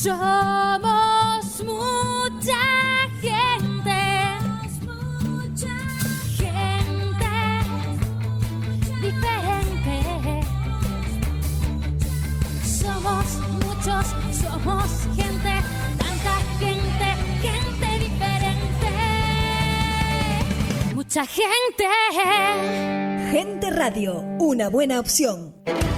Somos mucha gente, gente diferente. Somos muchos, somos gente, tanta gente, gente diferente. Mucha gente. Gente Radio, una buena opción.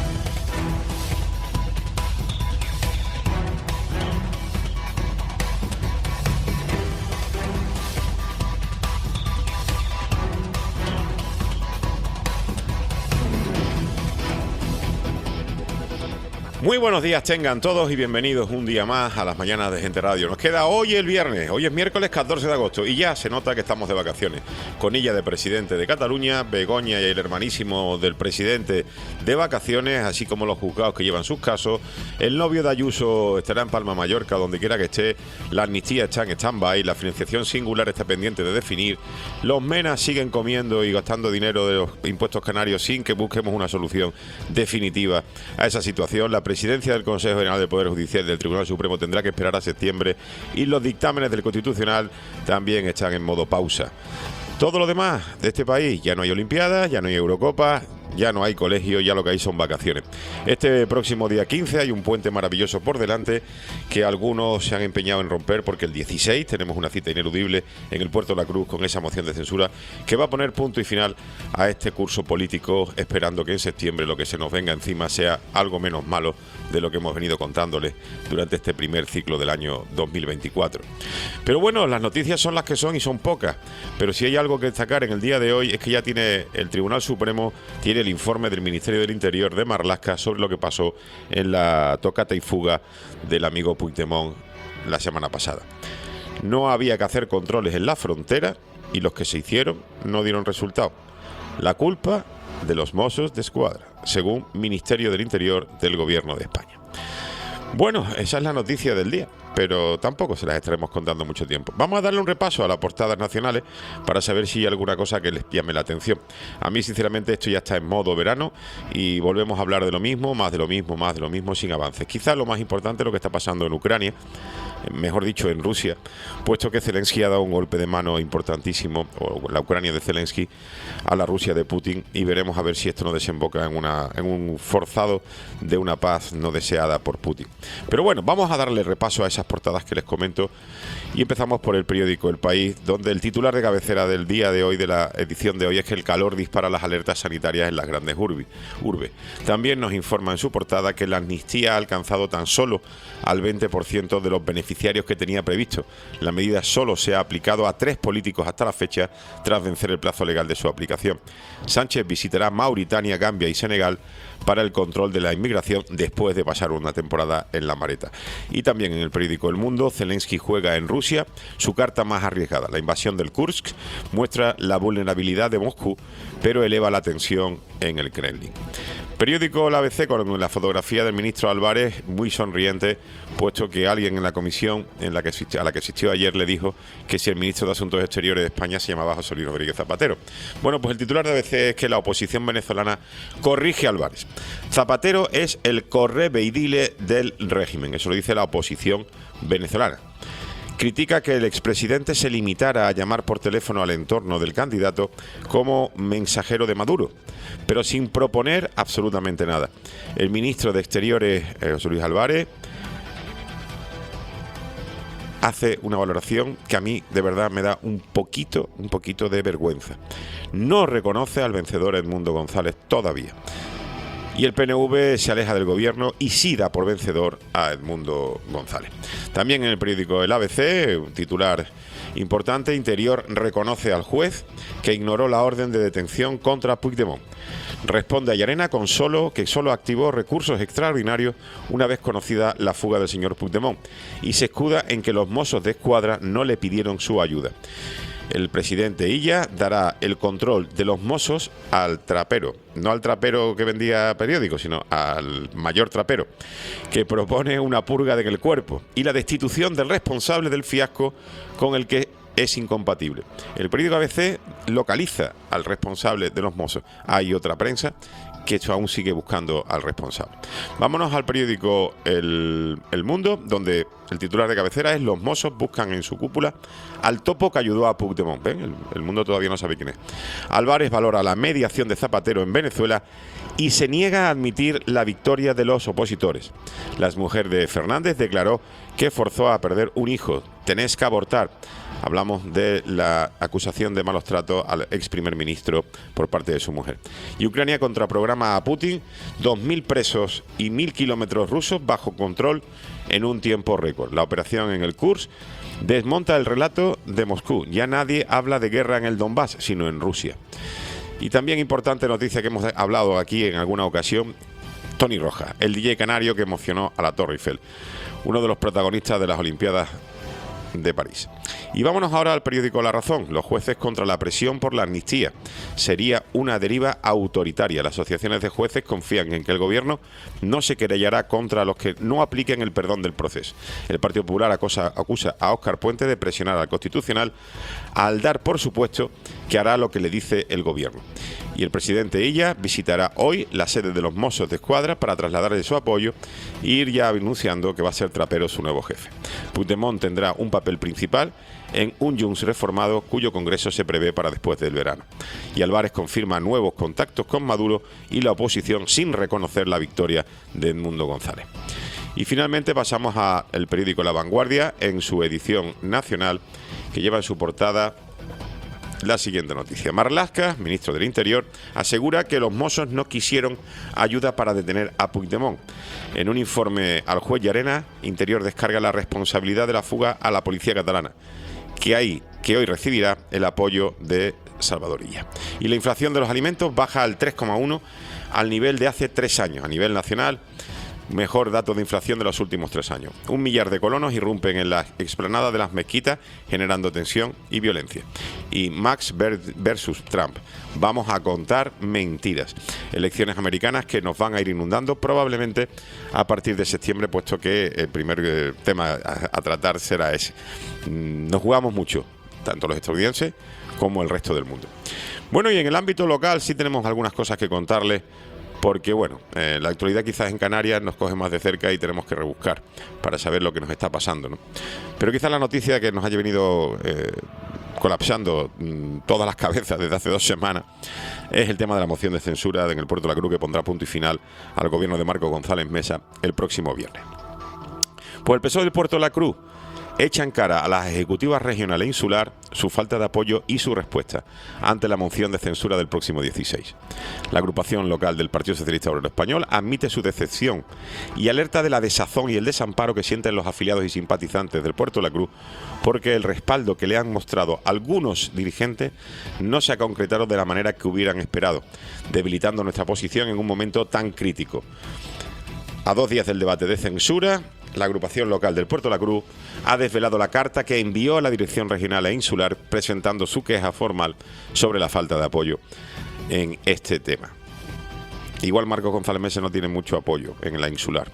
Muy buenos días tengan todos y bienvenidos un día más a las mañanas de Gente Radio. Nos queda hoy el viernes, hoy es miércoles 14 de agosto y ya se nota que estamos de vacaciones. Conilla de presidente de Cataluña, Begoña y el hermanísimo del presidente de vacaciones, así como los juzgados que llevan sus casos. El novio de Ayuso estará en Palma, Mallorca, donde quiera que esté. La amnistía está en stand-by, la financiación singular está pendiente de definir. Los menas siguen comiendo y gastando dinero de los impuestos canarios sin que busquemos una solución definitiva a esa situación. La presidencia del Consejo General del Poder Judicial del Tribunal Supremo tendrá que esperar a septiembre y los dictámenes del Constitucional también están en modo pausa. Todo lo demás de este país, ya no hay Olimpiadas, ya no hay Eurocopa, ya no hay colegio, ya lo que hay son vacaciones. Este próximo día 15 hay un puente maravilloso por delante que algunos se han empeñado en romper, porque el 16 tenemos una cita ineludible en el Puerto de la Cruz con esa moción de censura que va a poner punto y final a este curso político, esperando que en septiembre lo que se nos venga encima sea algo menos malo de lo que hemos venido contándoles durante este primer ciclo del año 2024. Pero bueno, las noticias son las que son y son pocas, pero si hay algo que destacar en el día de hoy es que ya tiene el Tribunal Supremo, tiene el informe del Ministerio del Interior de Marlaska sobre lo que pasó en la tocata y fuga del amigo Puigdemont la semana pasada. No había que hacer controles en la frontera y los que se hicieron no dieron resultado. La culpa de los Mossos de Escuadra, según Ministerio del Interior del Gobierno de España. Bueno, esa es la noticia del día, pero tampoco se las estaremos contando mucho tiempo. Vamos a darle un repaso a las portadas nacionales para saber si hay alguna cosa que les llame la atención. A mí, sinceramente, esto ya está en modo verano y volvemos a hablar de lo mismo, más de lo mismo, más de lo mismo, sin avances. Quizás lo más importante es lo que está pasando en Ucrania, mejor dicho, en Rusia, puesto que Zelensky ha dado un golpe de mano importantísimo, o la Ucrania de Zelensky, a la Rusia de Putin, y veremos a ver si esto no desemboca en un forzado de una paz no deseada por Putin. Pero bueno, vamos a darle repaso a esas portadas que les comento y empezamos por el periódico El País, donde el titular de cabecera del día de hoy, de la edición de hoy, es que el calor dispara las alertas sanitarias en las grandes urbes. También nos informa en su portada que la amnistía ha alcanzado tan solo al 20% de los beneficiarios que tenía previsto. La medida solo se ha aplicado a 3 políticos hasta la fecha, tras vencer el plazo legal de su aplicación. Sánchez visitará Mauritania, Gambia y Senegal para el control de la inmigración después de pasar una temporada en la Mareta. Y también en el periódico El Mundo, Zelensky juega en Rusia su carta más arriesgada. La invasión del Kursk muestra la vulnerabilidad de Moscú, pero eleva la tensión en el Kremlin. Periódico La ABC, con la fotografía del ministro Álvarez muy sonriente, puesto que alguien en la comisión a la que asistió ayer le dijo que si el ministro de Asuntos Exteriores de España se llamaba José Luis Rodríguez Zapatero. Bueno, pues el titular de ABC es que la oposición venezolana corrige a Álvarez. Zapatero es el correveidile del régimen, eso lo dice la oposición venezolana. Critica que el expresidente se limitara a llamar por teléfono al entorno del candidato como mensajero de Maduro, pero sin proponer absolutamente nada. El ministro de Exteriores, José Luis Álvarez, hace una valoración que a mí de verdad me da un poquito de vergüenza. No reconoce al vencedor Edmundo González todavía. Y el PNV se aleja del gobierno y sí da por vencedor a Edmundo González. También en el periódico El ABC, un titular importante: Interior reconoce al juez que ignoró la orden de detención contra Puigdemont. Responde a Llarena que solo activó recursos extraordinarios una vez conocida la fuga del señor Puigdemont, y se escuda en que los Mossos de Escuadra no le pidieron su ayuda. El presidente Illa dará el control de los Mossos al trapero, no al trapero que vendía periódicos, sino al mayor trapero, que propone una purga del cuerpo y la destitución del responsable del fiasco con el que es incompatible. El periódico ABC localiza al responsable de los Mossos. Hay otra prensa que esto aún sigue buscando al responsable. Vámonos al periódico El Mundo, donde el titular de cabecera es: los Mossos buscan en su cúpula al topo que ayudó a Puigdemont. ¿Ven? El Mundo todavía no sabe quién es. Álvarez valora la mediación de Zapatero en Venezuela y se niega a admitir la victoria de los opositores. La exmujer de Fernández declaró que forzó a perder un hijo. Tenés que abortar. Hablamos de la acusación de malos tratos al ex primer ministro por parte de su mujer. Y Ucrania contraprograma a Putin 2.000 presos y 1.000 kilómetros rusos bajo control en un tiempo récord. La operación en el Kursk desmonta el relato de Moscú. Ya nadie habla de guerra en el Donbass, sino en Rusia. Y también importante noticia que hemos hablado aquí en alguna ocasión: Tony Rojas, el DJ canario que emocionó a la Torre Eiffel, uno de los protagonistas de las Olimpiadas de París. Y vámonos ahora al periódico La Razón. Los jueces contra la presión por la amnistía. Sería una deriva autoritaria. Las asociaciones de jueces confían en que el gobierno no se querellará contra los que no apliquen el perdón del proceso. El Partido Popular acusa a Óscar Puente de presionar al Constitucional al dar por supuesto que hará lo que le dice el gobierno. Y el presidente Illa visitará hoy la sede de los Mossos de Escuadra para trasladarle su apoyo e ir ya anunciando que va a ser Trapero su nuevo jefe. Puigdemont tendrá un papel principal en un Junts reformado cuyo congreso se prevé para después del verano. Y Álvarez confirma nuevos contactos con Maduro y la oposición sin reconocer la victoria de Edmundo González. Y finalmente pasamos al periódico La Vanguardia en su edición nacional, que lleva en su portada la siguiente noticia. Marlaska, ministro del Interior, asegura que los Mossos no quisieron ayuda para detener a Puigdemont. En un informe al juez Llarena, Interior descarga la responsabilidad de la fuga a la policía catalana, que hoy recibirá el apoyo de Salvador Illa. Y la inflación de los alimentos baja al 3,1 al nivel de hace 3 años. A nivel nacional, mejor dato de inflación de los últimos 3 años. 1 millar de colonos irrumpen en las explanadas de las mezquitas, generando tensión y violencia. Y Max versus Trump. Vamos a contar mentiras. Elecciones americanas que nos van a ir inundando probablemente a partir de septiembre, puesto que el primer tema a tratar será ese. Nos jugamos mucho, tanto los estadounidenses como el resto del mundo. Bueno, y en el ámbito local sí tenemos algunas cosas que contarles, porque bueno, la actualidad quizás en Canarias nos coge más de cerca y tenemos que rebuscar para saber lo que nos está pasando, ¿no? Pero quizás la noticia que nos haya venido colapsando todas las cabezas desde hace 2 semanas es el tema de la moción de censura en el Puerto de la Cruz, que pondrá punto y final al gobierno de Marcos González Mesa el próximo viernes. Pues el PSOE del Puerto de la Cruz echa en cara a las ejecutivas regional e insular su falta de apoyo y su respuesta ante la moción de censura del próximo 16. La agrupación local del Partido Socialista Obrero Español admite su decepción y alerta de la desazón y el desamparo que sienten los afiliados y simpatizantes del Puerto de la Cruz, porque el respaldo que le han mostrado algunos dirigentes no se ha concretado de la manera que hubieran esperado, debilitando nuestra posición en un momento tan crítico. A 2 días del debate de censura, la agrupación local del Puerto de la Cruz ha desvelado la carta que envió a la Dirección Regional e Insular presentando su queja formal sobre la falta de apoyo en este tema. Igual Marcos González Mesa no tiene mucho apoyo en la insular.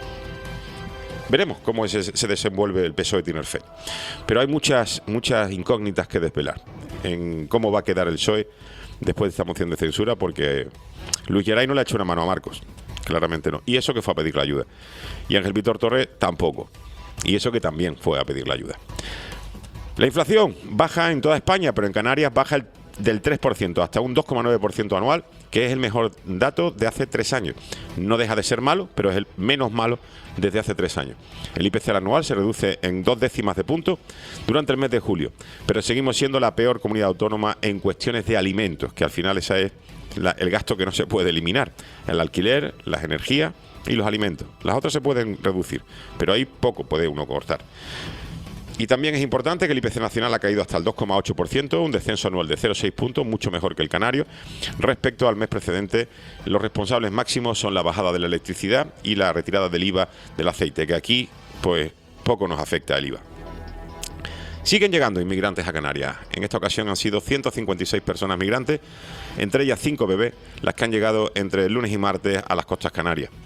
Veremos cómo se desenvuelve el PSOE Tinerfe. Pero hay muchas incógnitas que desvelar en cómo va a quedar el PSOE después de esta moción de censura, porque Luis Geray no le ha hecho una mano a Marcos. Claramente no. Y eso que fue a pedir la ayuda. Y Ángel Víctor Torres tampoco. Y eso que también fue a pedir la ayuda. La inflación baja en toda España, pero en Canarias baja del 3% hasta un 2,9% anual, que es el mejor dato de hace 3 años. No deja de ser malo, pero es el menos malo desde hace 3 años. El IPC anual se reduce en 0,2 décimas de punto durante el mes de julio, pero seguimos siendo la peor comunidad autónoma en cuestiones de alimentos, que al final esa es el gasto que no se puede eliminar: el alquiler, las energías y los alimentos. Las otras se pueden reducir, pero ahí poco puede uno cortar. Y también es importante que el IPC nacional ha caído hasta el 2,8%, un descenso anual de 0,6 puntos, mucho mejor que el canario. Respecto al mes precedente, los responsables máximos son la bajada de la electricidad y la retirada del IVA del aceite, que aquí pues poco nos afecta el IVA. Siguen llegando inmigrantes a Canarias. En esta ocasión han sido 156 personas migrantes, entre ellas 5 bebés, las que han llegado entre el lunes y martes a las costas canarias.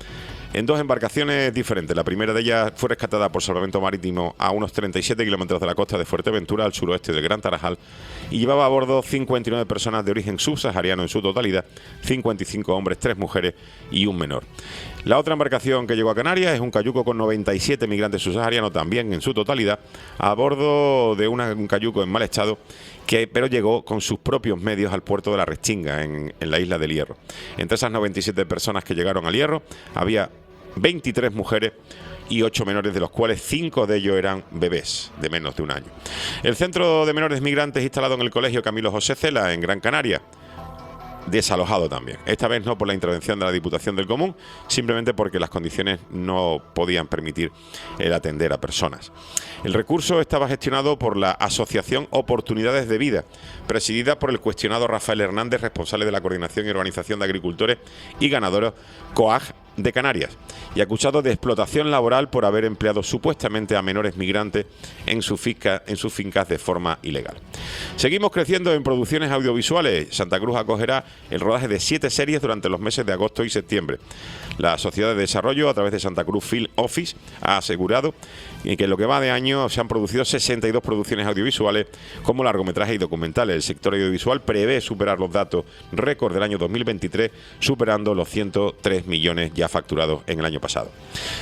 en dos embarcaciones diferentes. La primera de ellas fue rescatada por salvamento marítimo a unos 37 kilómetros de la costa de Fuerteventura, al suroeste del Gran Tarajal, y llevaba a bordo 59 personas de origen subsahariano en su totalidad, 55 hombres, 3 mujeres y un menor. La otra embarcación que llegó a Canarias es un cayuco con 97 migrantes subsaharianos, también en su totalidad, a bordo de un cayuco en mal estado, pero llegó con sus propios medios al puerto de la Restinga, en la isla del Hierro. Entre esas 97 personas que llegaron al Hierro, había 23 mujeres y 8 menores, de los cuales 5 de ellos eran bebés de menos de un año. El centro de menores migrantes instalado en el colegio Camilo José Cela, en Gran Canaria, desalojado también. Esta vez no por la intervención de la Diputación del Común, simplemente porque las condiciones no podían permitir el atender a personas. El recurso estaba gestionado por la Asociación Oportunidades de Vida, presidida por el cuestionado Rafael Hernández, responsable de la Coordinación y Organización de Agricultores y Ganaderos COAG de Canarias, y acusado de explotación laboral por haber empleado supuestamente a menores migrantes en sus fincas de forma ilegal. Seguimos creciendo en producciones audiovisuales. Santa Cruz acogerá el rodaje de 7 series durante los meses de agosto y septiembre. La Sociedad de Desarrollo, a través de Santa Cruz Film Office, ha asegurado que en lo que va de año se han producido 62 producciones audiovisuales como largometrajes y documentales. El sector audiovisual prevé superar los datos récord del año 2023, superando los 103 millones ya facturados en el año pasado.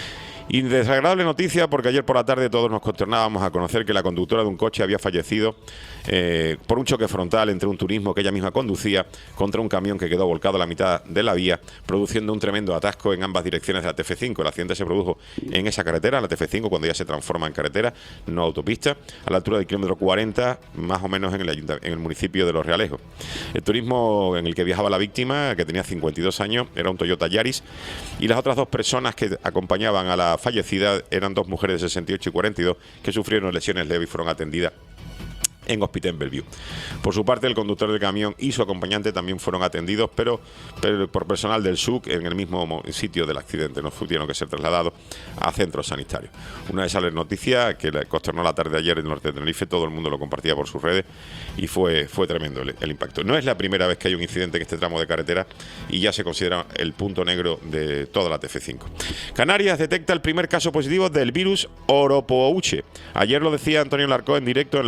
Y desagradable noticia, porque ayer por la tarde todos nos consternábamos a conocer que la conductora de un coche había fallecido por un choque frontal entre un turismo que ella misma conducía contra un camión que quedó volcado a la mitad de la vía, produciendo un tremendo atasco en ambas direcciones de la TF5. El accidente se produjo en esa carretera, la TF5, cuando ya se transforma en carretera, no autopista, a la altura del kilómetro 40, más o menos en el municipio de Los Realejos. El turismo en el que viajaba la víctima, que tenía 52 años, era un Toyota Yaris, y las otras 2 personas que acompañaban a la fallecida eran 2 mujeres de 68 y 42 que sufrieron lesiones leves y fueron atendidas en Hospital Bellevue. Por su parte, el conductor del camión y su acompañante también fueron atendidos, pero por personal del SUC en el mismo sitio del accidente. No tuvieron que ser trasladados a centros sanitarios. Una de esas noticias que le consternó la tarde de ayer en el norte de Tenerife, todo el mundo lo compartía por sus redes y fue tremendo el impacto. No es la primera vez que hay un incidente en este tramo de carretera y ya se considera el punto negro de toda la TF5. Canarias detecta el primer caso positivo del virus Oropouche. Ayer lo decía Antonio Larcó en directo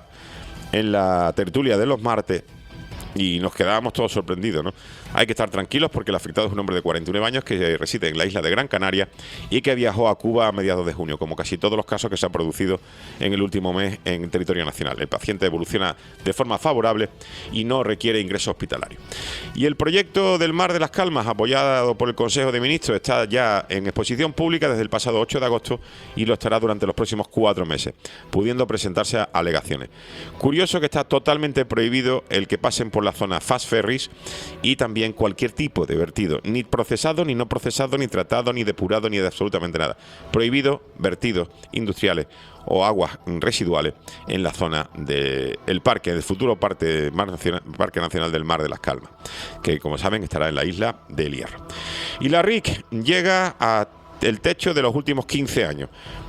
en la tertulia de los martes y nos quedábamos todos sorprendidos, ¿no? Hay que estar tranquilos porque el afectado es un hombre de 49 años que reside en la isla de Gran Canaria y que viajó a Cuba a mediados de junio, como casi todos los casos que se han producido en el último mes en territorio nacional. El paciente evoluciona de forma favorable y no requiere ingreso hospitalario. Y el proyecto del Mar de las Calmas, apoyado por el Consejo de Ministros, está ya en exposición pública desde el pasado 8 de agosto y lo estará durante los próximos 4 meses, pudiendo presentarse a alegaciones. Curioso que está totalmente prohibido el que pasen por la zona fast ferries y también cualquier tipo de vertido, ni procesado, ni no procesado, ni tratado, ni depurado, ni de absolutamente nada. Prohibido vertidos industriales o aguas residuales en la zona del parque, del futuro Parque Nacional del Mar de las Calmas, que como saben estará en la isla del Hierro. Y la RIC llega a el techo de los últimos 15 años.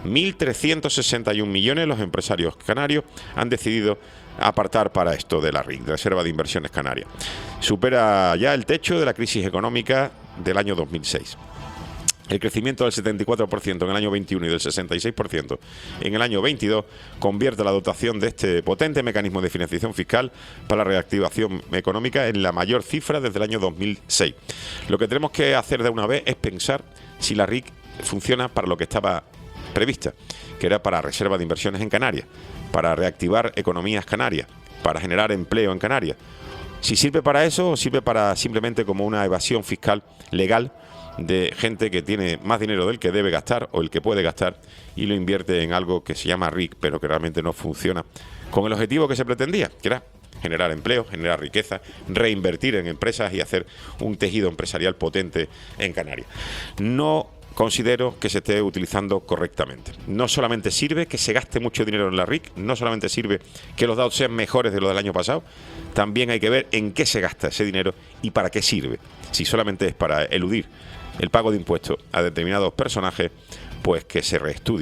1.361 millones los empresarios canarios han decidido apartar para esto de la RIC, Reserva de Inversiones Canarias. Supera ya el techo de la crisis económica del año 2006. El crecimiento del 74% en el año 21 y del 66% en el año 22 convierte la dotación de este potente mecanismo de financiación fiscal para la reactivación económica en la mayor cifra desde el año 2006. Lo que tenemos que hacer de una vez es pensar si la RIC funciona para lo que estaba prevista, que era para reserva de inversiones en Canarias, para reactivar economías canarias, para generar empleo en Canarias. Si sirve para eso o sirve para simplemente como una evasión fiscal legal de gente que tiene más dinero del que debe gastar o el que puede gastar y lo invierte en algo que se llama RIC, pero que realmente no funciona con el objetivo que se pretendía, que era generar empleo, generar riqueza, reinvertir en empresas y hacer un tejido empresarial potente en Canarias. No considero que se esté utilizando correctamente. No solamente sirve que se gaste mucho dinero en la RIC, no solamente sirve que los datos sean mejores de los del año pasado, también hay que ver en qué se gasta ese dinero y para qué sirve. Si solamente es para eludir el pago de impuestos a determinados personajes, pues que se reestudie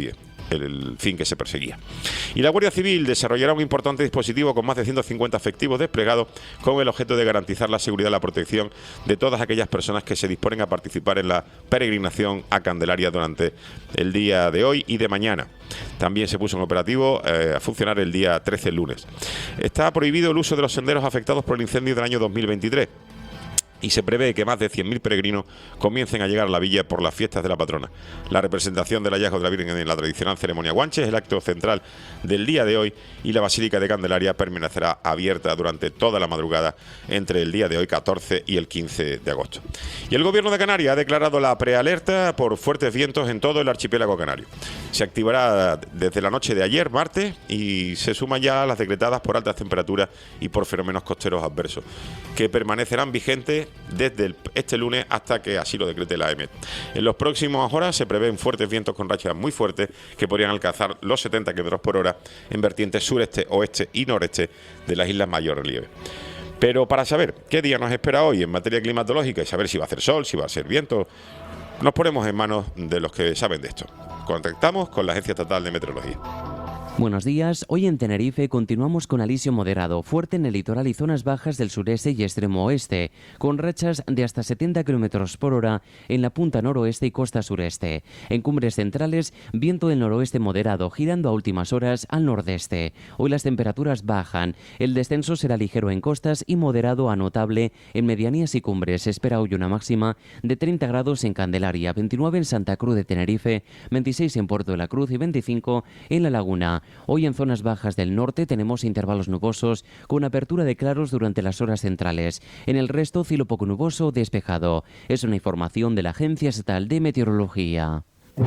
el fin que se perseguía. Y la Guardia Civil desarrollará un importante dispositivo con más de 150 efectivos desplegados con el objeto de garantizar la seguridad y la protección de todas aquellas personas que se disponen a participar en la peregrinación a Candelaria durante el día de hoy y de mañana. También se puso en operativo a funcionar el día 13, el lunes. Está prohibido el uso de los senderos afectados por el incendio del año 2023. Y se prevé que más de 100.000 peregrinos comiencen a llegar a la villa por las fiestas de la patrona. La representación del hallazgo de la Virgen en la tradicional ceremonia guanche es el acto central del día de hoy y la Basílica de Candelaria permanecerá abierta durante toda la madrugada entre el día de hoy 14 y el 15 de agosto. Y el Gobierno de Canarias ha declarado la prealerta por fuertes vientos en todo el archipiélago canario. Se activará desde la noche de ayer, martes, y se suman ya a las decretadas por altas temperaturas y por fenómenos costeros adversos, que permanecerán vigentes desde este lunes hasta que así lo decrete la EMET. En las próximas horas se prevén fuertes vientos con rachas muy fuertes que podrían alcanzar los 70 km por hora en vertientes sureste, oeste y noreste de las islas mayor relieve. Pero para saber qué día nos espera hoy en materia climatológica y saber si va a hacer sol, si va a ser viento, nos ponemos en manos de los que saben de esto. Contactamos con la Agencia Estatal de Meteorología. Buenos días. Hoy en Tenerife continuamos con alisio moderado, fuerte en el litoral y zonas bajas del sureste y extremo oeste, con rachas de hasta 70 km por hora en la punta noroeste y costa sureste. En cumbres centrales, viento del noroeste moderado, girando a últimas horas al nordeste. Hoy las temperaturas bajan. El descenso será ligero en costas y moderado a notable en medianías y cumbres. Se espera hoy una máxima de 30 grados en Candelaria, 29 en Santa Cruz de Tenerife, 26 en Puerto de la Cruz y 25 en La Laguna. Hoy en zonas bajas del norte tenemos intervalos nubosos con apertura de claros durante las horas centrales. En el resto, cielo poco nuboso o despejado. Es una información de la Agencia Estatal de Meteorología.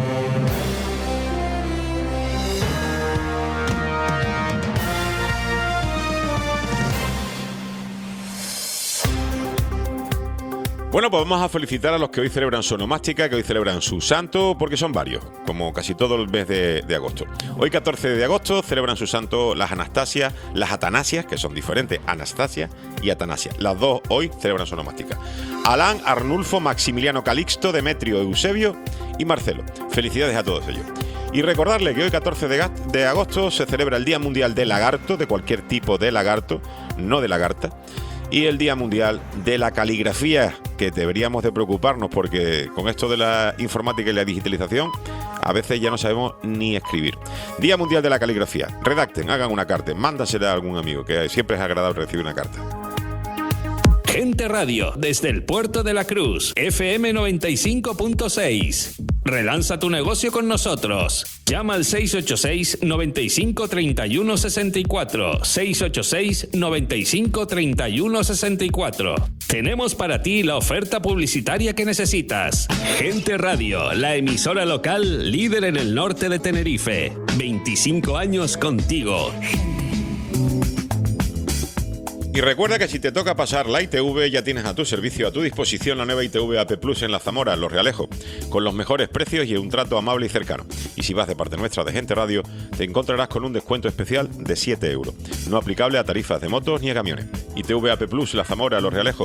Bueno, pues vamos a felicitar a los que hoy celebran su onomástica, que hoy celebran su santo, porque son varios, como casi todo el mes de agosto. Hoy, 14 de agosto, celebran su santo las Anastasias, las Atanasias, que son diferentes, Anastasia y Atanasia. Las dos hoy celebran su onomástica. Alán, Arnulfo, Maximiliano, Calixto, Demetrio, Eusebio y Marcelo. Felicidades a todos ellos. Y recordarle que hoy, 14 de agosto, se celebra el Día Mundial del Lagarto, de cualquier tipo de lagarto, no de lagarta. Y el Día Mundial de la Caligrafía, que deberíamos de preocuparnos porque con esto de la informática y la digitalización a veces ya no sabemos ni escribir. Día Mundial de la Caligrafía. Redacten, hagan una carta, mándasela a algún amigo, que siempre es agradable recibir una carta. Gente Radio, desde el Puerto de la Cruz, FM 95.6. Relanza tu negocio con nosotros. Llama al 686 95 31 64. 686 95 31 64. Tenemos para ti la oferta publicitaria que necesitas. Gente Radio, la emisora local líder en el norte de Tenerife. 25 años contigo. Y recuerda que si te toca pasar la ITV, ya tienes a tu servicio, a tu disposición la nueva ITV AP Plus en La Zamora, en Los Realejos, con los mejores precios y un trato amable y cercano. Y si vas de parte nuestra de Gente Radio, te encontrarás con un descuento especial de 7 euros, no aplicable a tarifas de motos ni a camiones. ITV AP Plus, La Zamora, Los Realejos.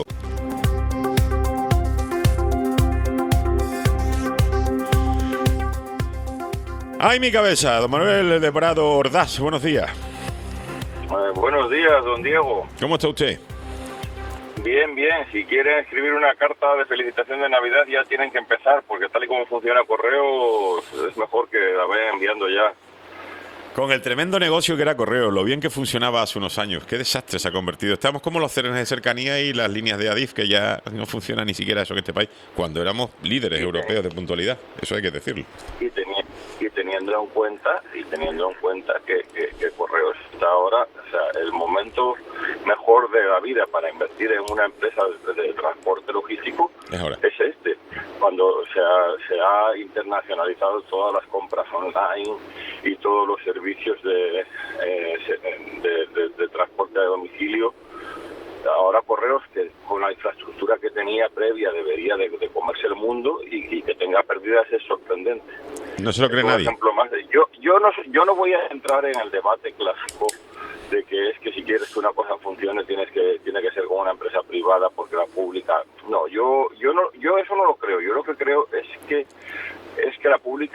¡Ay, mi cabeza! Don Manuel de Prado Ordaz, buenos días. Buenos días, don Diego. ¿Cómo está usted? Bien, bien. Si quieren escribir una carta de felicitación de Navidad ya tienen que empezar, porque tal y como funciona correo es mejor que la vayan enviando ya. Con el tremendo negocio que era correo, lo bien que funcionaba hace unos años, qué desastre se ha convertido. Estamos como los trenes de cercanía y las líneas de Adif, que ya no funciona ni siquiera eso en este país, cuando éramos líderes europeos de puntualidad. Eso hay que decirlo. Y teniendo en cuenta que correos está ahora, o sea, el momento mejor de la vida para invertir en una empresa de transporte logístico es este, cuando se ha internacionalizado todas las compras online y todos los servicios de transporte de domicilio. Ahora correos, que con la infraestructura que tenía previa debería de comerse el mundo y que tenga pérdidas es sorprendente. No se lo cree nadie. Ejemplo más yo no voy a entrar en el debate clásico de que es que si quieres que una cosa funcione tiene que ser con una empresa privada porque la pública yo eso no lo creo. Yo lo que creo es que la pública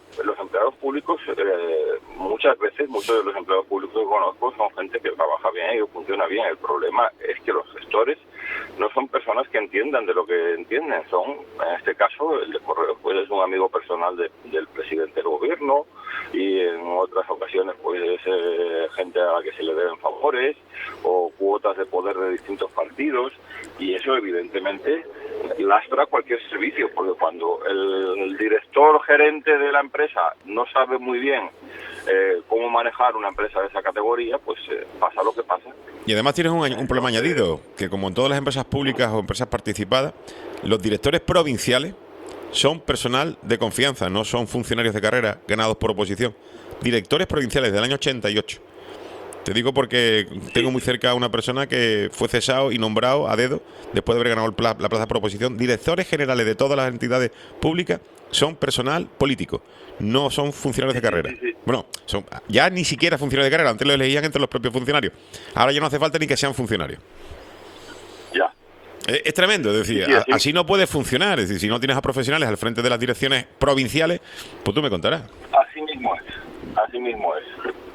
los empleados públicos, muchas veces, muchos de los empleados públicos que conozco son gente que trabaja bien y que funciona bien. El problema es que los gestores no son personas que entiendan de lo que entienden. Son, en este caso, el de Correos pues es un amigo personal del presidente del gobierno, y en otras ocasiones pues es gente a la que se le deben favores o cuotas de poder de distintos partidos, y eso evidentemente lastra cualquier servicio, porque cuando el director gerente de la empresa no sabe muy bien cómo manejar una empresa de esa categoría, pues pasa lo que pasa. Y además tienes un problema añadido, que como en todas las empresas públicas o empresas participadas, los directores provinciales son personal de confianza, no son funcionarios de carrera ganados por oposición. Directores provinciales del año 88. Te digo porque tengo muy cerca a una persona que fue cesado y nombrado a dedo después de haber ganado la plaza por oposición. Directores generales de todas las entidades públicas son personal político, no son funcionarios de carrera. Bueno, son ya ni siquiera funcionarios de carrera, antes lo elegían entre los propios funcionarios. Ahora ya no hace falta ni que sean funcionarios. Ya. Es tremendo, es decir, Sí, así. así no puede funcionar. Es decir, si no tienes a profesionales al frente de las direcciones provinciales, pues tú me contarás. Así mismo es, así mismo es.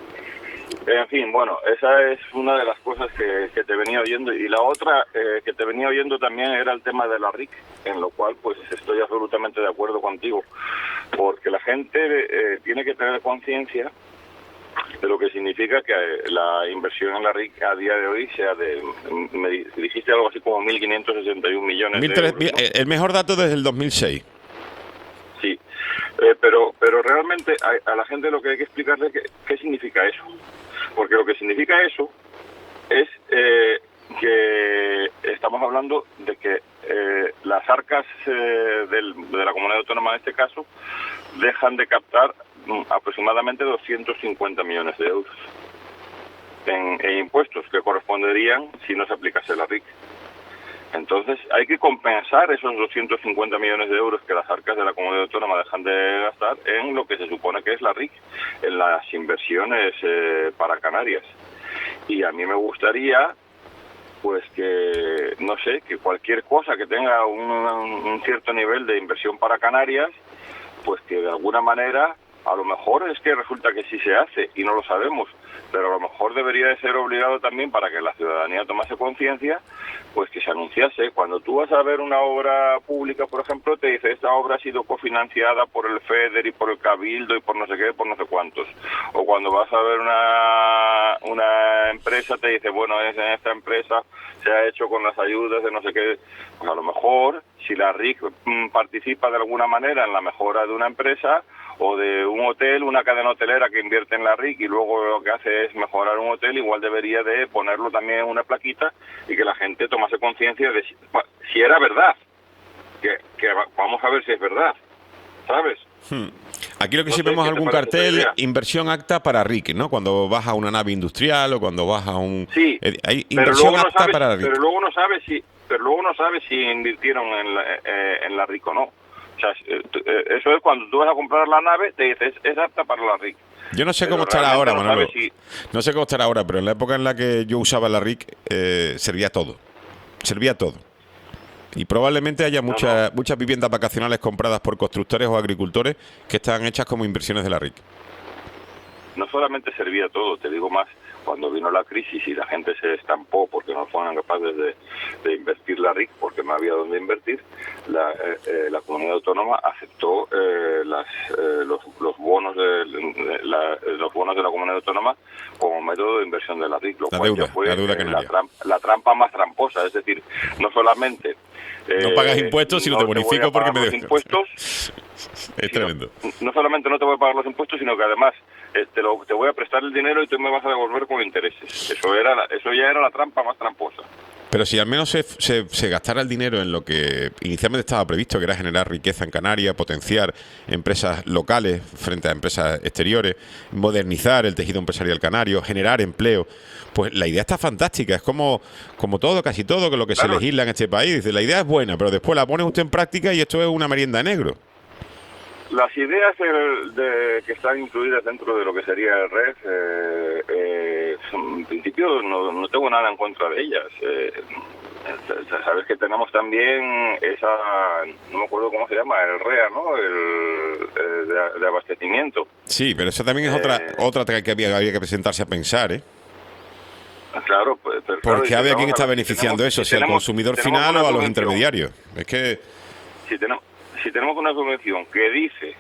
En fin, bueno, esa es una de las cosas que te venía oyendo, y la otra que te venía oyendo también era el tema de la RIC, en lo cual pues estoy absolutamente de acuerdo contigo, porque la gente tiene que tener conciencia de lo que significa que la inversión en la RIC a día de hoy sea me dijiste algo así como 1.561 millones de euros, ¿no? El mejor dato desde el 2006. Sí, pero realmente a la gente lo que hay que explicarle es qué significa eso. Porque lo que significa eso es que estamos hablando de que las arcas de la comunidad autónoma, en este caso, dejan de captar aproximadamente 250 millones de euros en impuestos que corresponderían si no se aplicase la RIC. Entonces hay que compensar esos 250 millones de euros que las arcas de la comunidad autónoma dejan de gastar en lo que se supone que es la RIC, en las inversiones para Canarias. Y a mí me gustaría, pues que, no sé, que cualquier cosa que tenga un cierto nivel de inversión para Canarias, pues que de alguna manera, a lo mejor es que resulta que sí se hace y no lo sabemos, pero a lo mejor debería de ser obligado también para que la ciudadanía tomase conciencia, pues que se anunciase. Cuando tú vas a ver una obra pública, por ejemplo, te dice, esta obra ha sido cofinanciada por el FEDER y por el Cabildo y por no sé qué, por no sé cuántos. O cuando vas a ver una empresa, te dice, bueno, en esta empresa se ha hecho con las ayudas de no sé qué. Pues a lo mejor, si la RIC participa de alguna manera en la mejora de una empresa, o de un hotel, una cadena hotelera que invierte en la RIC y luego lo que hace es mejorar un hotel, igual debería de ponerlo también en una plaquita y que la gente tomase conciencia de si era verdad, que vamos a ver si es verdad, ¿sabes? Aquí lo que No sí sé, vemos ¿qué te algún parece esa cartel, idea? inversión apta para RIC, ¿no? Cuando vas a una nave industrial o cuando vas a un... Sí, hay pero inversión luego no apta sabes, para RIC. pero luego no sabes si invirtieron en la RIC o no. O sea, eso es cuando tú vas a comprar la nave, te dices, es apta para la RIC. Yo no sé Pero cómo estará realmente ahora, no Manolo. sabes No sé cómo estará ahora, pero en la época en la que yo usaba la RIC, servía todo. Servía todo. Y probablemente haya muchas viviendas vacacionales compradas por constructores o agricultores que están hechas como inversiones de la RIC. No solamente servía todo, te digo más, cuando vino la crisis y la gente se estampó porque no fueron capaces de invertir la RIC porque no había dónde invertir, la comunidad autónoma aceptó los bonos de la comunidad autónoma como método de inversión de la RIC, lo La cual deuda, ya fue la deuda canaria. la trampa más tramposa, es decir, no solamente No pagas impuestos, sino te bonifico porque me los debes. impuestos. Es tremendo. No solamente no te voy a pagar los impuestos, sino que además te voy a prestar el dinero y tú me vas a devolver con intereses. Eso ya era la trampa más tramposa. Pero si al menos se gastara el dinero en lo que inicialmente estaba previsto, que era generar riqueza en Canarias, potenciar empresas locales frente a empresas exteriores, modernizar el tejido empresarial canario, generar empleo, pues la idea está fantástica. Es como todo, casi todo, que lo que se legisla en este país. Dice, la idea es buena, pero después la pone usted en práctica y esto es una merienda de negro. Las ideas que están incluidas dentro de lo que sería el REF, en principio no tengo nada en contra de ellas. sabes que tenemos también esa, no me acuerdo cómo se llama, el REA, ¿no? El de abastecimiento. Sí, pero eso también es otra que había que presentarse a pensar, ¿eh? Claro, pero claro, Porque había quien está beneficiando eso, si al consumidor final o a los intermediarios. Es que si tenemos una subvención que dice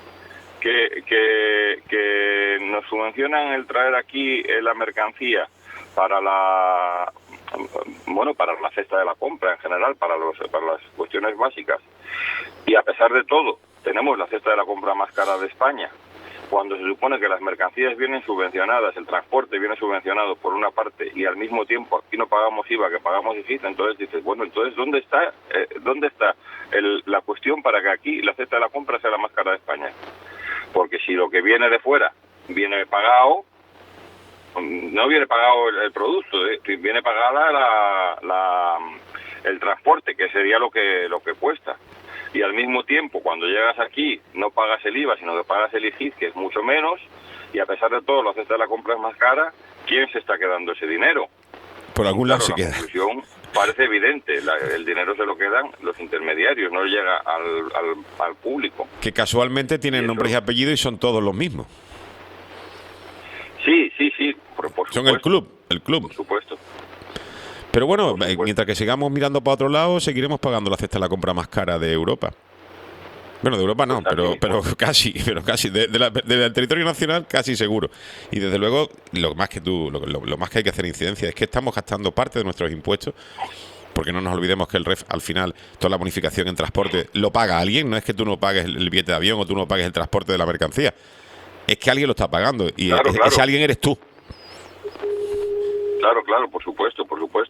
que nos subvencionan el traer aquí la mercancía para la cesta de la compra en general, para las cuestiones básicas, y a pesar de todo tenemos la cesta de la compra más cara de España, cuando se supone que las mercancías vienen subvencionadas, el transporte viene subvencionado por una parte y al mismo tiempo aquí no pagamos IVA, que pagamos IFIT, entonces dices, bueno, entonces ¿dónde está la cuestión para que aquí la cesta de la compra sea la más cara de España? Porque si lo que viene de fuera viene pagado, no viene pagado el producto, viene pagada el transporte, que sería lo que cuesta. Y al mismo tiempo, cuando llegas aquí, no pagas el IVA, sino que pagas el IGIT, que es mucho menos, y a pesar de todo, la cesta de la compra es más cara, ¿quién se está quedando ese dinero? por algún lado se La queda. conclusión parece evidente, el dinero se lo quedan los intermediarios, no llega al público. Que casualmente tienen nombres y apellidos y son todos los mismos. Sí, por supuesto. Son el club. Por supuesto. Pero bueno, mientras que sigamos mirando para otro lado, seguiremos pagando la cesta de la compra más cara de Europa. Bueno, de Europa no, pero casi, del territorio nacional casi seguro. Y desde luego, lo más que hay que hacer incidencia es que estamos gastando parte de nuestros impuestos, porque no nos olvidemos que el REF, al final, toda la bonificación en transporte lo paga alguien, no es que tú no pagues el billete de avión o tú no pagues el transporte de la mercancía, es que alguien lo está pagando y claro. Ese alguien eres tú. Claro, por supuesto.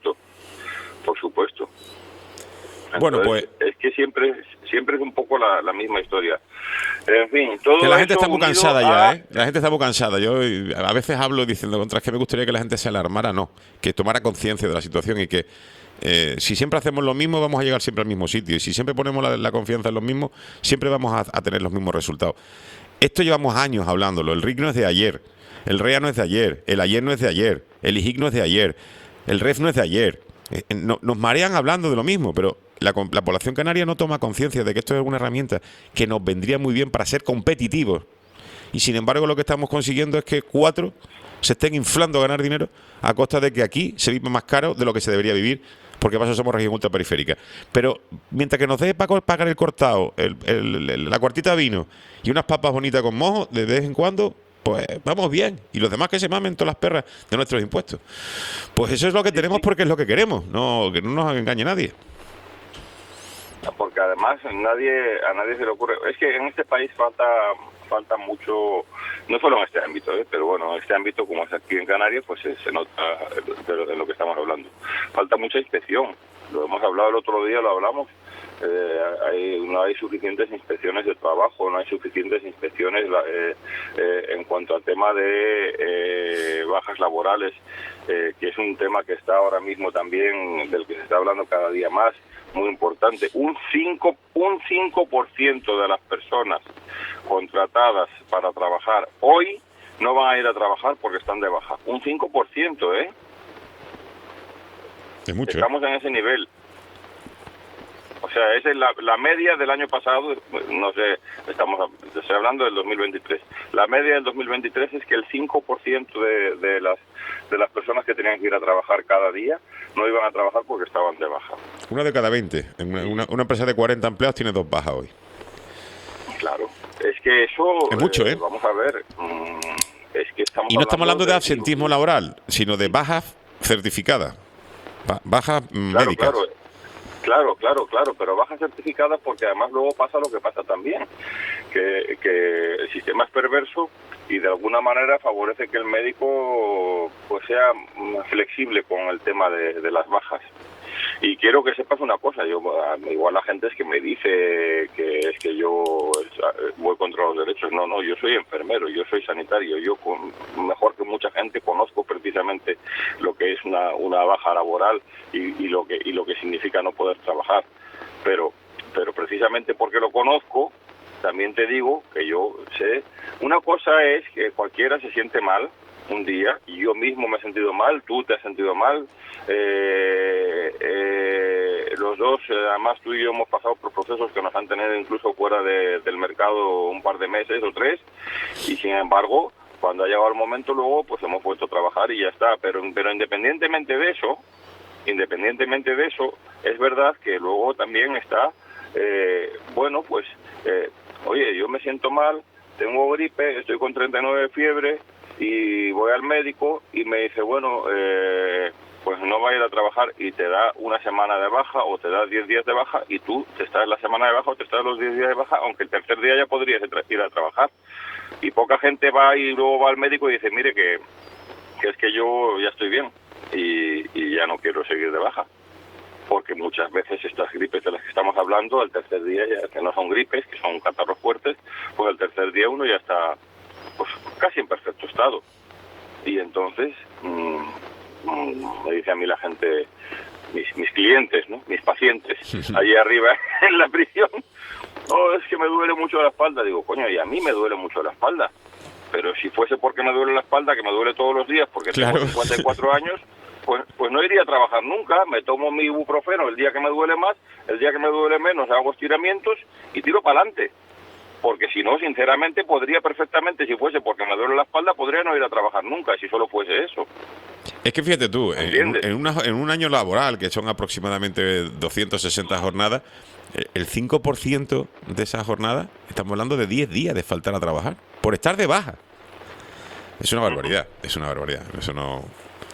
Entonces, bueno, pues es que siempre es un poco la misma historia. En fin, todo que la gente está muy unido cansada ya, ¿eh? La gente está muy cansada. Yo a veces hablo diciendo, contra que me gustaría que la gente se alarmara, no, que tomara conciencia de la situación y que si siempre hacemos lo mismo, vamos a llegar siempre al mismo sitio. Y si siempre ponemos la confianza en los mismos, siempre vamos a tener los mismos resultados. Esto llevamos años hablándolo. El RIC no es de ayer, el REA no es de ayer, el ayer no es de ayer, el IGIC no es de ayer, el REF no es de ayer. Nos marean hablando de lo mismo, pero la población canaria no toma conciencia de que esto es una herramienta que nos vendría muy bien para ser competitivos. Y sin embargo lo que estamos consiguiendo es que 4 se estén inflando a ganar dinero a costa de que aquí se vive más caro de lo que se debería vivir, porque para eso somos región ultraperiférica. Pero mientras que nos deje pagar el cortado, la cuartita de vino y unas papas bonitas con mojo de vez en cuando, pues vamos bien. Y los demás que se mamen todas las perras de nuestros impuestos. Pues eso es lo que tenemos porque es lo que queremos, no que no nos engañe nadie. Porque además a nadie se le ocurre. Es que en este país falta mucho, no solo en este ámbito, pero bueno, en este ámbito como es aquí en Canarias, pues se nota de lo que estamos hablando. Falta mucha inspección. Lo hemos hablado el otro día, lo hablamos. No hay suficientes inspecciones de trabajo, no hay suficientes inspecciones en cuanto al tema de bajas laborales, que es un tema que está ahora mismo también, del que se está hablando cada día más, muy importante. Un 5% de las personas contratadas para trabajar hoy no van a ir a trabajar porque están de baja. Un 5%, ¿eh? Es mucho. Estamos en ese nivel. O sea, esa es la media del año pasado, no sé, estoy hablando del 2023. La media del 2023 es que el 5% de las personas que tenían que ir a trabajar cada día no iban a trabajar porque estaban de baja. Una de cada 20. Una empresa de 40 empleados tiene 2 bajas hoy. Claro, es que eso... Es mucho, ¿eh? Vamos a ver, es que estamos... Y no estamos hablando de absentismo laboral, sino de bajas certificadas, bajas médicas. Claro, pero bajas certificadas porque además luego pasa lo que pasa también, que el sistema es perverso y de alguna manera favorece que el médico pues sea flexible con el tema de las bajas. Y quiero que sepas una cosa, igual la gente es que me dice que es que yo voy contra los derechos. No, yo soy enfermero, yo soy sanitario, yo mejor que mucha gente conozco precisamente lo que es una baja laboral y lo que significa no poder trabajar. Pero precisamente porque lo conozco, también te digo que yo sé. Una cosa es que cualquiera se siente mal un día, y yo mismo me he sentido mal, tú te has sentido mal, los dos, además tú y yo hemos pasado por procesos que nos han tenido incluso fuera del mercado un par de meses o 3, y sin embargo, cuando ha llegado el momento luego, pues hemos vuelto a trabajar y ya está, pero independientemente de eso, es verdad que luego también está, oye, yo me siento mal, tengo gripe, estoy con 39 de fiebre y voy al médico y me dice, pues no va a ir a trabajar y te da una semana de baja o te da 10 días de baja y tú te estás la semana de baja o te estás los 10 días de baja, aunque el tercer día ya podrías ir a trabajar. Y poca gente va y luego va al médico y dice, mire que es que yo ya estoy bien y ya no quiero seguir de baja. Porque muchas veces estas gripes de las que estamos hablando, al tercer día, ya que no son gripes, que son catarros fuertes, pues al tercer día uno ya está pues casi en perfecto estado. Y entonces me dice a mí la gente, mis clientes, ¿no? Mis pacientes, allí arriba en la prisión, es que me duele mucho la espalda. Digo, coño, y a mí me duele mucho la espalda. Pero si fuese porque me duele la espalda, que me duele todos los días, porque tengo 54 años... Pues no iría a trabajar nunca, me tomo mi ibuprofeno el día que me duele más, el día que me duele menos hago estiramientos y tiro para adelante. Porque si no, sinceramente, podría perfectamente, si fuese porque me duele la espalda, podría no ir a trabajar nunca, si solo fuese eso. Es que fíjate tú, en un año laboral, que son aproximadamente 260 jornadas, el 5% de esas jornadas, estamos hablando de 10 días de faltar a trabajar, por estar de baja. Es una barbaridad, eso no...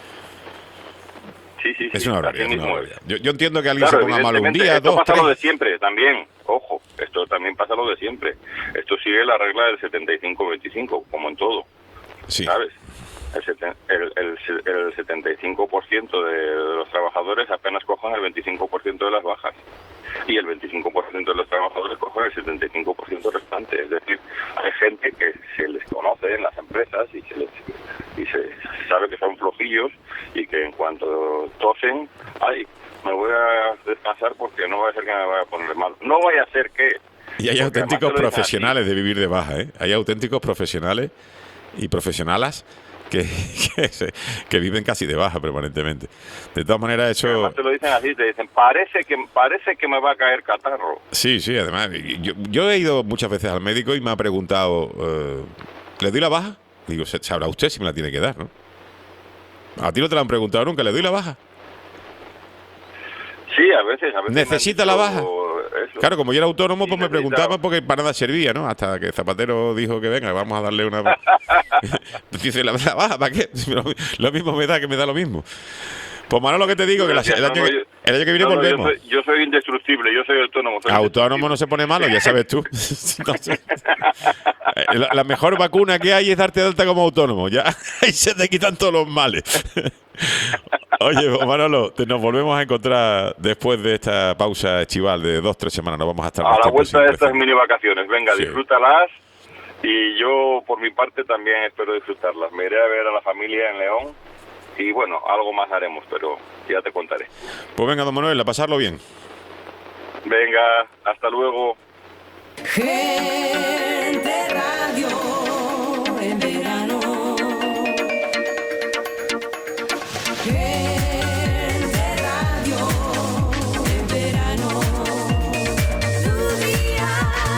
Sí, es una barbaridad. Yo entiendo que alguien se ponga malo un día, esto 2, pasa 3... lo de siempre también, ojo, esto también pasa lo de siempre. Esto sigue la regla del 75-25, como en todo, sí. ¿Sabes? El 75% de los trabajadores apenas cojan el 25% de las bajas. Y el 25% de los trabajadores cogen el 75% restante. Es decir, hay gente que se les conoce en las empresas y se sabe que son flojillos y que en cuanto tosen, me voy a descansar porque no va a ser que me vaya a poner mal. No vaya a ser que... Y hay auténticos profesionales de vivir de baja, ¿eh? Hay auténticos profesionales y profesionalas que viven casi de baja permanentemente. De todas maneras, eso... Además te lo dicen así, te dicen, parece que me va a caer catarro. Sí, además, yo he ido muchas veces al médico y me ha preguntado, ¿le doy la baja? Digo, sabrá usted si me la tiene que dar, ¿no? A ti no te la han preguntado nunca, ¿le doy la baja? Sí, a veces. ¿Necesita la baja? Eso. Claro, como yo era autónomo, Sí, pues me preguntaba porque para nada servía, ¿no? Hasta que Zapatero dijo que venga, vamos a darle una... Dice, ¿la baja? ¿Para qué? Lo mismo me da, que me da lo mismo. Pues Manolo, que te digo, que el año que viene volvemos. Yo soy indestructible, yo soy autónomo. Autónomo no se pone malo, ya sabes tú. La mejor vacuna que hay es darte de alta como autónomo. Ya ahí se te quitan todos los males. Oye, Manolo, nos volvemos a encontrar después de esta pausa estival de 2-3 semanas. Nos vamos a estar a la vuelta de estas empezar. mini vacaciones. Venga, Sí. Disfrútalas. Y yo, por mi parte, también espero disfrutarlas. Me iré a ver a la familia en León. Y bueno, algo más haremos, pero ya te contaré. Pues venga, don Manuel, a pasarlo bien. Venga, hasta luego. Gente Radio en verano. Gente Radio en verano. Tu día.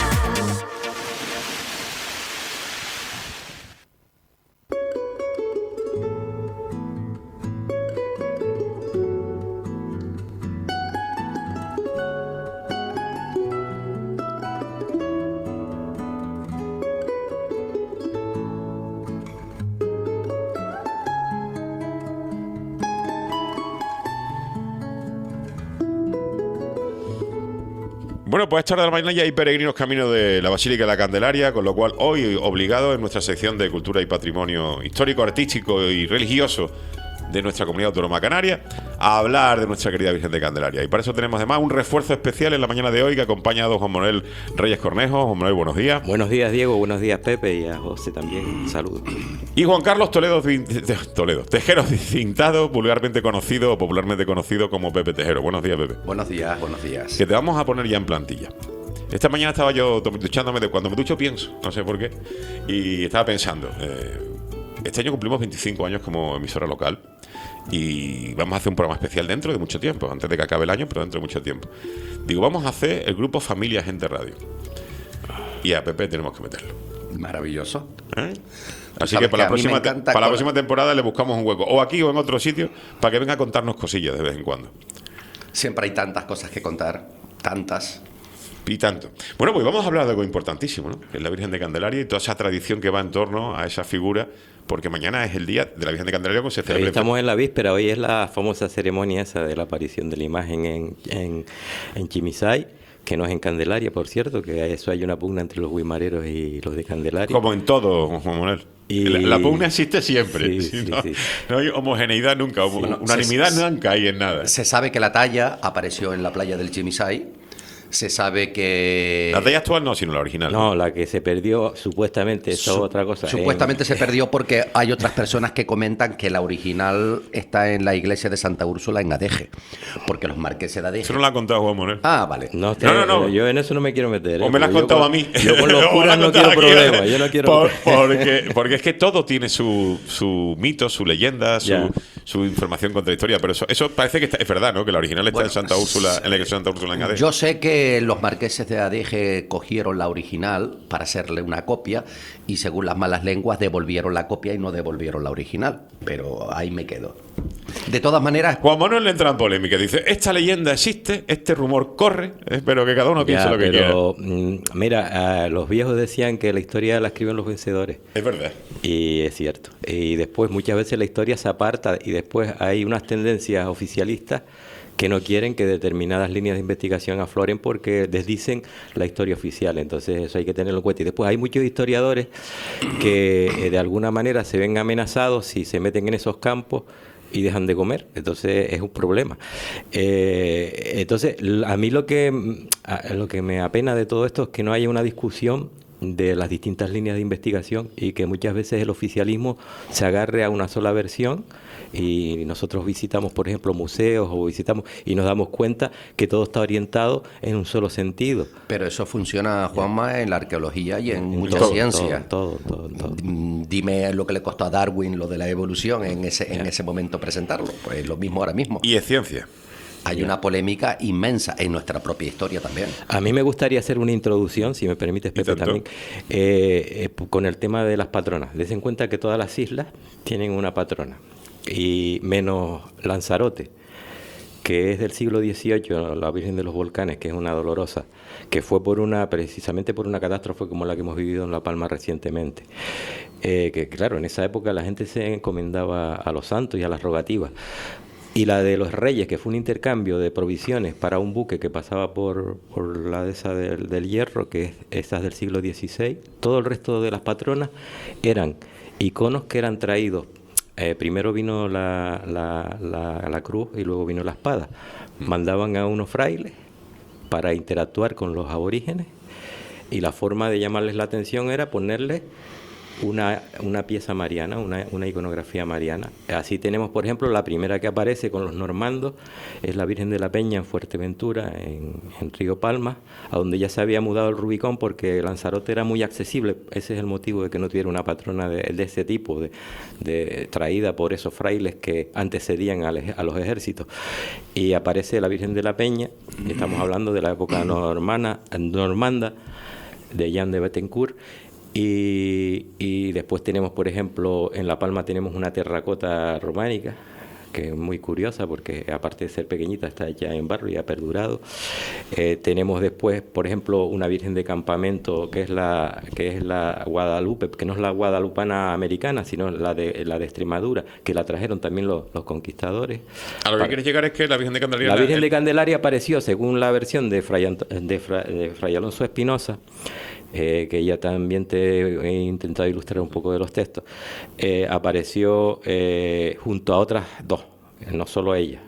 Bueno, pues a esta hora de la mañana ya hay peregrinos camino de la Basílica de la Candelaria, con lo cual hoy obligado en nuestra sección de Cultura y Patrimonio Histórico, Artístico y Religioso de nuestra comunidad autónoma canaria, a hablar de nuestra querida Virgen de Candelaria. Y para eso tenemos además un refuerzo especial en la mañana de hoy que acompaña a don Juan Manuel Reyes Cornejo. Juan Manuel, buenos días. Buenos días, Diego. Buenos días, Pepe. Y a José también. Saludos. Y Juan Carlos Tejero Cintado, vulgarmente conocido o popularmente conocido como Pepe Tejero. Buenos días, Pepe. Buenos días. Que te vamos a poner ya en plantilla. Esta mañana estaba yo duchándome, cuando me ducho pienso, no sé por qué, y estaba pensando, este año cumplimos 25 años como emisora local y vamos a hacer un programa especial dentro de mucho tiempo, antes de que acabe el año, pero dentro de mucho tiempo. Digo, vamos a hacer el grupo Familia Gente Radio. Y a Pepe tenemos que meterlo. Maravilloso. ¿Eh? Así Sabes que para la a mí me próxima, encanta para la con- próxima temporada le buscamos un hueco, o aquí o en otro sitio, para que venga a contarnos cosillas de vez en cuando. Siempre hay tantas cosas que contar, tantas. Y tanto. Bueno, pues vamos a hablar de algo importantísimo, ¿no? Que es la Virgen de Candelaria y toda esa tradición que va en torno a esa figura, porque mañana es el día de la Virgen de Candelaria que se Hoy celebra. estamos en la víspera, hoy es la famosa ceremonia esa de la aparición de la imagen en Chimisay, que no es en Candelaria, por cierto, que a eso hay una pugna entre los guimareros y los de Candelaria. Como en todo, Juan Manuel. Y- La pugna existe siempre. Sí, sí, no, sí. no hay homogeneidad nunca, Bueno, unanimidad se- nunca hay en nada. Se sabe que la talla apareció en la playa del Chimisay. Se sabe que... La talla actual no, sino la original. No, la que se perdió supuestamente, eso es otra cosa. Supuestamente se perdió porque hay otras personas que comentan que la original está en la iglesia de Santa Úrsula en Adeje, porque los marqueses de Adeje... Eso no lo ha contado Juan Manuel. Ah, vale. No. Yo en eso no me quiero meter. O me lo has porque contado yo a mí. Yo con los O me lo curas has no contado quiero aquí. problemas. Yo no quiero. Porque es que todo tiene su mito, su leyenda, Ya. su información contradictoria. Pero eso parece que es verdad, ¿no? Que la original está Bueno, en Santa Úrsula, en la iglesia de Santa Úrsula en Adeje. Yo sé que los marqueses de Adeje cogieron la original para hacerle una copia y según las malas lenguas devolvieron la copia y no devolvieron la original, pero ahí me quedo. De todas maneras, Juan Manuel le entra en polémica. Dice, esta leyenda existe, este rumor corre, pero que cada uno piense Ya, lo que quiera. pero mira, los viejos decían que la historia la escriben los vencedores. Es verdad. Y es cierto. Y después muchas veces la historia se aparta y después hay unas tendencias oficialistas que no quieren que determinadas líneas de investigación afloren porque desdicen la historia oficial. Entonces eso hay que tenerlo en cuenta. Y después hay muchos historiadores que de alguna manera se ven amenazados si se meten en esos campos y dejan de comer. Entonces es un problema. Entonces a mí lo que me apena de todo esto es que no haya una discusión de las distintas líneas de investigación y que muchas veces el oficialismo se agarre a una sola versión y nosotros visitamos, por ejemplo, museos o visitamos y nos damos cuenta que todo está orientado en un solo sentido. pero eso funciona, Juanma, en la arqueología y en muchas Todo, ciencias. todo. Dime lo que le costó a Darwin lo de la evolución en ese momento presentarlo. Pues lo mismo ahora mismo. Y es ciencia. Hay una polémica inmensa en nuestra propia historia también. A mí me gustaría hacer una introducción, si me permites, Pepe, tanto. también, con el tema de las patronas. Des en cuenta que todas las islas tienen una patrona, y menos Lanzarote, que es del siglo XVIII, la Virgen de los Volcanes, que es una dolorosa, que fue precisamente por una catástrofe como la que hemos vivido en La Palma recientemente. Que claro, en esa época la gente se encomendaba a los santos y a las rogativas. Y la de los reyes, que fue un intercambio de provisiones para un buque que pasaba por la dehesa del Hierro, que es esas del siglo XVI, todo el resto de las patronas eran iconos que eran traídos. Primero vino la cruz y luego vino la espada. Mandaban a unos frailes para interactuar con los aborígenes y la forma de llamarles la atención era ponerles una pieza mariana, una iconografía mariana. Así tenemos, por ejemplo, la primera que aparece con los normandos, es la Virgen de la Peña en Fuerteventura, en Río Palma, a donde ya se había mudado el Rubicón porque Lanzarote era muy accesible. Ese es el motivo de que no tuviera una patrona de ese tipo, traída por esos frailes que antecedían a los ejércitos. Y aparece la Virgen de la Peña, y estamos hablando de la época normanda, de Jean de Bettencourt. Y después tenemos, por ejemplo, en La Palma tenemos una terracota románica que es muy curiosa porque aparte de ser pequeñita está hecha en barro y ha perdurado. Tenemos después, por ejemplo, una Virgen de Campamento que es la Guadalupe, que no es la guadalupana americana, sino la de Extremadura, que la trajeron también los conquistadores. A lo que quieres llegar es que la Virgen de Candelaria... La Virgen de Candelaria apareció, según la versión de Fray Alonso Espinosa, que ya también te he intentado ilustrar un poco de los textos, apareció junto a otras dos, no solo ella,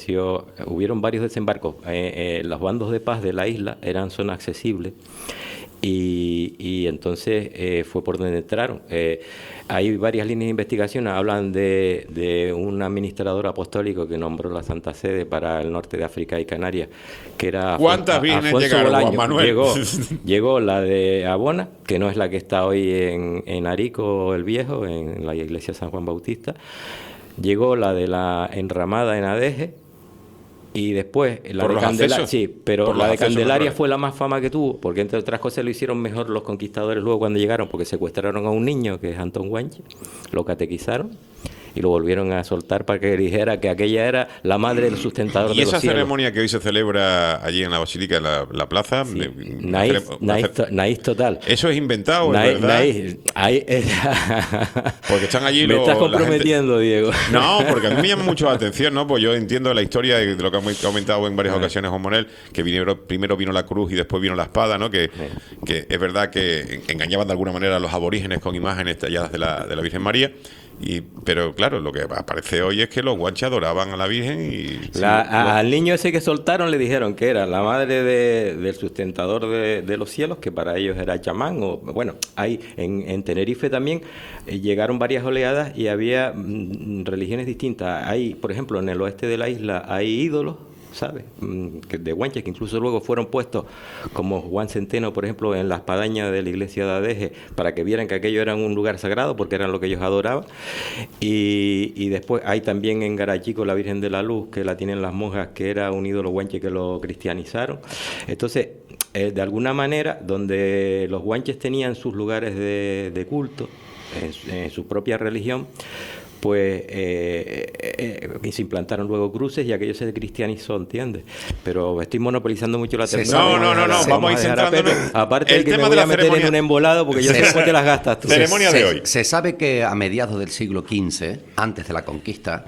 hubieron varios desembarcos, los bandos de paz de la isla eran zona accesible y entonces fue por donde entraron. Hay varias líneas de investigación, hablan de un administrador apostólico que nombró la Santa Sede para el norte de África y Canarias, que era ¿Cuántas vírgenes Afonso llegaron, Bolaño. Juan Manuel? Llegó la de Abona, que no es la que está hoy en Arico el Viejo, en la iglesia San Juan Bautista. Llegó la de la Enramada en Adeje. Y después la ¿Por de los Candelaria, accesos? sí, pero Por la los de accesos Candelaria naturales. fue la más fama que tuvo, porque entre otras cosas lo hicieron mejor los conquistadores luego cuando llegaron, porque secuestraron a un niño que es Antón Guanche, lo catequizaron y lo volvieron a soltar para que dijera que aquella era la madre del sustentador Y de esa los cielos. ceremonia que hoy se celebra allí en la Basílica de la Plaza, Sí. una Naíz total. ¿eso es inventado, es Naíz, verdad? ahí, Porque están allí me los... estás la gente- comprometiendo, Diego. No, porque a mí me llama mucho la atención, ¿no? Pues yo entiendo la historia de lo que ha comentado en varias ocasiones Juan Manuel, que primero vino la cruz y después vino la espada, ¿no? Que es verdad que engañaban de alguna manera a los aborígenes con imágenes talladas de la Virgen María. Pero claro, lo que aparece hoy es que los guanches adoraban a la Virgen y... Al niño ese que soltaron le dijeron que era la madre del sustentador de los cielos, que para ellos era chamán. O bueno, hay en Tenerife también llegaron varias oleadas y había religiones distintas. Hay, por ejemplo, en el oeste de la isla hay ídolos, ¿sabes? De guanches que incluso luego fueron puestos como Juan Centeno, por ejemplo, en la espadaña de la iglesia de Adeje, para que vieran que aquello era un lugar sagrado porque eran lo que ellos adoraban. Y después hay también en Garachico la Virgen de la Luz, que la tienen las monjas, que era un ídolo guanche que lo cristianizaron. Entonces, de alguna manera, donde los guanches tenían sus lugares de culto en su propia religión, pues se implantaron luego cruces y aquello se cristianizó, ¿entiendes? Pero estoy monopolizando mucho la tercera. No, vamos a ir centrándonos. Aparte El de que tema me voy de a la meter ceremonia- en un embolado porque yo sé después te las gastas tú. Ceremonia de hoy. Se sabe que a mediados del siglo XV, antes de la conquista,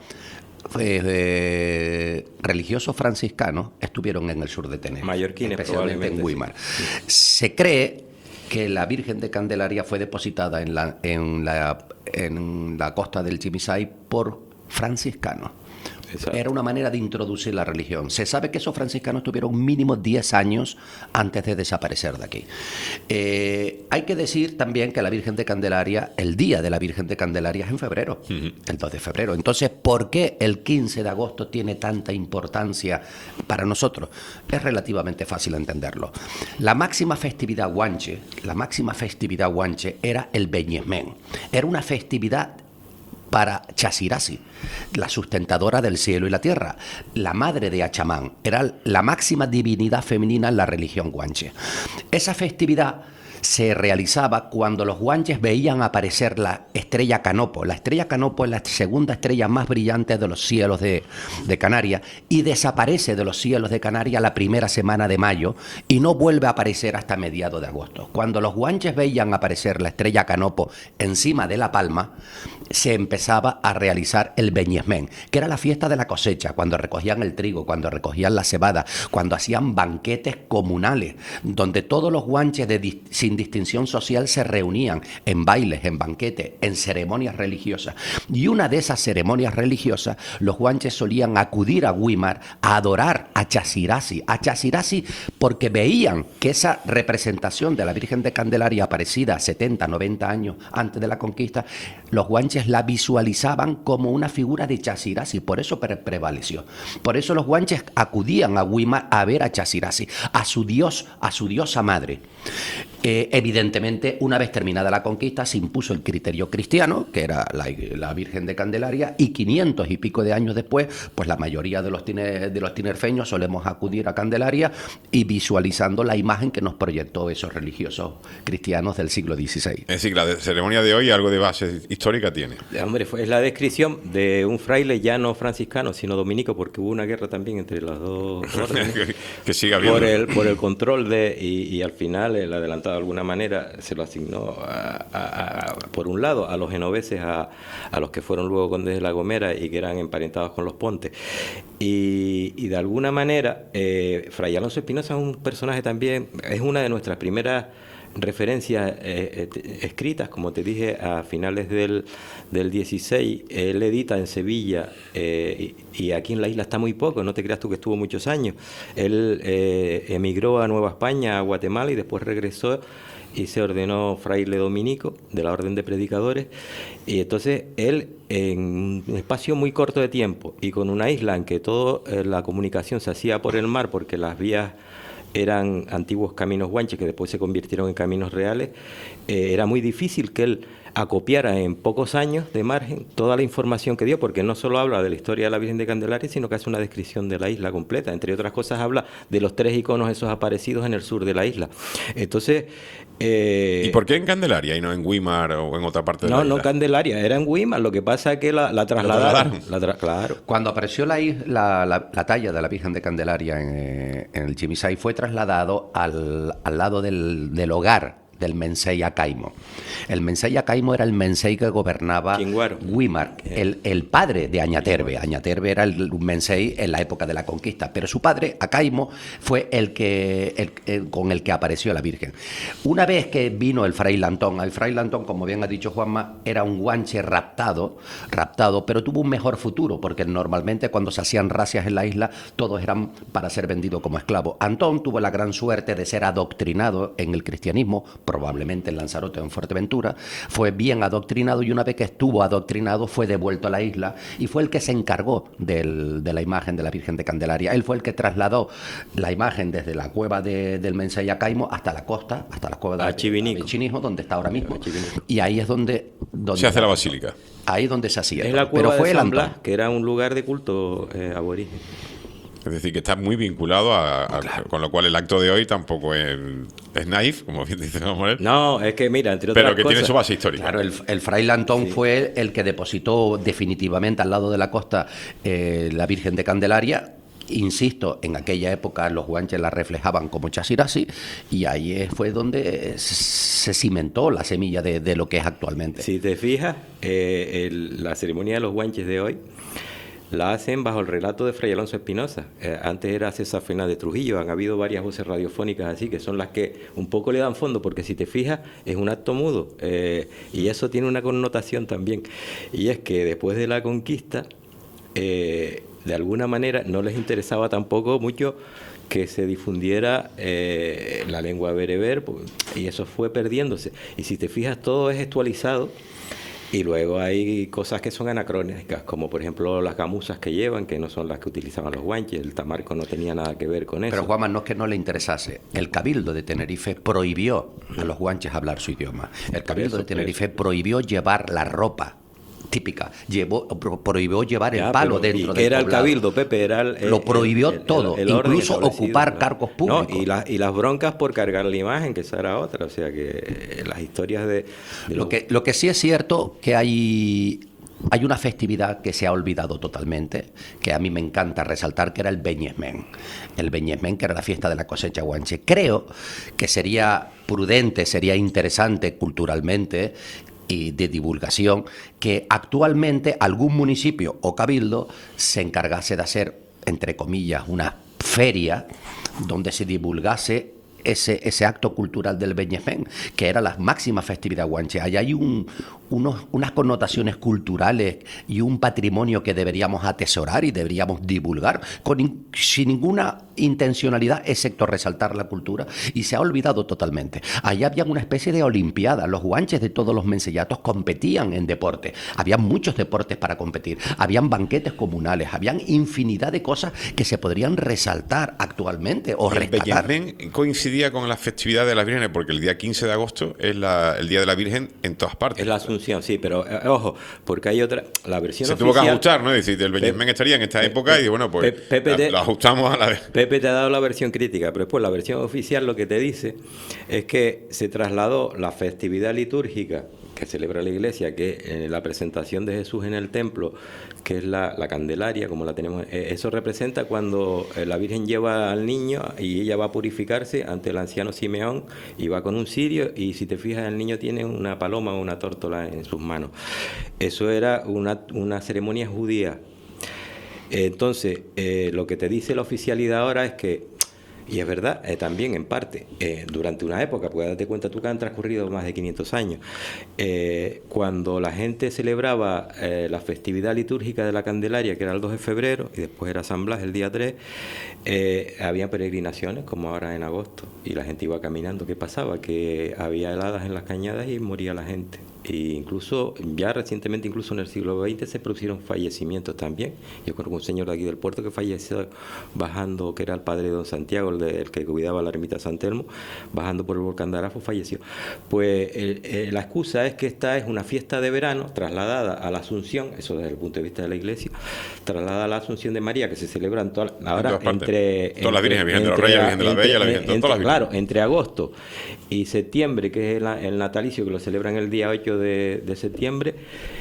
religiosos franciscanos estuvieron en el sur de Tenerife, Mallorquines, especialmente en probablemente, Güímar. Se cree que la Virgen de Candelaria fue depositada en la costa del Chimisay por franciscanos. Exacto. Era una manera de introducir la religión. Se sabe que esos franciscanos tuvieron mínimo 10 años antes de desaparecer de aquí. Hay que decir también que la Virgen de Candelaria, el día de la Virgen de Candelaria es en febrero, el 2 de febrero. Entonces, ¿por qué el 15 de agosto tiene tanta importancia para nosotros? Es relativamente fácil entenderlo. La máxima festividad guanche era el Beñesmén. Era una festividad para Chasirasi, la sustentadora del cielo y la tierra, la madre de Achamán, era la máxima divinidad femenina en la religión guanche. Esa festividad se realizaba cuando los guanches veían aparecer la estrella Canopo. La estrella Canopo es la segunda estrella más brillante de los cielos de Canarias y desaparece de los cielos de Canarias la primera semana de mayo y no vuelve a aparecer hasta mediados de agosto. Cuando los guanches veían aparecer la estrella Canopo encima de La Palma, se empezaba a realizar el Beñesmén, que era la fiesta de la cosecha, cuando recogían el trigo, cuando recogían la cebada, cuando hacían banquetes comunales, donde todos los guanches sin distinción social se reunían en bailes, en banquetes, en ceremonias religiosas. Y una de esas ceremonias religiosas, los guanches solían acudir a Güímar a adorar a Chasirasi porque veían que esa representación de la Virgen de Candelaria aparecida 70, 90 años antes de la conquista, los guanches la visualizaban como una figura de Chasirasi, por eso prevaleció. Por eso los guanches acudían a Güímar a ver a Chasirasi, a su diosa madre. Evidentemente, una vez terminada la conquista, se impuso el criterio cristiano, que era la Virgen de Candelaria, y 500 y pico de años después, pues la mayoría de los tinerfeños solemos acudir a Candelaria y visualizando la imagen que nos proyectó esos religiosos cristianos del siglo XVI. Es decir, la ceremonia de hoy algo de base histórica tiene. Hombre, es la descripción de un fraile ya no franciscano, sino dominico, porque hubo una guerra también entre las dos órdenes. Que siga habiendo. Por el control y al final el adelantado de alguna manera se lo asignó por un lado a los genoveses, a los que fueron luego condes de La Gomera y que eran emparentados con los Pontes. Y de alguna manera Fray Alonso Espinosa es un personaje también, es una de nuestras primeras referencias escritas, como te dije, a finales del 16. Él edita en Sevilla y aquí en la isla está muy poco, no te creas tú que estuvo muchos años. Él emigró a Nueva España, a Guatemala, y después regresó y se ordenó fraile dominico de la Orden de Predicadores. Y entonces él, en un espacio muy corto de tiempo y con una isla en que toda la comunicación se hacía por el mar, porque las vías eran antiguos caminos guanches que después se convirtieron en caminos reales, era muy difícil que él acopiara en pocos años de margen toda la información que dio, porque no solo habla de la historia de la Virgen de Candelaria, sino que hace una descripción de la isla completa. Entre otras cosas, habla de los 3 iconos esos aparecidos en el sur de la isla. Entonces... ¿Y por qué en Candelaria y no en Güímar o en otra parte de la isla? No, Candelaria, era en Güímar, lo que pasa es que la trasladaron. Claro. Cuando apareció la talla de la Virgen de Candelaria en el Chimisay, fue trasladado al lado del hogar del Mensei Acaimo. El Mensei Acaimo era el Mensei que gobernaba Chinguaro. Güímar, el padre de Añaterbe. Añaterbe era el Mensei en la época de la conquista, pero su padre, Acaimo, fue con el que apareció la Virgen. Una vez que vino el Fray Lantón, como bien ha dicho Juanma, era un guanche raptado, pero tuvo un mejor futuro, porque normalmente cuando se hacían razias en la isla, todos eran para ser vendidos como esclavos. Antón tuvo la gran suerte de ser adoctrinado en el cristianismo, probablemente en Lanzarote o en Fuerteventura, fue bien adoctrinado, y una vez que estuvo adoctrinado fue devuelto a la isla y fue el que se encargó de la imagen de la Virgen de Candelaria. Él fue el que trasladó la imagen desde la cueva del Mensei Acaimo hasta la costa, hasta la cueva de Chinijo, donde está ahora mismo, y ahí es donde se hace la basílica. Ahí donde se hacía. Es la cueva pero fue de el San Antón, Blas, que era un lugar de culto aborigen. Es decir, que está muy vinculado Claro. con lo cual el acto de hoy tampoco es naif, como bien dice Manuel. No, es que mira, entre otras pero que cosas, tiene su base histórica. Claro, el Fray Lantón fue el que depositó definitivamente al lado de la costa la Virgen de Candelaria. Insisto, en aquella época los guanches la reflejaban como chasirasi, y ahí fue donde se cimentó la semilla de lo que es actualmente. Si te fijas, la ceremonia de los guanches de hoy la hacen bajo el relato de Fray Alonso Espinosa. Antes era César Fernández Trujillo. Han habido varias voces radiofónicas así, que son las que un poco le dan fondo, porque si te fijas, es un acto mudo. Y eso tiene una connotación también. Y es que después de la conquista, de alguna manera, no les interesaba tampoco mucho que se difundiera la lengua bereber, y eso fue perdiéndose. Y si te fijas, todo es gestualizado. Y luego hay cosas que son anacrónicas, como por ejemplo las gamuzas que llevan, que no son las que utilizaban los guanches. El tamarco no tenía nada que ver con eso. Pero Juanma, no es que no le interesase. El Cabildo de Tenerife prohibió a los guanches hablar su idioma. El Cabildo de Tenerife prohibió llevar la ropa típica, prohibió llevar el palo dentro del era el poblado. Cabildo, Pepe, era lo prohibió todo, el orden incluso establecido, ocupar ¿no? cargos públicos. No, y las broncas por cargar la imagen, que esa era otra. O sea que las historias de lo que sí es cierto, que hay una festividad que se ha olvidado totalmente, que a mí me encanta resaltar, que era el Beñesmen. El Beñesmen, que era la fiesta de la cosecha guanche. Creo que sería prudente, sería interesante culturalmente y de divulgación, que actualmente algún municipio o cabildo se encargase de hacer, entre comillas, una feria donde se divulgase ese acto cultural del Beñesmen, que era la máxima festividad guanche. Ahí hay unas connotaciones culturales y un patrimonio que deberíamos atesorar y deberíamos divulgar sin ninguna intencionalidad, excepto resaltar la cultura, y se ha olvidado totalmente. Allá había una especie de olimpiada. Los guanches de todos los mensellatos competían en deporte. Había muchos deportes para competir. Habían banquetes comunales. Habían infinidad de cosas que se podrían resaltar actualmente o rescatar. El Beñesmen coincidía con la festividad de las Vírgenes, porque el día 15 de agosto es el Día de la Virgen en todas partes. Es la Asunción, sí, pero ojo, porque hay otra, la versión se oficial... tuvo que ajustar, ¿no? Es decir, el Beñesmen estaría en esta época y bueno, pues lo ajustamos a la vez. Pepe te ha dado la versión crítica, pero después la versión oficial lo que te dice es que se trasladó la festividad litúrgica que celebra la Iglesia, que la presentación de Jesús en el templo, que es la Candelaria, como la tenemos, eso representa cuando la Virgen lleva al niño y ella va a purificarse ante el anciano Simeón y va con un cirio, y si te fijas el niño tiene una paloma o una tórtola en sus manos. Eso era una ceremonia judía. Entonces, lo que te dice la oficialidad ahora es que Y es verdad, también en parte, durante una época, porque date cuenta tú que han transcurrido más de 500 años, cuando la gente celebraba la festividad litúrgica de la Candelaria, que era el 2 de febrero, y después era San Blas el día 3, había peregrinaciones, como ahora en agosto, y la gente iba caminando. ¿Qué pasaba? Que había heladas en las cañadas y moría la gente. E incluso, ya recientemente, incluso en el siglo XX, se produjeron fallecimientos también. Yo conozco un señor de aquí del puerto que falleció bajando, que era el padre de don Santiago, el que cuidaba la ermita de San Telmo, bajando por el volcán de Arafo, falleció. Pues la excusa es que esta es una fiesta de verano trasladada a la Asunción, eso desde el punto de vista de la Iglesia, trasladada a la Asunción de María, que se celebra ahora entre todas las Virgen, Virgen de los Reyes, Virgen de la Bella, la Virgen de todas las Virgen. Claro, entre agosto y septiembre, que es el natalicio, que lo celebran el día 8 de septiembre,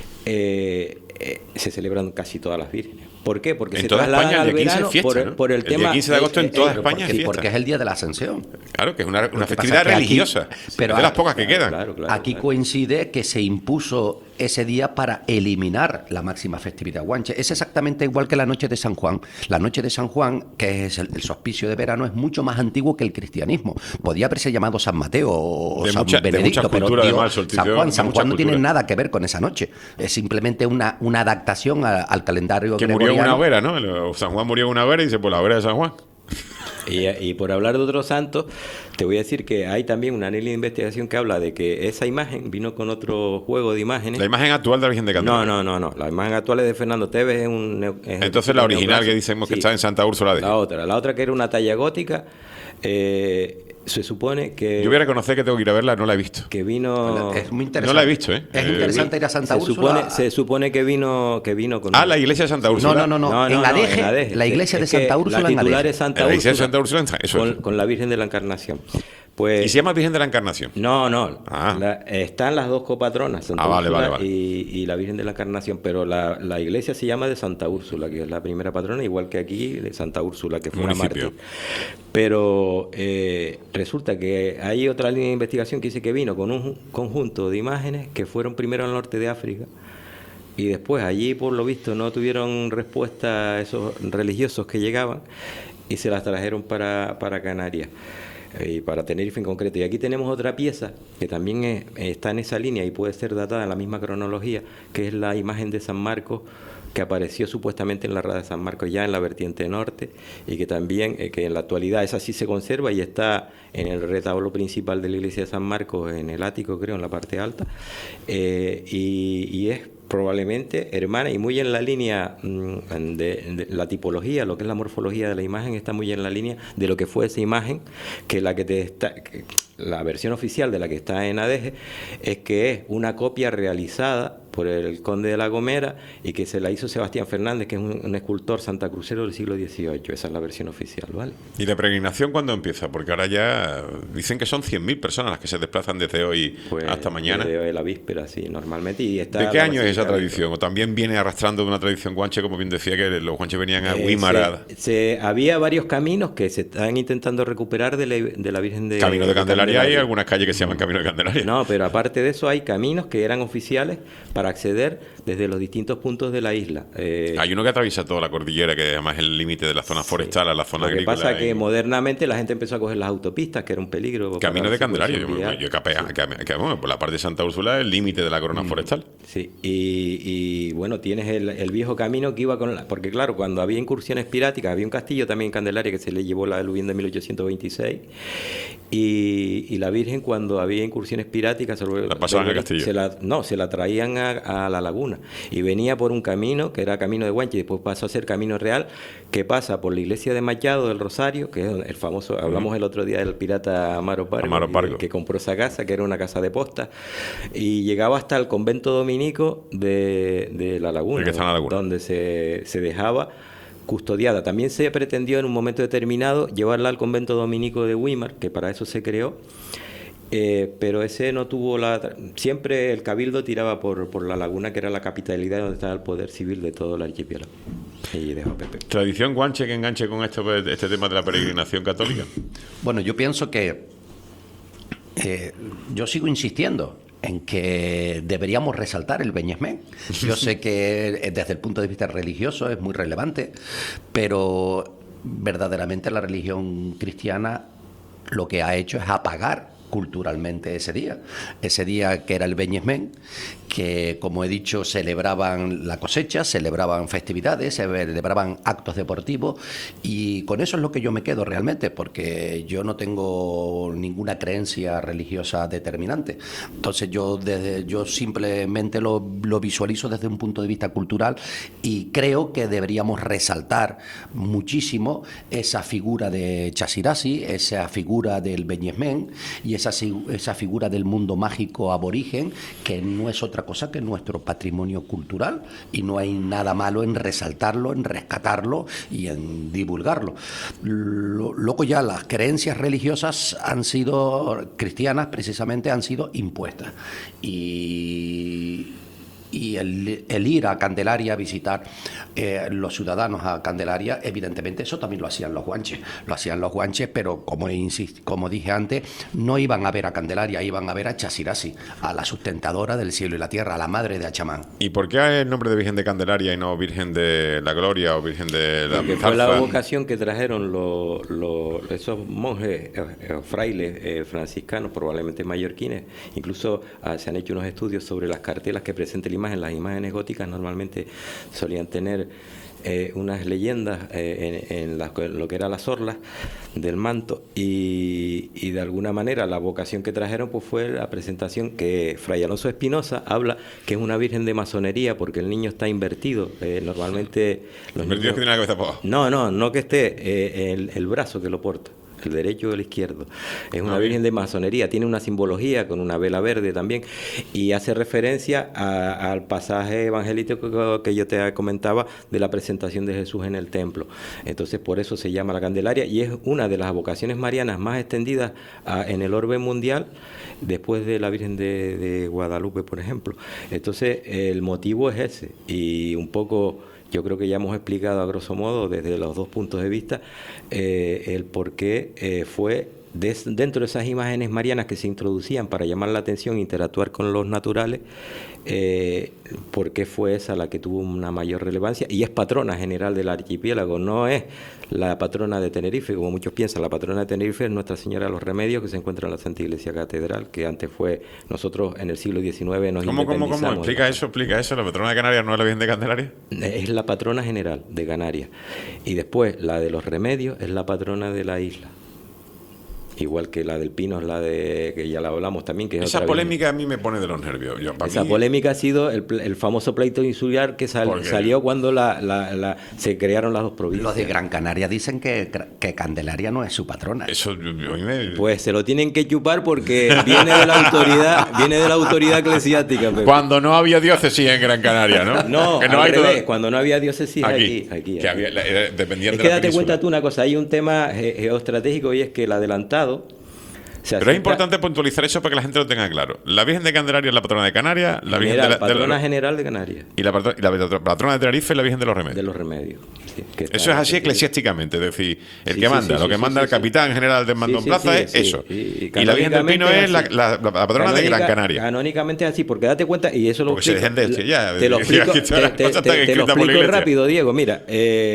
se celebran casi todas las vírgenes. ¿Por qué? Porque en se toda trasladan España al el día 15 verano es fiesta, ¿no? por el tema. Día 15 de agosto en toda España es Y fiesta. porque es el día de la Ascensión. Claro, que es una Lo que festividad pasa es que aquí- religiosa, pero es de las pocas que quedan. Claro. Aquí coincide que se impuso ese día para eliminar la máxima festividad guanche. Es exactamente igual que la noche de San Juan. La noche de San Juan, que es el solsticio de verano, es mucho más antiguo que el cristianismo. Podía haberse llamado San Mateo o De San mucha Benedicto, pero cultura, tío, además, el solsticio, San Juan, de San mucha Juan no tiene cultura. nada que ver con esa noche. Es simplemente una adaptación al calendario Que murió en gregoriano. una hoguera, ¿no? San Juan murió en una hoguera y dice, pues la hoguera de San Juan. Y por hablar de otros santos, te voy a decir que hay también una línea de investigación que habla de que esa imagen vino con otro juego de imágenes. La imagen actual de la Virgen de Candelaria. No. La imagen actual es de Fernando Tevez. Entonces la original que decimos que está en Santa Úrsula de... La otra que era una talla gótica, se supone que... Yo voy a reconocer que tengo que ir a verla, no la he visto. Que vino... Es muy interesante. No la he visto, ¿eh? Es interesante ir a Santa Úrsula. Se supone que vino con... Ah, la iglesia de Santa Úrsula. No. En Adeje, la iglesia de Santa Úrsula La en titular Adeje. es Santa La iglesia de Úrsula, Santa Úrsula, eso es. con la Virgen de la Encarnación. Pues, Y se llama Virgen de la Encarnación. No. Ah. Están las dos copatronas, Santa Vale. Úrsula y la Virgen de la Encarnación, pero la iglesia se llama de Santa Úrsula, que es la primera patrona, igual que aquí de Santa Úrsula, que fue una Municipio. mártir. Pero resulta que hay otra línea de investigación que dice que vino con un conjunto de imágenes que fueron primero al norte de África y después allí, por lo visto, no tuvieron respuesta a esos religiosos que llegaban y se las trajeron para Canarias. Y para Tenerife en concreto. Y aquí tenemos otra pieza que también está en esa línea y puede ser datada en la misma cronología, que es la imagen de San Marcos, que apareció supuestamente en la Rada de San Marcos ya en la vertiente norte, y que también, que en la actualidad esa sí se conserva y está en el retablo principal de la iglesia de San Marcos, en el ático, creo, en la parte alta, y es probablemente hermana y muy en la línea de la tipología, lo que es la morfología de la imagen, está muy en la línea de lo que fue esa imagen, que la versión oficial de la que está en Adeje es que es una copia realizada por el conde de La Gomera y que se la hizo Sebastián Fernández, que es un escultor santacrucero del siglo XVIII. Esa es la versión oficial, ¿vale? ¿Y la peregrinación cuándo empieza? Porque ahora ya dicen que son 100.000 personas las que se desplazan desde hoy hasta mañana. Desde hoy la víspera, sí, normalmente. Y está ¿De qué la año es esa basílica tradición? ¿O también viene arrastrando de una tradición guanche, como bien decía, que los guanches venían a Guímara? Había varios caminos que se están intentando recuperar de la Virgen de Camino de Candelaria, hay algunas calles que se llaman Camino de Candelaria. No, pero aparte de eso hay caminos que eran oficiales para acceder desde los distintos puntos de la isla. Hay uno que atraviesa toda la cordillera, que además es el límite de la zona forestal a la zona agrícola. Lo que pasa es que modernamente la gente empezó a coger las autopistas, que era un peligro. Camino de Candelaria, yo capea, bueno, por la parte de Santa Úrsula es el límite de la corona forestal. Sí, y bueno, tienes el viejo camino que iba con porque claro, cuando había incursiones piráticas, había un castillo también en Candelaria que se le llevó la aluvión de 1826, y la Virgen, cuando había incursiones piráticas, la pasaban al castillo. se la traían a la laguna, y venía por un camino que era camino de Guanche, y después pasó a ser camino real, que pasa por la iglesia de Machado del Rosario, que es el famoso, hablamos el otro día del pirata Amaro Pargo, que compró esa casa, que era una casa de posta, y llegaba hasta el convento dominico de La Laguna, donde se dejaba custodiada. También se pretendió en un momento determinado llevarla al convento dominico de Weimar, que para eso se creó, pero ese no tuvo siempre el cabildo tiraba por La Laguna, que era la capitalidad donde estaba el poder civil de todo el archipiélago. Y dejo Pepe. ¿Tradición guanche que enganche con este tema de la peregrinación católica? Bueno, yo pienso que yo sigo insistiendo en que deberíamos resaltar el Beñesmén. Yo sé que desde el punto de vista religioso es muy relevante, pero verdaderamente la religión cristiana lo que ha hecho es apagar culturalmente ese día que era el Beñesmen, que, como he dicho, celebraban la cosecha, celebraban festividades, celebraban actos deportivos, y con eso es lo que yo me quedo realmente, porque yo no tengo ninguna creencia religiosa determinante. Entonces yo simplemente lo visualizo desde un punto de vista cultural, y creo que deberíamos resaltar muchísimo esa figura de Chasirasi, esa figura del Beñesmen y esa figura del mundo mágico aborigen, que no es otra cosa que nuestro patrimonio cultural, y no hay nada malo en resaltarlo, en rescatarlo y en divulgarlo. Luego ya las creencias religiosas han sido cristianas, precisamente han sido impuestas, y el ir a Candelaria, a visitar los ciudadanos a Candelaria, evidentemente eso también lo hacían los guanches, pero como dije antes, no iban a ver a Candelaria, iban a ver a Chasirasi, a la sustentadora del cielo y la tierra, a la madre de Achamán. ¿Y por qué el nombre de Virgen de Candelaria y no Virgen de la Gloria o Virgen de la Porque fue la vocación que trajeron esos monjes, frailes franciscanos, probablemente mallorquines. Incluso se han hecho unos estudios sobre las cartelas que presenta la imagen. Las imágenes góticas normalmente solían tener unas leyendas en lo que eran las orlas del manto, y de alguna manera la vocación que trajeron pues fue la presentación que Fray Alonso Espinosa habla que es una virgen de masonería, porque el niño está invertido. Normalmente los niños... que tiene la cabeza para abajo. No que esté el brazo que lo porta, el derecho o el izquierdo. Es una virgen de masonería, tiene una simbología con una vela verde también, y hace referencia al pasaje evangelístico que yo te comentaba de la presentación de Jesús en el templo. Entonces por eso se llama la Candelaria, y es una de las vocaciones marianas más extendidas en el orbe mundial, después de la Virgen de Guadalupe, por ejemplo. Entonces el motivo es ese, y un poco... Yo creo que ya hemos explicado a grosso modo desde los dos puntos de vista el por qué fue dentro de esas imágenes marianas que se introducían para llamar la atención e interactuar con los naturales, por qué fue esa la que tuvo una mayor relevancia, y es patrona general del archipiélago, no es la patrona de Tenerife, como muchos piensan. La patrona de Tenerife es Nuestra Señora de los Remedios, que se encuentra en la Santa Iglesia Catedral, que antes fue, nosotros en el siglo XIX nos independizamos. ¿Cómo? Explica eso. ¿La patrona de Canarias no es la Virgen de Candelaria? Es la patrona general de Canarias. Y después, la de los Remedios es la patrona de la isla. Igual que la del Pino es la de, que ya la hablamos también, que es esa otra polémica a mí me pone de los nervios. Esa polémica ha sido el famoso pleito insular que salió cuando se crearon las dos provincias. Los de Gran Canaria dicen que Candelaria no es su patrona. Eso pues se lo tienen que chupar, porque viene de la autoridad eclesiástica. Pepe. Cuando no había diócesis en Gran Canaria, ¿no? No, que no al hay revés, cuando no había diócesis aquí. Que había, dependían es de que la date península. cuenta tú una cosa, hay un tema geoestratégico, y es que el adelantado pero es importante puntualizar eso para que la gente lo tenga claro. La Virgen de Candelaria es la patrona de Canarias, la Virgen de la patrona general de Canarias. Y la patrona de Tenerife es la Virgen de los Remedios. De los Remedios. Sí, eso es así eclesiásticamente, es decir, el que manda, lo que manda el capitán general de Mando en Plaza es eso. Y la Virgen del Pino es la patrona de Gran Canaria. Canónicamente es así, porque date cuenta, y eso lo explico. Te lo explico rápido, Diego. Mira,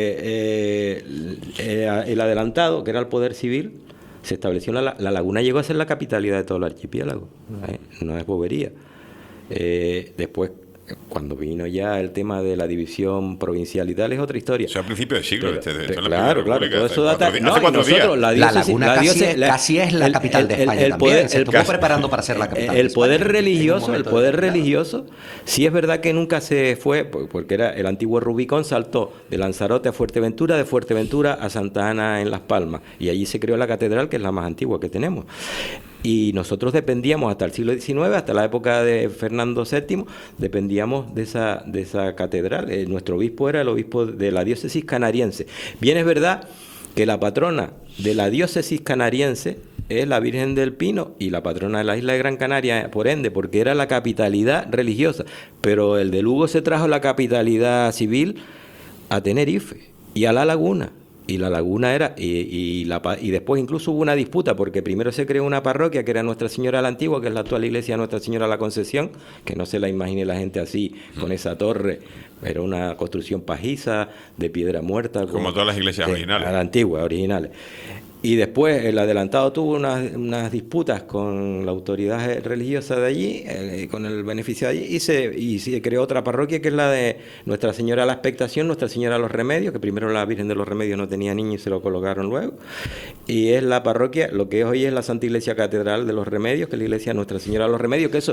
el adelantado, que era el poder civil, se estableció la laguna, llegó a ser la capitalidad de todo el archipiélago, no es bobería. Después, cuando vino ya el tema de la división provincial y tal, es otra historia. Eso a principios del siglo. Claro, todo eso data. Hace 4 días. La laguna casi es la capital de España también. Se estuvo preparando para ser la capital. El poder religioso, sí es verdad que nunca se fue, porque era el antiguo Rubicón, saltó de Lanzarote a Fuerteventura, de Fuerteventura a Santa Ana en Las Palmas, y allí se creó la catedral, que es la más antigua que tenemos. Y nosotros dependíamos hasta el siglo XIX, hasta la época de Fernando VII, dependíamos de esa catedral. Nuestro obispo era el obispo de la diócesis canariense. Bien es verdad que la patrona de la diócesis canariense es la Virgen del Pino, y la patrona de la isla de Gran Canaria, por ende, porque era la capitalidad religiosa. Pero el de Lugo se trajo la capitalidad civil a Tenerife y a La Laguna. Y la laguna era, y después incluso hubo una disputa, porque primero se creó una parroquia que era Nuestra Señora de la Antigua, que es la actual iglesia de Nuestra Señora de la Concepción, que no se la imagine la gente así, con esa torre. Era una construcción pajiza, de piedra muerta. Como todas las iglesias originales. A la antigua, originales. Y después el adelantado tuvo unas disputas con la autoridad religiosa de allí, con el beneficio de allí, y se creó otra parroquia que es la de Nuestra Señora de la Expectación, Nuestra Señora de los Remedios, que primero la Virgen de los Remedios no tenía niños y se lo colocaron luego. Y es la parroquia, lo que hoy es la Santa Iglesia Catedral de los Remedios, que es la iglesia de Nuestra Señora de los Remedios, que eso,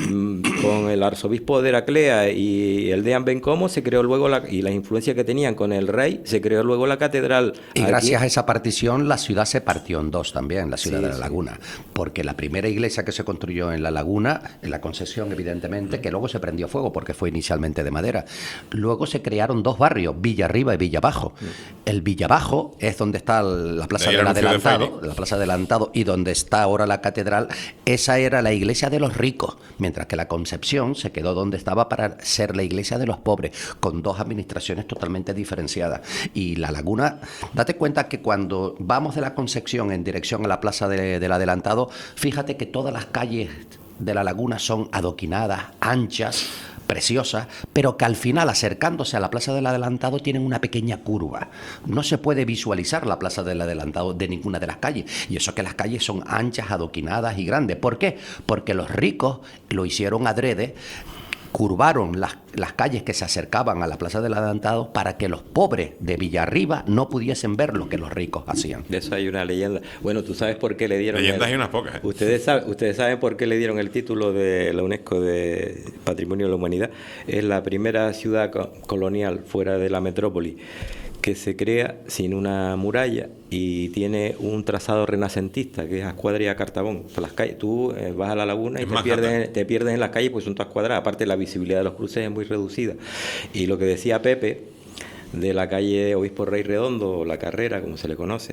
con el arzobispo de Heraclea y el deán Bencomo, se creó luego, y la influencia que tenían con el rey, se creó luego la catedral. Y gracias a esa partición, la ciudad se partió en dos también, la ciudad de La Laguna, porque la primera iglesia que se construyó en La Laguna, en la Concesión evidentemente, que luego se prendió fuego porque fue inicialmente de madera. Luego se crearon dos barrios, Villa Arriba y Villa Abajo. El Villa Abajo es donde está la Plaza del Adelantado, la Plaza Adelantado, y donde está ahora la catedral. Esa era la iglesia de los ricos, mientras que la Concepción se quedó donde estaba para ser la iglesia de los pobres, con dos administraciones totalmente diferenciadas. Y La Laguna, date cuenta que cuando vamos de la Concepción en dirección a la Plaza del Adelantado, fíjate que todas las calles de La Laguna son adoquinadas, anchas, preciosas, pero que al final, acercándose a la Plaza del Adelantado, tienen una pequeña curva. No se puede visualizar la Plaza del Adelantado de ninguna de las calles. Y eso que las calles son anchas, adoquinadas y grandes. ¿Por qué? Porque los ricos lo hicieron adrede, curvaron las calles que se acercaban a la Plaza del Adelantado para que los pobres de Villarriba no pudiesen ver lo que los ricos hacían. De eso hay una leyenda. Bueno, ¿tú sabes por qué le dieron? Leyendas hay unas pocas. Ustedes saben por qué le dieron el título de la UNESCO de Patrimonio de la Humanidad. Es la primera ciudad colonial fuera de la metrópoli que se crea sin una muralla y tiene un trazado renacentista, que es a escuadra y a cartabón. Por las calles, tú vas a La Laguna y te pierdes en las calles, pues son todas cuadradas. Aparte, la visibilidad de los cruces es muy reducida. Y lo que decía Pepe, de la calle Obispo Rey Redondo, o La Carrera, como se le conoce,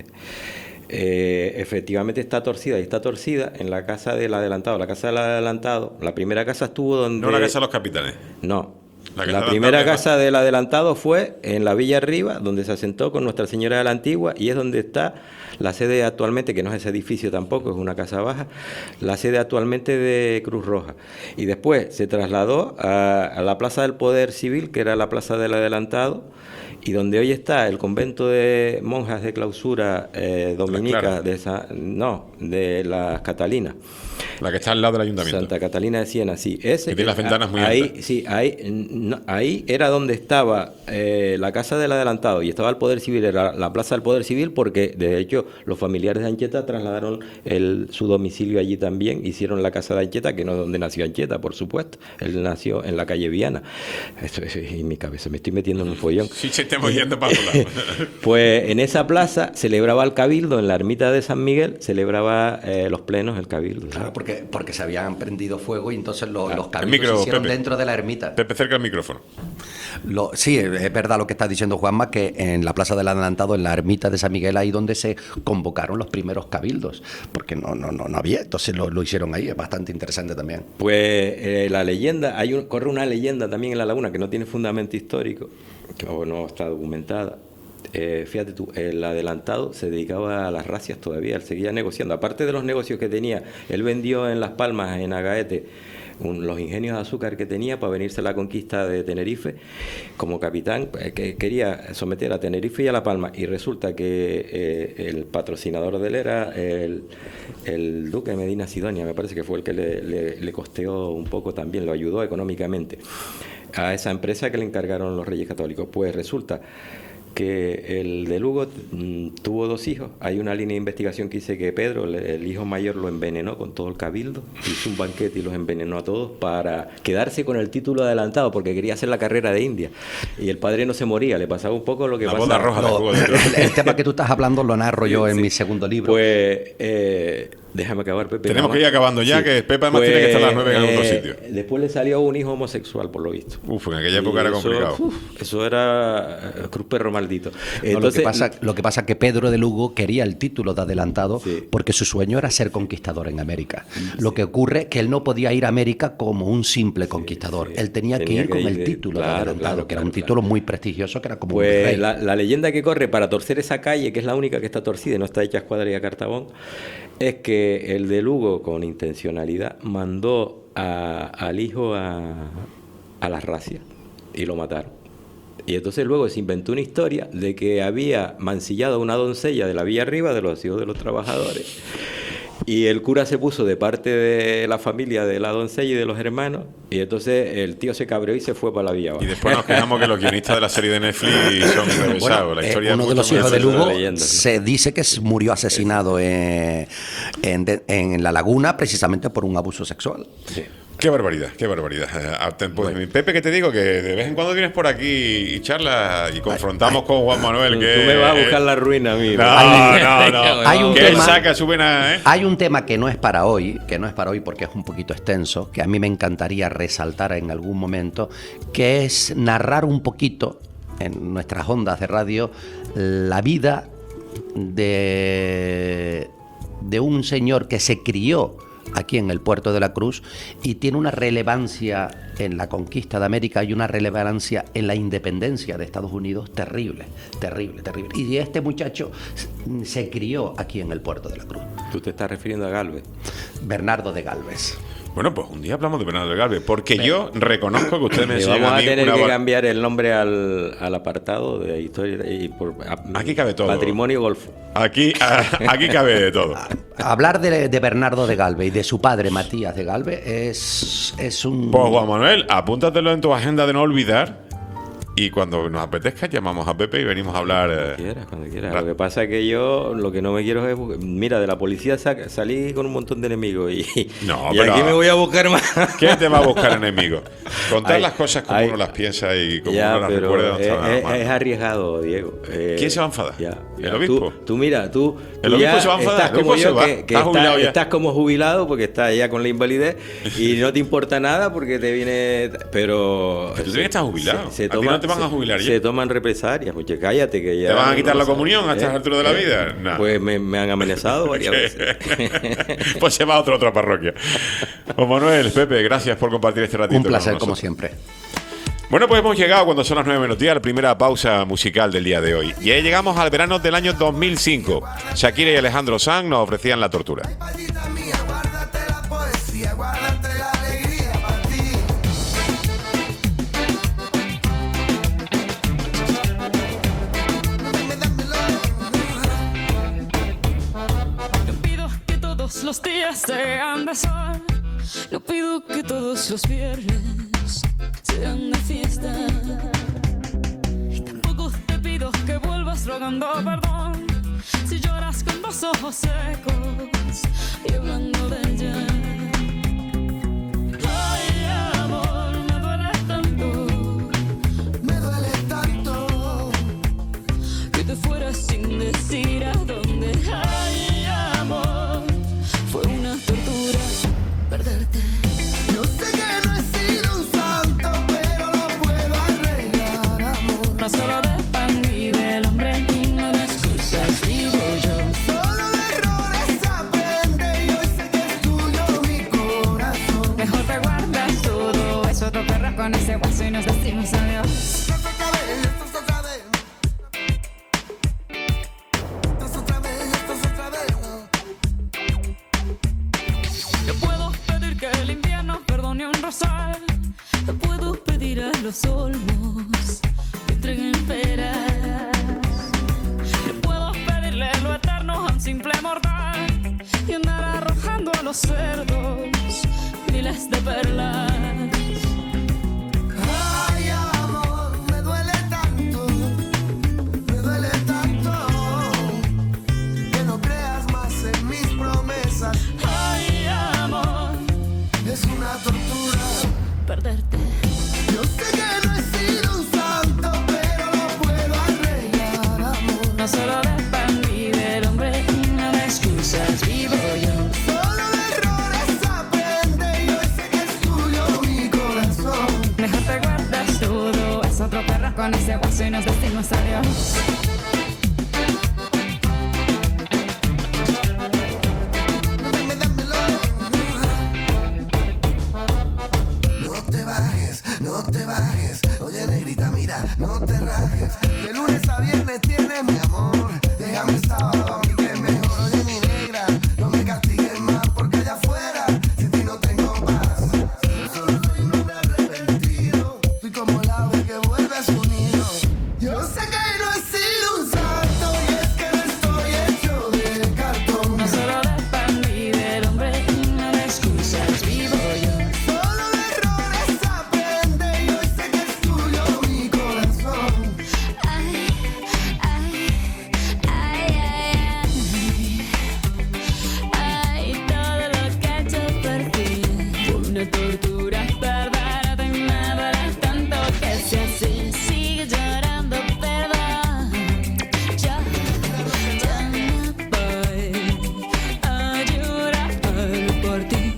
efectivamente está torcida, y está torcida en la casa del adelantado. La casa del adelantado, la primera casa estuvo donde... No la casa de los capitanes. No. La primera casa del adelantado fue en la Villa Arriba, donde se asentó con Nuestra Señora de la Antigua, y es donde está la sede actualmente, que no es ese edificio tampoco, es una casa baja, la sede actualmente de Cruz Roja. Y después se trasladó a la Plaza del Poder Civil, que era la Plaza del Adelantado, y donde hoy está el convento de monjas de clausura dominica de las Catalinas. La que está al lado del ayuntamiento. Santa Catalina de Siena, sí. Ese, que tiene las ventanas muy ahí, altas. Sí, ahí era donde estaba la casa del adelantado y estaba el Poder Civil, era la Plaza del Poder Civil, porque de hecho los familiares de Ancheta trasladaron su domicilio allí también, hicieron la casa de Ancheta, que no es donde nació Ancheta, por supuesto. Él nació en la calle Viana. Esto es en mi cabeza, me estoy metiendo en un follón. Sí, se estemos yendo para otro lado. Pues en esa plaza celebraba el Cabildo, en la ermita de San Miguel, celebraba los plenos el Cabildo. Claro, porque se habían prendido fuego y entonces los cabildos micro, se hicieron Pepe. dentro de la ermita. Pepe, cerca el micrófono. Sí, es verdad lo que está diciendo Juanma, que en la Plaza del Adelantado, en la ermita de San Miguel, ahí donde se convocaron los primeros cabildos, porque no había, entonces lo hicieron ahí, es bastante interesante también. Pues la leyenda, corre una leyenda también en La Laguna que no tiene fundamento histórico, que no está documentada. Fíjate tú, el adelantado se dedicaba a las racias todavía, él seguía negociando. Aparte de los negocios que tenía, él vendió en Las Palmas, en Agaete, los ingenios de azúcar que tenía para venirse a la conquista de Tenerife como capitán, que quería someter a Tenerife y a La Palma, y resulta que el patrocinador de él era el duque de Medina Sidonia, me parece que fue el que le costeó un poco también, lo ayudó económicamente a esa empresa que le encargaron los Reyes Católicos. Pues resulta que el de Lugo tuvo 2 hijos. Hay una línea de investigación que dice que Pedro, el hijo mayor, lo envenenó con todo el cabildo, hizo un banquete y los envenenó a todos para quedarse con el título adelantado, porque quería hacer la carrera de India. Y el padre no se moría, le pasaba un poco lo que pasaba. La boda roja. El tema que tú estás hablando lo narro yo en mi segundo libro. Pues Déjame acabar, Pepe. Tenemos nada que ir más. acabando ya, que Pepe además tiene que estar a las 9 en algún otro sitio. Después le salió un hijo homosexual, por lo visto. En aquella época era complicado. Eso era cruz perro maldito. No, Entonces, lo que pasa es que Pedro de Lugo quería el título de adelantado Sí. porque su sueño era ser conquistador en América. Lo que ocurre es que él no podía ir a América como un simple conquistador. Él tenía que ir con el título de adelantado, que era un título muy prestigioso, que era como un pues rey. la leyenda que corre para torcer esa calle, que es la única que está torcida y no está hecha a escuadra y a cartabón, es que el de Lugo, con intencionalidad, mandó al hijo a la racia y lo mataron. Y entonces luego se inventó una historia de que había mancillado a una doncella de la Villa Arriba, de los hijos de los trabajadores. Y el cura se puso de parte de la familia de la doncella y de los hermanos, y entonces el tío se cabreó y se fue para la Villa Baja. Y después nos quejamos que los guionistas de la serie de Netflix son revesados. La historia uno es de los mucho hijos más de Lugo leyenda, sí. se dice que murió asesinado en La Laguna precisamente por un abuso sexual. Sí. Qué barbaridad, qué barbaridad. Pues, Pepe, que te digo que de vez en cuando vienes por aquí y charlas y confrontamos con Juan Manuel. Tú Que me vas a buscar la ruina a mí. No, Hay un que él tema- saca su vena, ¿eh? Hay un tema que no es para hoy, porque es un poquito extenso, que a mí me encantaría resaltar en algún momento, que es narrar un poquito en nuestras ondas de radio la vida de un señor que se crió aquí en el Puerto de la Cruz y tiene una relevancia en la conquista de América y una relevancia en la independencia de Estados Unidos terrible, terrible, terrible. Y este muchacho se crió aquí en el Puerto de la Cruz. Tú te estás refiriendo a Galvez. Bernardo de Galvez. Bueno, pues un día hablamos de Bernardo del Galvez, porque yo reconozco que ustedes me Le enseñan vamos a a mí tener una que bar- cambiar el nombre al apartado de historia y Aquí cabe todo. Patrimonio golfo. Aquí cabe de todo. Hablar de Bernardo de Galvez y de su padre Matías de Galvez es un... Pues Juan Manuel, apúntatelo en tu agenda de no olvidar. Y cuando nos apetezca llamamos a Pepe y venimos a hablar. Cuando quieras. Lo que pasa es que yo lo que no me quiero es... Mira, de la policía salí con un montón de enemigos y No, y pero- aquí me voy a buscar más. ¿Quién te va a buscar enemigos? Contar Ay, las cosas como ay. uno las piensa y como Ya, uno las pero recuerda. No está nada mal. es arriesgado, Diego. ¿Quién se va a enfadar? Ya. ¿El obispo? Tú mira, tú El obispo ya se va a enfadar, estás el como obispo yo, se va. que Está jubilado ya. estás como jubilado porque estás ya con la invalidez y no te importa nada porque te viene... Pero... Tú tienes que estar jubilado. Se ¿A ti no te van a jubilar ya? Se toman represalias. Oye, cállate que ya... ¿Te van a quitar no la sabes, comunión a estas alturas de la vida? No. Pues me han amenazado varias veces. Pues se va a otra parroquia. Juan Manuel, Pepe, gracias por compartir este ratito. Un placer, con como nosotros. siempre. Bueno, pues hemos llegado cuando son las 9 menos 10 a la primera pausa musical del día de hoy. Y ahí llegamos al verano del año 2005. Shakira y Alejandro Sanz nos ofrecían la tortura. Payita mía, guárdate la poesía, guárdate la alegría para ti. No pido que todos los días sean de sol. No pido que todos los viernes sean de fiesta. Y tampoco te pido que vuelvas rogando perdón. Si lloras con los ojos secos y hablando de ella. Ay, amor, me duele tanto Me duele tanto. que te fueras sin decir a dónde. Ay, amor, fue una tortura perderte. Yo sé que no he sido un santo, pero lo puedo arreglar, amor. No solo de pan y del hombre y no de excusas, digo yo. Solo de errores aprende y hoy sé que es tuyo mi corazón. Mejor te guardas todo eso, te perras con ese hueso y nos decimos adiós. Esto otra vez, esto es otra vez. Esto es otra vez, esto es otra vez. Yo puedo pedir que el invierno perdone un rosal. Te puedo pedir a los olmos que entreguen peras. Yo puedo pedirle lo eterno a un simple mortal y andar arrojando a los cerdos miles de perlas. Ay, amor. con ese paso y nos decimos adiós. No te bajes, oye negrita, mira, no te rajes. De lunes a viernes tienes mi amor. Déjame el sábado a mí que es mejor. Oye mi negra, no me castigues más porque allá afuera sin ti no tengo paz. Yo solo soy un hombre arrepentido. Soy como el ave que vuelve a su nido. Yo sé que no he sido un santo y es que no estoy hecho de cartón. No solo dependí del hombre, no me excusas, vivo yo. Solo de errores aprende y hoy sé que es tuyo mi corazón. Ay, ay, ay, ay, ay, todo lo que he hecho por ti fue una tortura, perderte me duele tanto que sea así, sigue llorando, perdón. Yo me voy a llorar por ti.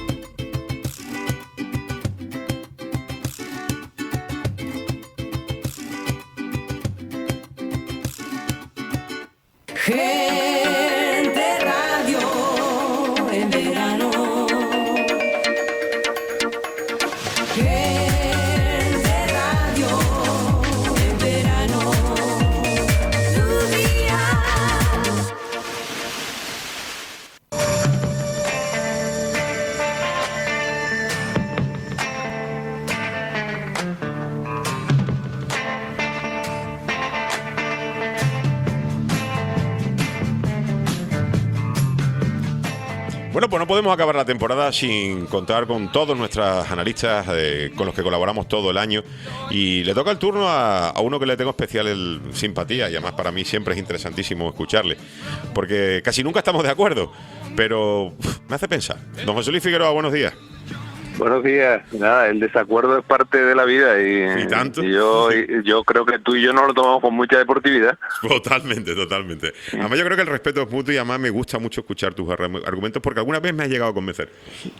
Gente Radio en verano. Gente Radio en verano. Tu día. Bueno, pues no podemos acabar la temporada sin contar con todos nuestros analistas con los que colaboramos todo el año, y le toca el turno a uno que le tengo especial simpatía, y además para mí siempre es interesantísimo escucharle, porque casi nunca estamos de acuerdo, pero me hace pensar. Don José Luis Figueroa, buenos días. Buenos días. Nada, el desacuerdo es parte de la vida ¿Y tanto? y yo creo que tú y yo no lo tomamos con mucha deportividad. Totalmente, totalmente. Además yo creo que el respeto es mutuo, y además me gusta mucho escuchar tus argumentos, porque alguna vez me has llegado a convencer.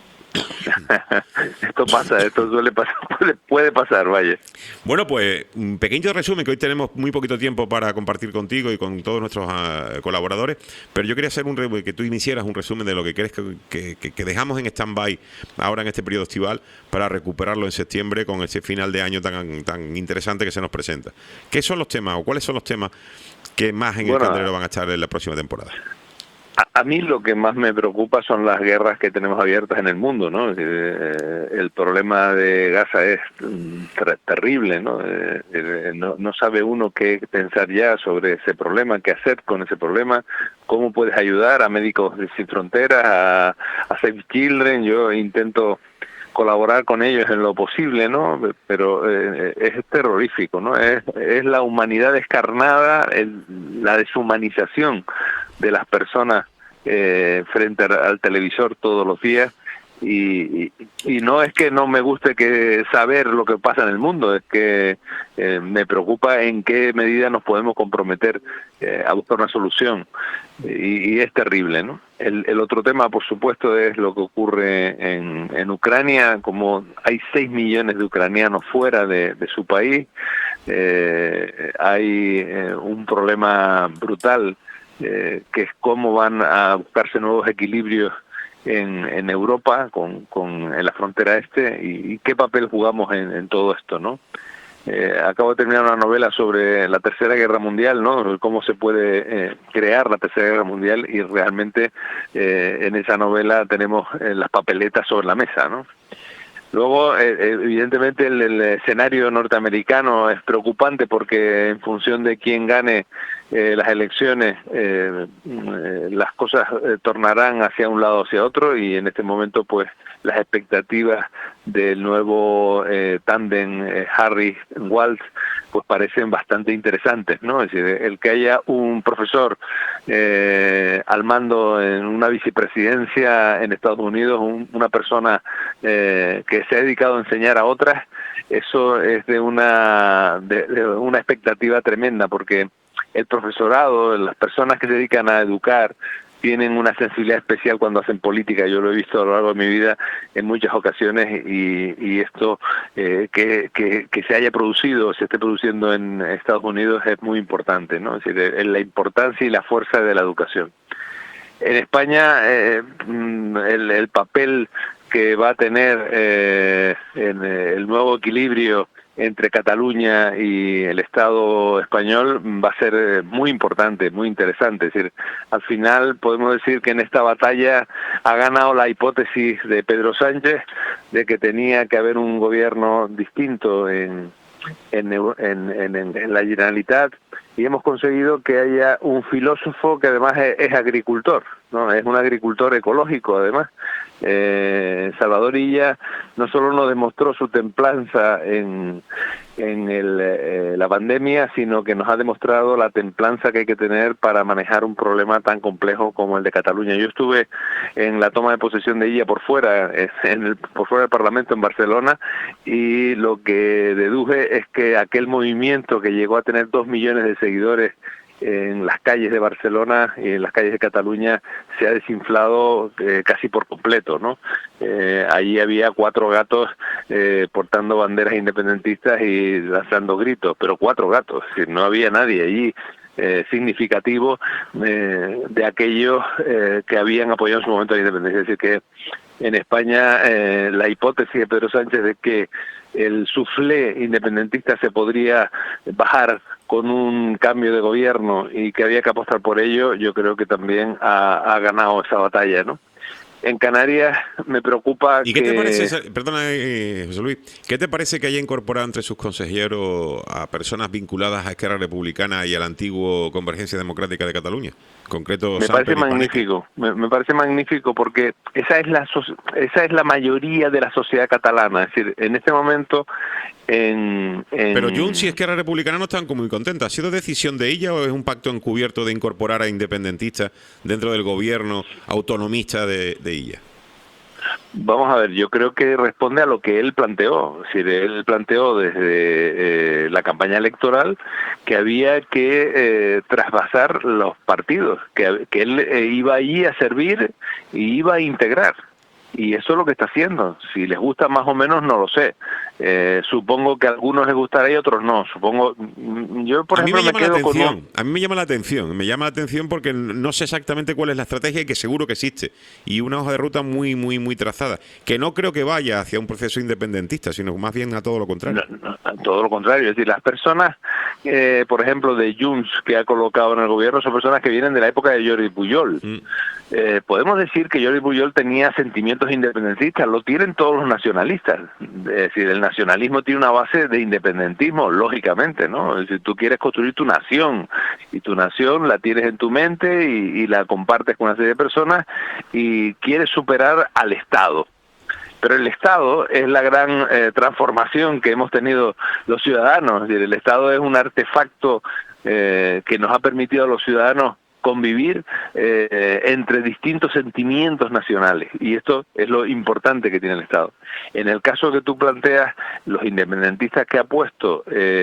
Esto pasa, esto suele pasar, puede pasar, vaya. Bueno, pues un pequeño resumen, que hoy tenemos muy poquito tiempo para compartir contigo y con todos nuestros colaboradores, pero yo quería hacer que tú iniciaras un resumen de lo que crees que dejamos en stand-by ahora en este periodo estival, para recuperarlo en septiembre con ese final de año tan interesante que se nos presenta. ¿Qué son los temas o cuáles son los temas que más en el candelero van a estar en la próxima temporada? A mí lo que más me preocupa son las guerras que tenemos abiertas en el mundo, ¿no? El problema de Gaza es terrible, ¿no? No sabe uno qué pensar ya sobre ese problema, qué hacer con ese problema, cómo puedes ayudar a Médicos Sin Fronteras, a Save Children. Yo intento colaborar con ellos en lo posible, ¿no? Pero es terrorífico, ¿no? Es la humanidad descarnada, la deshumanización de las personas frente al televisor todos los días, y no es que no me guste saber lo que pasa en el mundo, es que me preocupa en qué medida nos podemos comprometer a buscar una solución, y es terrible, ¿no? El otro tema, por supuesto, es lo que ocurre en Ucrania. Como hay 6 millones de ucranianos fuera de su país, hay un problema brutal, que es cómo van a buscarse nuevos equilibrios en Europa en la frontera este, y qué papel jugamos en todo esto, ¿no? Acabo de terminar una novela sobre la Tercera Guerra Mundial, ¿no? Cómo se puede crear la Tercera Guerra Mundial, y realmente en esa novela tenemos las papeletas sobre la mesa, ¿no? Luego, evidentemente, el escenario norteamericano es preocupante, porque en función de quién gane las elecciones, las cosas tornarán hacia un lado o hacia otro, y en este momento, pues, las expectativas del nuevo tándem Harris-Walz pues parecen bastante interesantes, ¿no? Es decir, el que haya un profesor al mando en una vicepresidencia en Estados Unidos, una persona que se ha dedicado a enseñar a otras, eso es de una expectativa tremenda, porque el profesorado, las personas que se dedican a educar, tienen una sensibilidad especial cuando hacen política. Yo lo he visto a lo largo de mi vida en muchas ocasiones y esto que se haya producido, se esté produciendo en Estados Unidos es muy importante, ¿no? Es decir, la importancia y la fuerza de la educación. En España el papel que va a tener en el nuevo equilibrio entre Cataluña y el Estado español va a ser muy importante, muy interesante. Es decir, al final podemos decir que en esta batalla ha ganado la hipótesis de Pedro Sánchez de que tenía que haber un gobierno distinto en la Generalitat, y hemos conseguido que haya un filósofo que además es agricultor, ¿no? Es un agricultor ecológico además. Salvador Illa no solo nos demostró su templanza en la pandemia, sino que nos ha demostrado la templanza que hay que tener para manejar un problema tan complejo como el de Cataluña. Yo estuve en la toma de posesión de Illa por fuera del Parlamento en Barcelona, y lo que deduje es que aquel movimiento que llegó a tener 2 millones de seguidores en las calles de Barcelona y en las calles de Cataluña se ha desinflado casi por completo, ¿no? Allí había 4 gatos portando banderas independentistas y lanzando gritos, pero 4 gatos, es decir, no había nadie allí significativo de aquellos que habían apoyado en su momento la independencia. Es decir, que en España la hipótesis de Pedro Sánchez de que el suflé independentista se podría bajar con un cambio de gobierno y que había que apostar por ello, yo creo que también ha ganado esa batalla, ¿no? En Canarias me preocupa ¿Y qué te parece, perdona, José Luis, qué te parece que haya incorporado entre sus consejeros a personas vinculadas a Esquerra Republicana y al antiguo Convergencia Democrática de Cataluña? En concreto, me parece magnífico, me parece magnífico, porque esa es la mayoría de la sociedad catalana. Es decir, en este momento Pero Junts y Esquerra Republicana no están como muy contentas. ¿Ha sido decisión de ella o es un pacto encubierto de incorporar a independentistas dentro del gobierno autonomista de ella? Vamos a ver, yo creo que responde a lo que él planteó. Es decir, él planteó desde la campaña electoral que había que trasvasar los partidos, que él iba allí a servir y iba a integrar. Y eso es lo que está haciendo. Si les gusta más o menos, no lo sé. Supongo que a algunos les gustará y a otros no. Yo por ejemplo me quedo con a mí me llama la atención porque no sé exactamente cuál es la estrategia, y que seguro que existe, y una hoja de ruta muy trazada, que no creo que vaya hacia un proceso independentista, sino más bien a todo lo contrario. No, a todo lo contrario. Es decir, las personas, por ejemplo, de Junts que ha colocado en el gobierno, son personas que vienen de la época de Jordi Pujol. Podemos decir que Jordi Pujol tenía sentimientos independentistas, lo tienen todos los nacionalistas. Es decir, el nacionalismo tiene una base de independentismo, lógicamente, ¿no? Es decir, tú quieres construir tu nación, y tu nación la tienes en tu mente y la compartes con una serie de personas, y quieres superar al Estado. Pero el Estado es la gran transformación que hemos tenido los ciudadanos. Es decir, el Estado es un artefacto que nos ha permitido a los ciudadanos convivir entre distintos sentimientos nacionales, y esto es lo importante que tiene el Estado. En el caso que tú planteas, los independentistas que ha puesto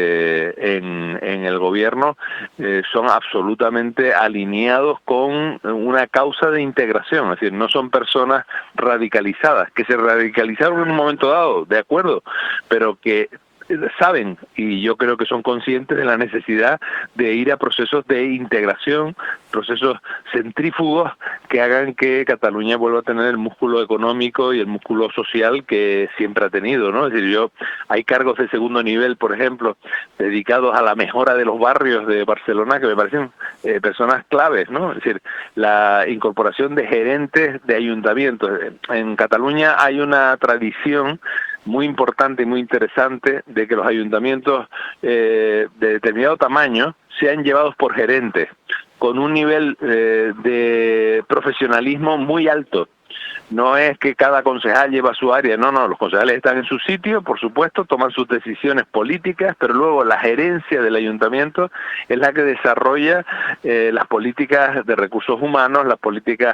en el gobierno son absolutamente alineados con una causa de integración. Es decir, no son personas radicalizadas, que se radicalizaron en un momento dado, de acuerdo, pero que saben, y yo creo que son conscientes de la necesidad de ir a procesos de integración, procesos centrífugos que hagan que Cataluña vuelva a tener el músculo económico y el músculo social que siempre ha tenido, ¿no? Es decir, hay cargos de segundo nivel, por ejemplo, dedicados a la mejora de los barrios de Barcelona, que me parecen personas claves, ¿no? Es decir, la incorporación de gerentes de ayuntamientos. En Cataluña hay una tradición muy importante y muy interesante de que los ayuntamientos de determinado tamaño sean llevados por gerentes con un nivel de profesionalismo muy alto. No es que cada concejal lleva su área, no, los concejales están en su sitio, por supuesto, toman sus decisiones políticas, pero luego la gerencia del ayuntamiento es la que desarrolla las políticas de recursos humanos, las políticas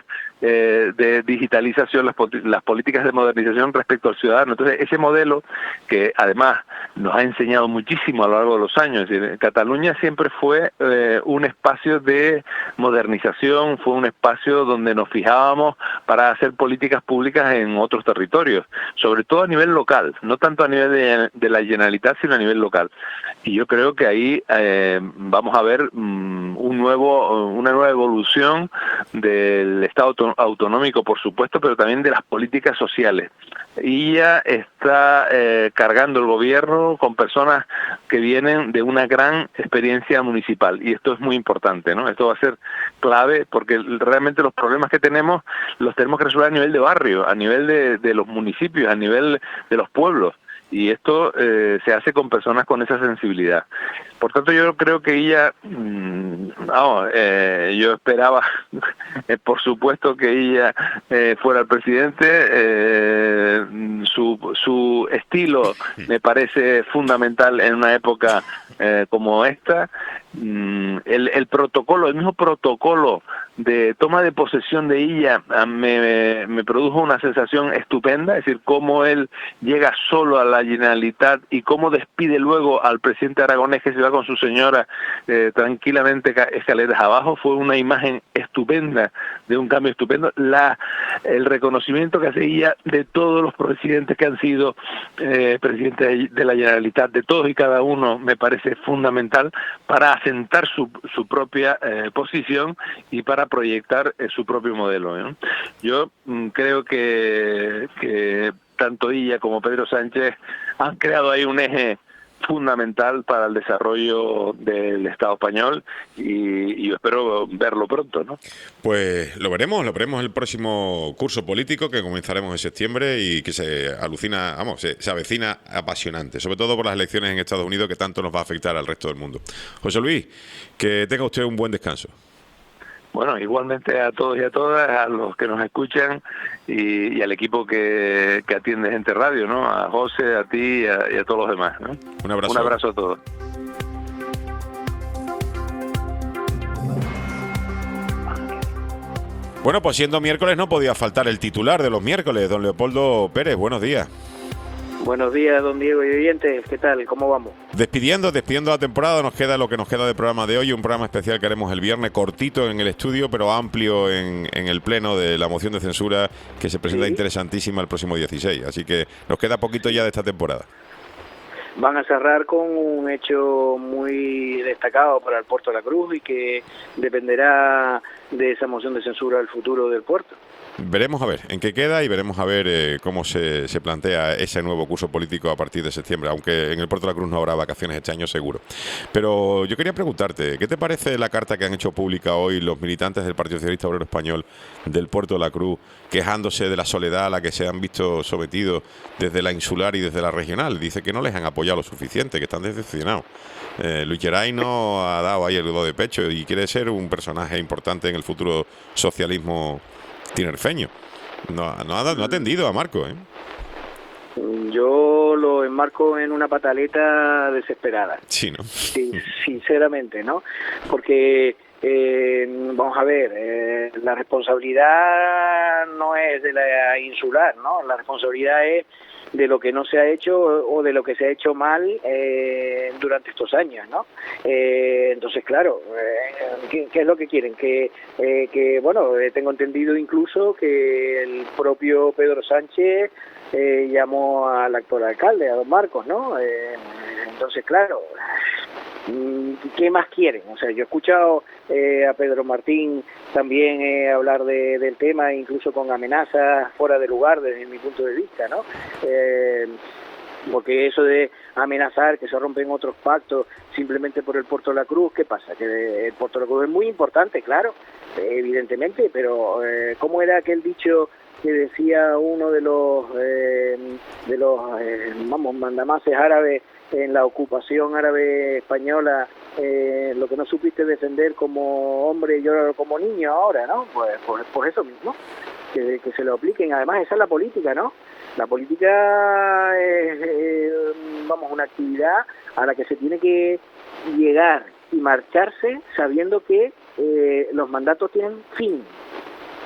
de digitalización, las políticas de modernización respecto al ciudadano. Entonces, ese modelo que además nos ha enseñado muchísimo a lo largo de los años, es decir, Cataluña siempre fue un espacio de modernización, fue un espacio donde nos fijábamos para hacer políticas públicas en otros territorios, sobre todo a nivel local, no tanto a nivel de la Generalitat, sino a nivel local. Y yo creo que ahí vamos a ver una nueva evolución del Estado autonómico, por supuesto, pero también de las políticas sociales. Y ya está cargando el gobierno con personas que vienen de una gran experiencia municipal, y esto es muy importante, ¿no? Esto va a ser clave porque realmente los problemas que tenemos los tenemos que resolver a nivel de barrio, a nivel de los municipios, a nivel de los pueblos. Y esto se hace con personas con esa sensibilidad. Por tanto, yo creo que ella, yo esperaba, por supuesto, que ella fuera el presidente. Su estilo me parece fundamental en una época como esta. El protocolo, el mismo protocolo de toma de posesión de ella me produjo una sensación estupenda, es decir, cómo él llega solo a la Generalitat y cómo despide luego al presidente aragonés que se va con su señora tranquilamente escaleras abajo. Fue una imagen estupenda, de un cambio estupendo. El reconocimiento que hace ella de todos los presidentes que han sido presidentes de la Generalitat, de todos y cada uno, me parece fundamental para asentar su propia posición y para proyectar su propio modelo, ¿no? Yo creo que tanto ella como Pedro Sánchez han creado ahí un eje fundamental para el desarrollo del Estado español y yo espero verlo pronto, ¿no? Pues lo veremos el próximo curso político que comenzaremos en septiembre y que se avecina apasionante, sobre todo por las elecciones en Estados Unidos que tanto nos va a afectar al resto del mundo. José Luis, que tenga usted un buen descanso. Bueno, igualmente a todos y a todas, a los que nos escuchan y al equipo que atiende Gente Radio, ¿no? A José, a ti y a todos los demás, ¿no? Un abrazo. Un abrazo a todos. Bueno, pues siendo miércoles no podía faltar el titular de los miércoles, don Leopoldo Pérez. Buenos días. Buenos días, don Diego y oyentes. ¿Qué tal? ¿Cómo vamos? Despidiendo la temporada, nos queda lo que nos queda de programa de hoy, un programa especial que haremos el viernes, cortito en el estudio, pero amplio en el pleno de la moción de censura que se presenta interesantísima el próximo 16. Así que nos queda poquito ya de esta temporada. Van a cerrar con un hecho muy destacado para el puerto de la Cruz y que dependerá de esa moción de censura el futuro del puerto. Veremos a ver en qué queda y veremos a ver cómo se plantea ese nuevo curso político a partir de septiembre, aunque en el Puerto de la Cruz no habrá vacaciones este año seguro. Pero yo quería preguntarte, ¿qué te parece la carta que han hecho pública hoy los militantes del Partido Socialista Obrero Español del Puerto de la Cruz, quejándose de la soledad a la que se han visto sometidos desde la insular y desde la regional? Dice que no les han apoyado lo suficiente, que están decepcionados. Luis Geray no ha dado ahí el do de pecho y quiere ser un personaje importante en el futuro socialismo tinerfeño. No ha atendido a Marco, ¿eh? Yo lo enmarco en una pataleta desesperada. Sí, ¿no? Sí, sinceramente, ¿no? Porque vamos a ver, la responsabilidad no es de la insular, ¿no? La responsabilidad es de lo que no se ha hecho o de lo que se ha hecho mal durante estos años, ¿no? Entonces, claro, ¿qué es lo que quieren? Que bueno, tengo entendido incluso que el propio Pedro Sánchez llamó al actual alcalde, a don Marcos, ¿no? Entonces, claro, ¿qué más quieren? O sea, yo he escuchado a Pedro Martín también hablar del tema, incluso con amenazas fuera de lugar desde mi punto de vista, ¿no? Porque eso de amenazar que se rompen otros pactos simplemente por el Puerto de la Cruz, ¿qué pasa? Que el Puerto de la Cruz es muy importante, claro, evidentemente, pero ¿cómo era aquel dicho que decía uno de los mandamases árabes en la ocupación árabe española? Lo que no supiste defender como hombre, yo como niño ahora, ¿no? Pues eso mismo, que se lo apliquen. Además, esa es la política, ¿no? La política es, una actividad a la que se tiene que llegar y marcharse sabiendo que los mandatos tienen fin.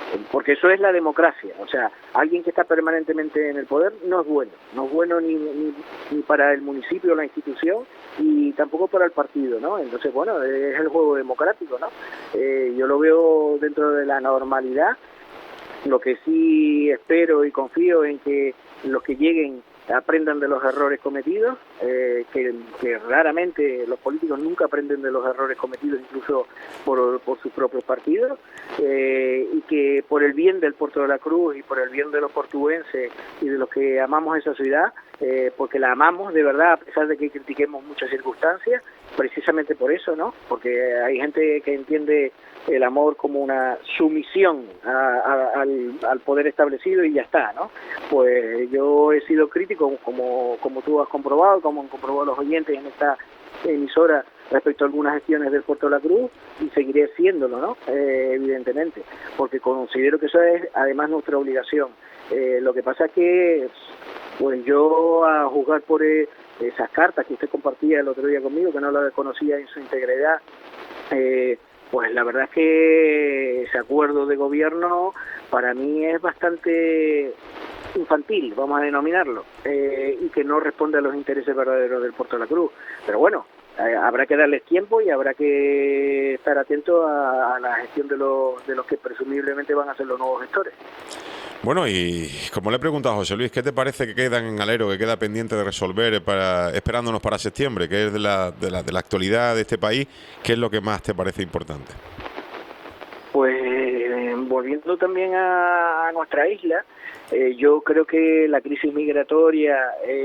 porque eso es la democracia. O sea, alguien que está permanentemente en el poder no es bueno ni para el municipio o la institución, y tampoco para el partido, ¿no? Entonces, bueno, es el juego democrático, ¿no? Yo lo veo dentro de la normalidad. Lo que sí espero y confío en que los que lleguen aprendan de los errores cometidos, que raramente los políticos nunca aprenden de los errores cometidos, incluso por sus propios partidos, y que por el bien del Puerto de la Cruz y por el bien de los portugueses y de los que amamos esa ciudad, porque la amamos de verdad, a pesar de que critiquemos muchas circunstancias, precisamente por eso, ¿no? Porque hay gente que entiende el amor como una sumisión al poder establecido y ya está, ¿no? Pues yo he sido crítico, como tú has comprobado, como han comprobado los oyentes en esta emisora, respecto a algunas gestiones del Puerto de la Cruz, y seguiré siéndolo, ¿no? Evidentemente, porque considero que eso es además nuestra obligación. Lo que pasa es que, pues yo, a juzgar por esas cartas que usted compartía el otro día conmigo, que no las conocía en su integridad, pues la verdad es que ese acuerdo de gobierno para mí es bastante infantil, vamos a denominarlo, y que no responde a los intereses verdaderos del Puerto de la Cruz. Pero bueno, habrá que darles tiempo y habrá que estar atento a la gestión de los que presumiblemente van a ser los nuevos gestores. Bueno, y como le he preguntado a José Luis, ¿qué te parece que queda en alero, que queda pendiente de resolver esperándonos para septiembre, que es de la actualidad de este país? ¿Qué es lo que más te parece importante? Pues volviendo también a nuestra isla, yo creo que la crisis migratoria,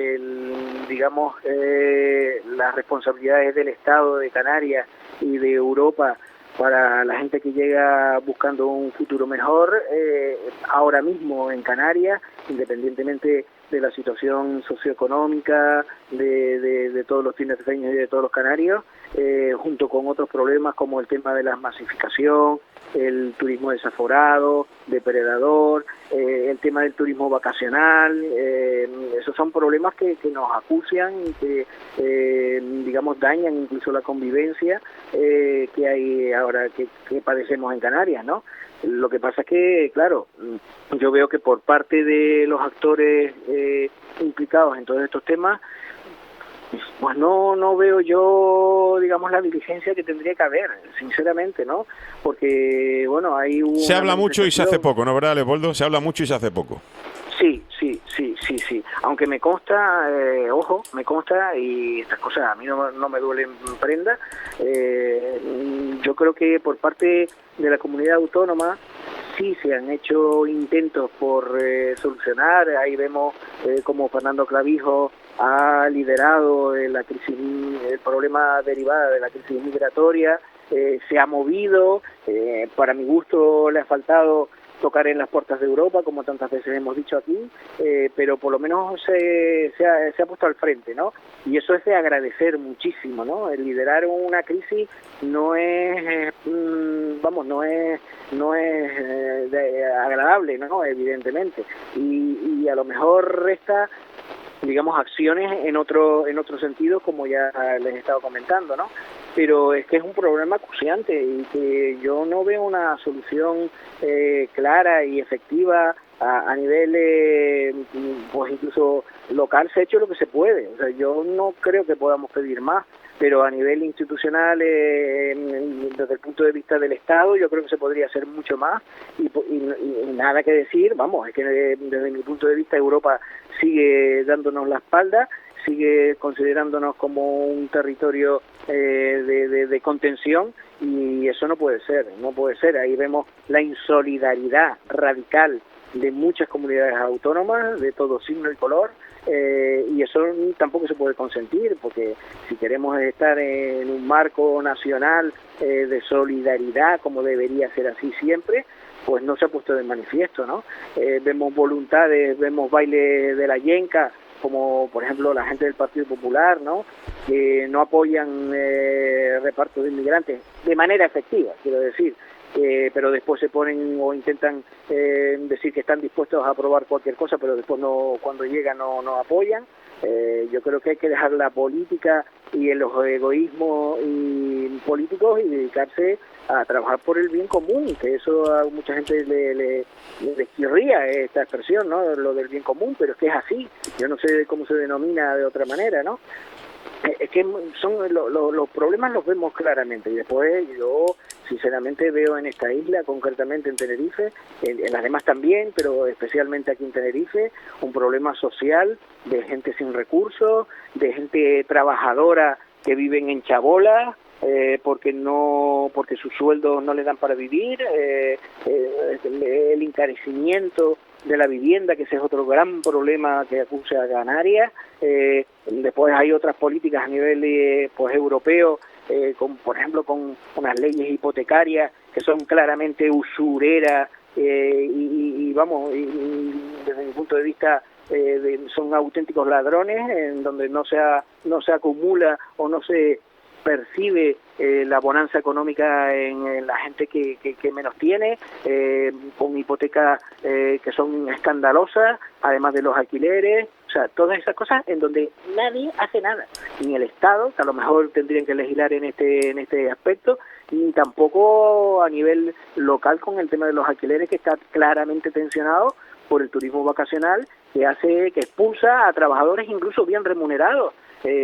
las responsabilidades del Estado de Canarias y de Europa para la gente que llega buscando un futuro mejor, ahora mismo en Canarias, independientemente de la situación socioeconómica de todos los tinerfeños y de todos los canarios, junto con otros problemas como el tema de la masificación, el turismo desaforado, depredador, el tema del turismo vacacional, esos son problemas que nos acucian y que, dañan incluso la convivencia que hay ahora, que padecemos en Canarias, ¿no? Lo que pasa es que, claro, yo veo que por parte de los actores implicados en todos estos temas, pues no veo yo, la diligencia que tendría que haber, sinceramente, ¿no? Porque, bueno, hay un... Se habla mucho y se hace poco, ¿no, verdad, Leopoldo? Se habla mucho y se hace poco. Sí. Aunque me consta, me consta, y estas cosas a mí no me duelen prenda, yo creo que por parte de la comunidad autónoma sí se han hecho intentos por solucionar. Ahí vemos como Fernando Clavijo ha liderado la crisis, el problema derivado de la crisis migratoria, se ha movido, para mi gusto le ha faltado tocar en las puertas de Europa, como tantas veces hemos dicho aquí, pero por lo menos se ha puesto al frente, ¿no? Y eso es de agradecer muchísimo, ¿no? El liderar una crisis no es, agradable, ¿no? Evidentemente, y a lo mejor resta, acciones en otro sentido, como ya les he estado comentando, ¿no? Pero es que es un problema acuciante y que yo no veo una solución clara y efectiva a nivel, pues incluso local. Se ha hecho lo que se puede. O sea, yo no creo que podamos pedir más, pero a nivel institucional, desde el punto de vista del Estado, yo creo que se podría hacer mucho más y nada que decir. Es que desde mi punto de vista Europa sigue dándonos la espalda, sigue considerándonos como un territorio de contención, y eso no puede ser. Ahí vemos la insolidaridad radical de muchas comunidades autónomas de todo signo y color, y eso tampoco se puede consentir, porque si queremos estar en un marco nacional de solidaridad, como debería ser así siempre, pues no se ha puesto de manifiesto, ¿no? Vemos voluntades, vemos baile de la yenca, como por ejemplo la gente del Partido Popular, ¿no?, que no apoyan reparto de inmigrantes de manera efectiva, quiero decir, pero después se ponen o intentan decir que están dispuestos a aprobar cualquier cosa, pero después cuando llegan no apoyan. Yo creo que hay que dejar la política y los egoísmos y políticos y dedicarse a trabajar por el bien común, que eso a mucha gente le chirría esta expresión, ¿no? Lo del bien común, pero es que es así. Yo no sé cómo se denomina de otra manera, ¿no? Es que son los problemas los vemos claramente, y después yo sinceramente veo en esta isla, concretamente en Tenerife, en las demás también, pero especialmente aquí en Tenerife, un problema social de gente sin recursos, de gente trabajadora que viven en chabola, porque sus sueldos no le dan para vivir, el encarecimiento de la vivienda, que ese es otro gran problema que acusa a Canarias. Después hay otras políticas a nivel pues europeo, por ejemplo con unas leyes hipotecarias que son claramente usureras y desde mi punto de vista son auténticos ladrones, en donde no se acumula o no se percibe la bonanza económica en la gente que menos tiene, con hipotecas que son escandalosas, además de los alquileres, o sea, todas esas cosas en donde nadie hace nada, ni el Estado, que a lo mejor tendrían que legislar en este aspecto, ni tampoco a nivel local con el tema de los alquileres, que está claramente tensionado por el turismo vacacional, que expulsa a trabajadores incluso bien remunerados.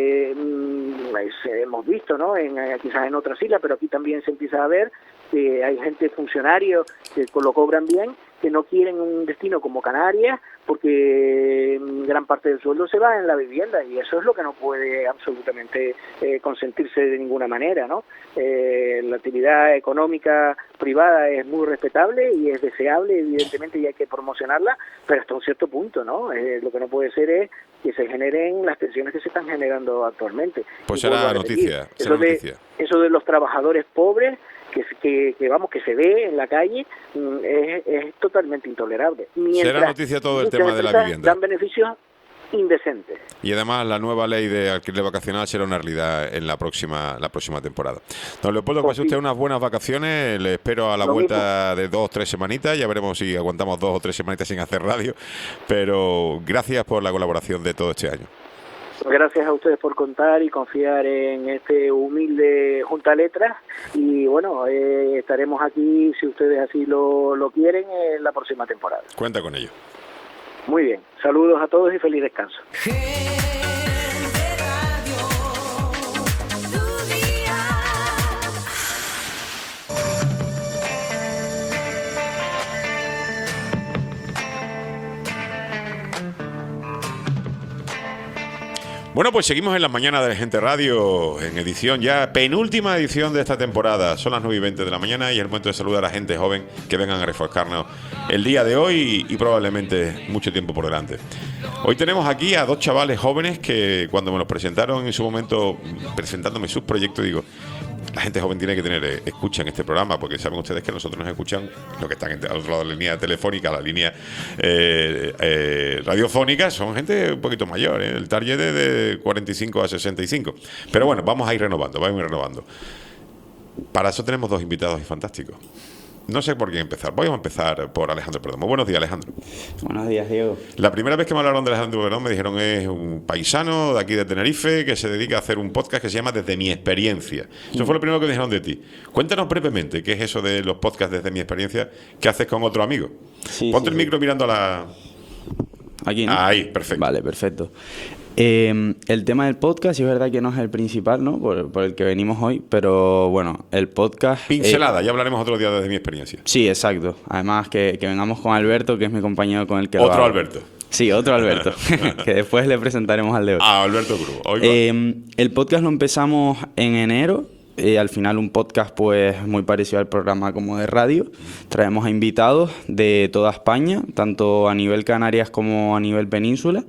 Hemos visto, ¿no? Quizás en otras islas, pero aquí también se empieza a ver que hay gente, funcionarios, que lo cobran bien, que no quieren un destino como Canarias, porque gran parte del sueldo se va en la vivienda, y eso es lo que no puede absolutamente consentirse de ninguna manera, ¿no? La actividad económica privada es muy respetable y es deseable, evidentemente, y hay que promocionarla, pero hasta un cierto punto, ¿no? Lo que no puede ser es que se generen las tensiones que se están generando actualmente. Pues será noticia, eso de los trabajadores pobres, que se ve en la calle, es totalmente intolerable. Será noticia todo el tema de la vivienda. Dan beneficios indecentes. Y además la nueva ley de alquiler vacacional será una realidad en la próxima temporada. Don Leopoldo, que pase usted unas buenas vacaciones, le espero a la vuelta de 2 o 3 semanitas, ya veremos si aguantamos 2 o 3 semanitas sin hacer radio, pero gracias por la colaboración de todo este año. Gracias a ustedes por contar y confiar en este humilde Junta Letras, y bueno, estaremos aquí, si ustedes así lo quieren, en la próxima temporada. Cuenta con ello. Muy bien, saludos a todos y feliz descanso. Bueno, pues seguimos en las mañanas de Gente Radio, en edición ya, penúltima edición de esta temporada. Son las 9:20 de la mañana y es el momento de saludar a la gente joven que vengan a refrescarnos el día de hoy y probablemente mucho tiempo por delante. Hoy tenemos aquí a 2 chavales jóvenes que cuando me los presentaron en su momento, presentándome sus proyectos, digo, la gente joven tiene que tener escucha en este programa, porque saben ustedes que nosotros nos escuchan los que están al otro lado de la línea telefónica, la línea radiofónica, son gente un poquito mayor, el target de 45 a 65. Pero bueno, vamos a ir renovando. Para eso tenemos 2 invitados fantásticos. No sé por quién empezar. Voy a empezar por Alejandro Perdomo. Buenos días, Alejandro. Buenos días, Diego. La primera vez que me hablaron de Alejandro Perdomo me dijeron es un paisano de aquí de Tenerife que se dedica a hacer un podcast que se llama Desde mi experiencia. Eso fue lo primero que me dijeron de ti. Cuéntanos brevemente qué es eso de los podcasts Desde mi experiencia que haces con otro amigo. Ponte el micro mirando a la... Aquí, ¿no? Ahí, perfecto. Vale, perfecto. El tema del podcast, es verdad que no es el principal, ¿no? Por el que venimos hoy, pero bueno, el podcast... Pincelada, ya hablaremos otro día Desde mi experiencia. Sí, exacto. Además que vengamos con Alberto, que es mi compañero con el que Otro Alberto. Sí, otro Alberto, que después le presentaremos al de hoy. Alberto Cruz. El podcast lo empezamos en enero. Al final un podcast pues muy parecido al programa como de radio. Traemos a invitados de toda España, tanto a nivel Canarias como a nivel península.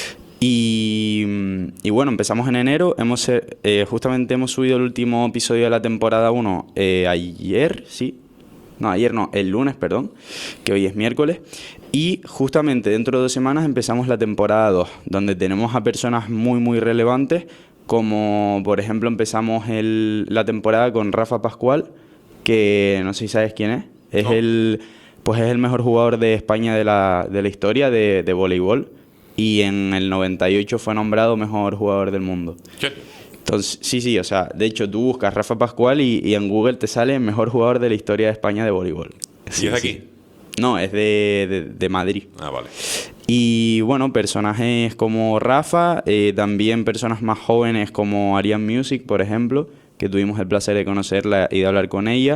Y bueno, empezamos en enero. Justamente hemos subido el último episodio de la temporada 1 ayer, ¿sí? No, ayer no, el lunes, perdón, que hoy es miércoles. Y justamente dentro de 2 semanas empezamos la temporada 2, donde tenemos a personas muy, muy relevantes, como por ejemplo empezamos la temporada con Rafa Pascual, que no sé si sabes quién es. Es el mejor jugador de España de la historia de voleibol. Y en el 98 fue nombrado mejor jugador del mundo. ¿Qué? Entonces, sí, o sea, de hecho tú buscas Rafa Pascual y en Google te sale mejor jugador de la historia de España de voleibol. ¿Y es de aquí? No, es de Madrid. Ah, vale. Y bueno, personajes como Rafa, también personas más jóvenes como Ariane Music, por ejemplo, que tuvimos el placer de conocerla y de hablar con ella.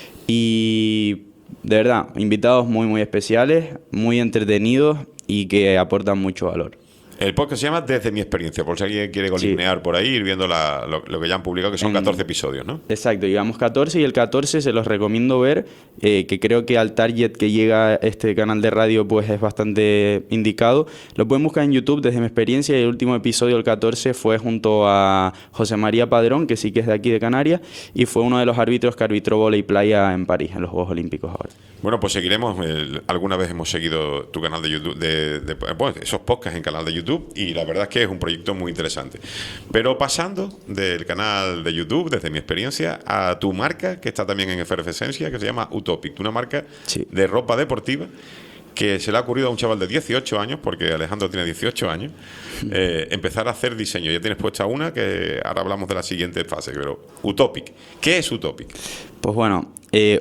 Y de verdad, invitados muy, muy especiales, muy entretenidos y que aportan mucho valor. El podcast se llama Desde mi experiencia, por si alguien quiere golignear por ahí, ir viendo lo que ya han publicado, que son 14 episodios, ¿no? Exacto, llevamos 14 y el 14 se los recomiendo ver, que creo que al target que llega este canal de radio pues es bastante indicado. Lo pueden buscar en YouTube Desde mi experiencia y el último episodio, el 14, fue junto a José María Padrón, que sí que es de aquí de Canarias, y fue uno de los árbitros que arbitró vóley playa en París, en los Juegos Olímpicos ahora. Bueno, pues seguiremos. Alguna vez hemos seguido tu canal de YouTube, bueno, esos podcasts en canal de YouTube, y la verdad es que es un proyecto muy interesante. Pero pasando del canal de YouTube, Desde mi experiencia, a tu marca, que está también en efervescencia, que se llama Utopic, una marca de ropa deportiva que se le ha ocurrido a un chaval de 18 años, porque Alejandro tiene 18 años, empezar a hacer diseño. Ya tienes puesta una, que ahora hablamos de la siguiente fase, pero Utopic. ¿Qué es Utopic? Pues bueno,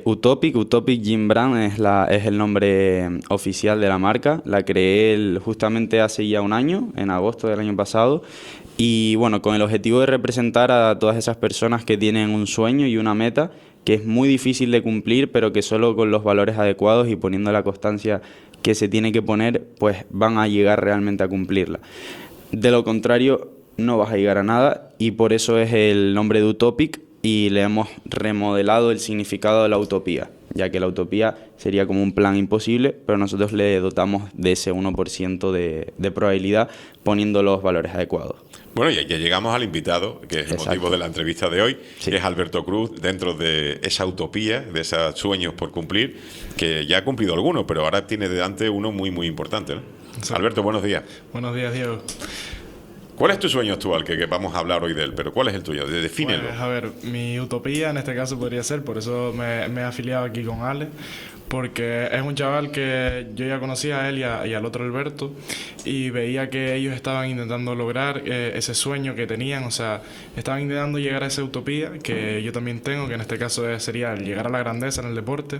Utopic Gym Brand es el nombre oficial de la marca. La creé justamente hace ya un año, en agosto del año pasado. Y bueno, con el objetivo de representar a todas esas personas que tienen un sueño y una meta que es muy difícil de cumplir, pero que solo con los valores adecuados y poniendo la constancia que se tiene que poner, pues van a llegar realmente a cumplirla. De lo contrario, no vas a llegar a nada, y por eso es el nombre de Utopic, y le hemos remodelado el significado de la utopía, ya que la utopía sería como un plan imposible, pero nosotros le dotamos de ese 1% de probabilidad poniendo los valores adecuados. Bueno, ya llegamos al invitado, que es el motivo de la entrevista de hoy, que es Alberto Cruz, dentro de esa utopía, de esos sueños por cumplir, que ya ha cumplido algunos, pero ahora tiene delante uno muy, muy importante, ¿no? Sí. Alberto, buenos días. Buenos días, Diego. ¿Cuál es tu sueño actual? Que vamos a hablar hoy de él, pero ¿cuál es el tuyo? Defínelo. Pues, a ver, mi utopía en este caso podría ser, por eso me he afiliado aquí con Ale, porque es un chaval que yo ya conocía a él y al otro Alberto, y veía que ellos estaban intentando lograr ese sueño que tenían, o sea, estaban intentando llegar a esa utopía que yo también tengo, que en este caso sería llegar a la grandeza en el deporte,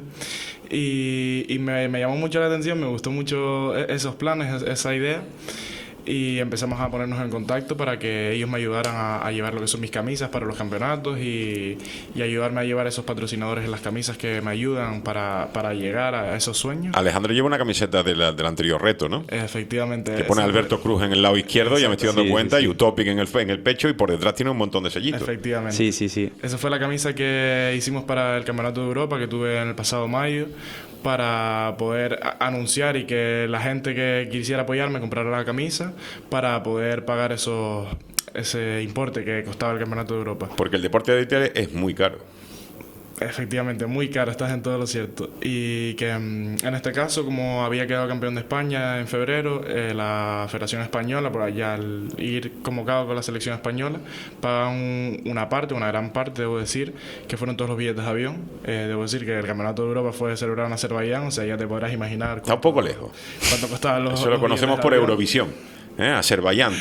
y me llamó mucho la atención, me gustó mucho esos planes, esa idea. Y empezamos a ponernos en contacto para que ellos me ayudaran a llevar lo que son mis camisas para los campeonatos y ayudarme a llevar esos patrocinadores en las camisas que me ayudan para llegar a esos sueños. Alejandro lleva una camiseta del anterior reto, ¿no? Efectivamente. Que pone Alberto Cruz en el lado izquierdo, ya me estoy dando cuenta, y Utopic en el pecho, y por detrás tiene un montón de sellitos. Efectivamente. Sí. Esa fue la camisa que hicimos para el Campeonato de Europa que tuve en el pasado mayo, para poder anunciar y que la gente que quisiera apoyarme comprara la camisa para poder pagar ese importe que costaba el Campeonato de Europa. Porque el deporte de élite es muy caro. Efectivamente, muy caro, estás en todo lo cierto. Y que en este caso, como había quedado campeón de España en febrero, la Federación Española, por allá al ir convocado con la selección española, pagan una gran parte, debo decir, que fueron todos los billetes de avión. Debo decir que el Campeonato de Europa fue celebrado en Azerbaiyán, o sea, ya te podrás imaginar. Está un poco lejos. ¿Cuánto costaban los Eso lo conocemos por Eurovisión. Azerbaiyán.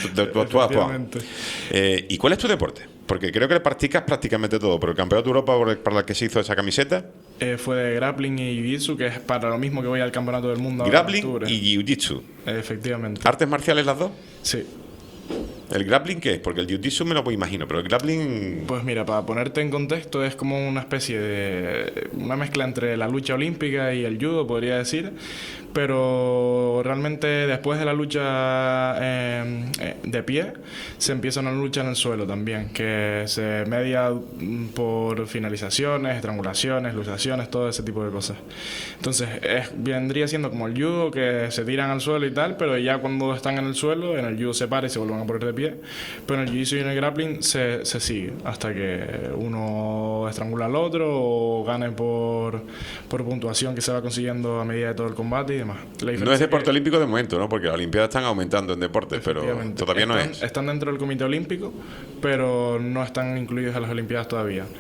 ¿Y cuál es tu deporte? Porque creo que practicas prácticamente todo, pero el Campeonato de Europa para el que se hizo esa camiseta... fue de grappling y jiu-jitsu, que es para lo mismo que voy al Campeonato del Mundo. Grappling y jiu-jitsu. Efectivamente. ¿Artes marciales las dos? Sí. ¿El grappling qué es? Porque el jiu-jitsu me lo puedo imagino, pero el grappling... Pues mira, para ponerte en contexto, es como una especie de... una mezcla entre la lucha olímpica y el judo, podría decir, pero realmente después de la lucha de pie, se empieza una lucha en el suelo también, que se media por finalizaciones, estrangulaciones, luxaciones, todo ese tipo de cosas. Entonces, vendría siendo como el judo, que se tiran al suelo y tal, pero ya cuando están en el suelo, en el judo se para y se vuelven a poner de pie, pero en el jiu-jitsu y en el grappling se sigue hasta que uno estrangula al otro o gane por puntuación que se va consiguiendo a medida de todo el combate y demás. No es deporte olímpico de momento, ¿no? Porque las Olimpiadas están aumentando en deportes, pero todavía no es. Están dentro del Comité Olímpico, pero no están incluidos en las Olimpiadas todavía.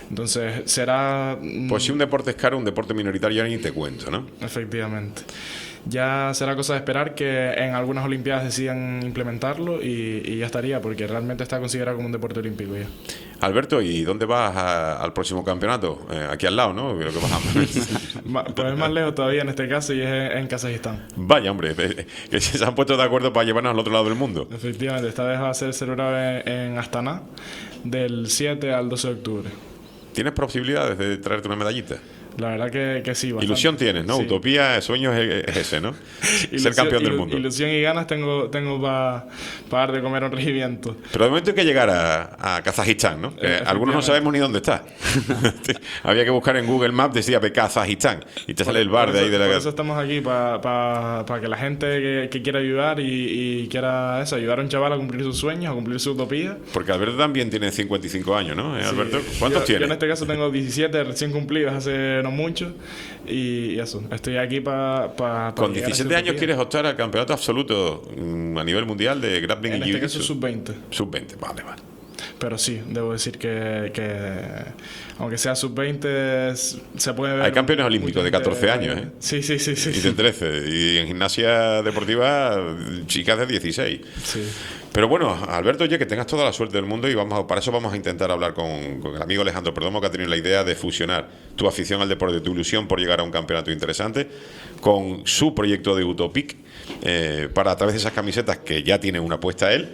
Entonces será... Pues si un deporte es caro, un deporte minoritario ni te cuento, ¿no? Efectivamente. Ya será cosa de esperar que en algunas Olimpiadas decidan implementarlo y ya estaría, porque realmente está considerado como un deporte olímpico ya. Alberto, ¿y dónde vas al próximo campeonato? Aquí al lado, ¿no? Creo que bajamos. Pues es más lejos todavía en este caso y es en Kazajistán. Vaya, hombre, que se han puesto de acuerdo para llevarnos al otro lado del mundo. Efectivamente, esta vez va a ser celebrado en Astana del 7 al 12 de octubre. ¿Tienes posibilidades de traerte una medallita? La verdad que sí. Bastante. Ilusión tienes, ¿no? Sí. Utopía, sueño es ese, ¿no? Ser campeón del mundo. Ilusión y ganas tengo para dar de comer a un regimiento. Pero de momento hay que llegar a Kazajistán, ¿no? Que algunos no sabemos ni dónde está. Había que buscar en Google Maps, decía Kazajistán, y te sale el bar de ahí de la... Por eso estamos aquí, para que la gente que quiera ayudar y quiera ayudar a un chaval a cumplir sus sueños, a cumplir su utopía. Porque Alberto también tiene 55 años, ¿no? Alberto, ¿cuántos tienes? Yo en este caso tengo 17 recién cumplidos hace no mucho, y eso, estoy aquí para con 17 años quieres optar al campeonato absoluto a nivel mundial de grappling y jiu-jitsu. En este caso sub-20. Sub-20, vale. Pero sí, debo decir que aunque sea sub-20 se puede ver... Hay campeones olímpicos de 14 años, ¿eh? Sí. Y de 13. Y en gimnasia deportiva, chicas de 16. Sí. Pero bueno, Alberto, oye, que tengas toda la suerte del mundo y para eso vamos a intentar hablar con el amigo Alejandro Perdomo, que ha tenido la idea de fusionar tu afición al deporte, tu ilusión por llegar a un campeonato interesante, con su proyecto de Utopic, para a través de esas camisetas que ya tiene una puesta él,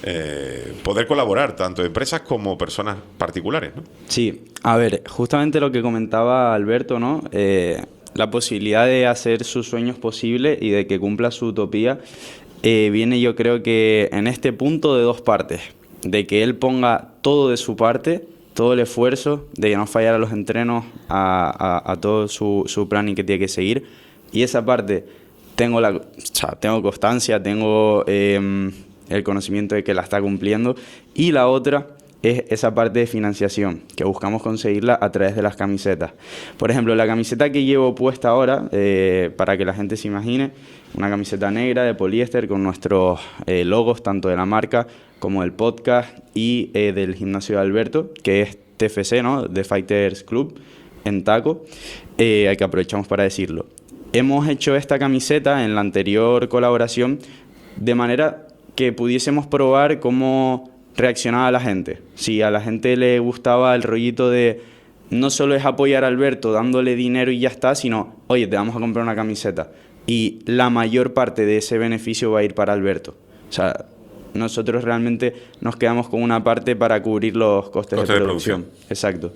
poder colaborar tanto empresas como personas particulares, ¿no? Sí, a ver, justamente lo que comentaba Alberto, ¿no? La posibilidad de hacer sus sueños posibles y de que cumpla su utopía viene, yo creo que en este punto, de dos partes: de que él ponga todo de su parte, todo el esfuerzo, de que no fallara los entrenos a todo su planning que tiene que seguir, y esa parte tengo constancia, tengo el conocimiento de que la está cumpliendo, y la otra es esa parte de financiación, que buscamos conseguirla a través de las camisetas. Por ejemplo, la camiseta que llevo puesta ahora, para que la gente se imagine, una camiseta negra de poliéster con nuestros logos, tanto de la marca como del podcast y del gimnasio de Alberto, que es TFC, ¿no? The Fighters Club, en Taco, que aprovechamos para decirlo. Hemos hecho esta camiseta en la anterior colaboración de manera que pudiésemos probar cómo reaccionaba la gente. Si a la gente le gustaba el rollito de no solo es apoyar a Alberto dándole dinero y ya está, sino, oye, te vamos a comprar una camiseta. Y la mayor parte de ese beneficio va a ir para Alberto. O sea, nosotros realmente nos quedamos con una parte para cubrir los costes de producción. Exacto.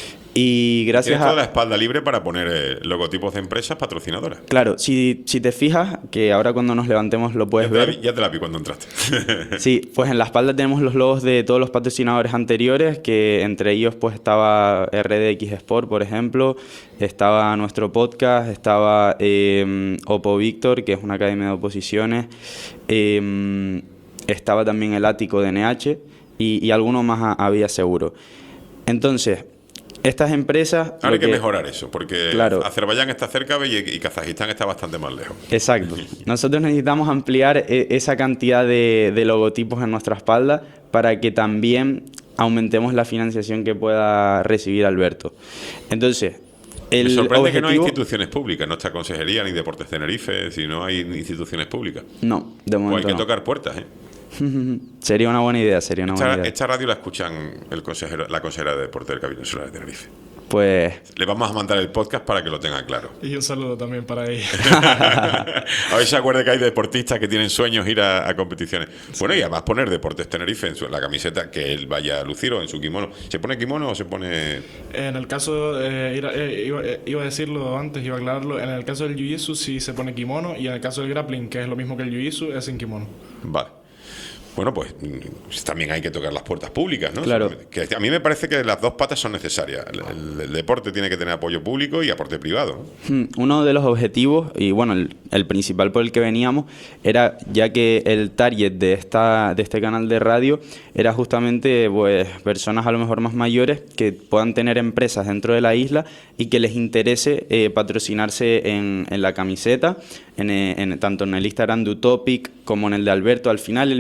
Y gracias Tienes toda la espalda libre para poner logotipos de empresas patrocinadoras. Claro, si te fijas, que ahora cuando nos levantemos lo puedes ver. Ya te la vi cuando entraste. Sí, pues en la espalda tenemos los logos de todos los patrocinadores anteriores, que entre ellos pues estaba RDX Sport, por ejemplo, estaba nuestro podcast, estaba Opo Víctor, que es una academia de oposiciones, estaba también el Ático de NH y alguno más había seguro. Entonces, estas empresas... Ahora hay que mejorar eso, porque claro, Azerbaiyán está cerca y Kazajistán está bastante más lejos. Exacto. Nosotros necesitamos ampliar esa cantidad de logotipos en nuestra espalda para que también aumentemos la financiación que pueda recibir Alberto. Entonces, me sorprende que no hay instituciones públicas, no está Consejería ni Deportes Tenerife, si no hay instituciones públicas. No, de momento o hay que no. tocar puertas, ¿eh? Sería una buena idea, Esta radio la escuchan la consejera de Deporte del Cabildo Insular de Tenerife. Pues... Le vamos a mandar el podcast para que lo tengan claro. Y un saludo también para ella. A ver si se acuerda que hay deportistas que tienen sueños ir a competiciones. Sí. Bueno, y además poner Deportes Tenerife en la camiseta que él vaya a lucir o en su kimono. ¿Se pone kimono o se pone...? En el caso, iba a decirlo antes, iba a aclararlo, en el caso del jiu-jitsu sí se pone kimono, y en el caso del grappling, que es lo mismo que el jiu-jitsu, es sin kimono. Vale. Bueno, pues también hay que tocar las puertas públicas, ¿no? Claro. Que a mí me parece que las dos patas son necesarias. El deporte tiene que tener apoyo público y aporte privado, ¿no? Uno de los objetivos, y bueno, el principal por el que veníamos, era, ya que el target de este canal de radio era justamente pues personas a lo mejor más mayores que puedan tener empresas dentro de la isla y que les interese patrocinarse en la camiseta, tanto en el Instagram de Utopic como en el de Alberto. Al final el mío personal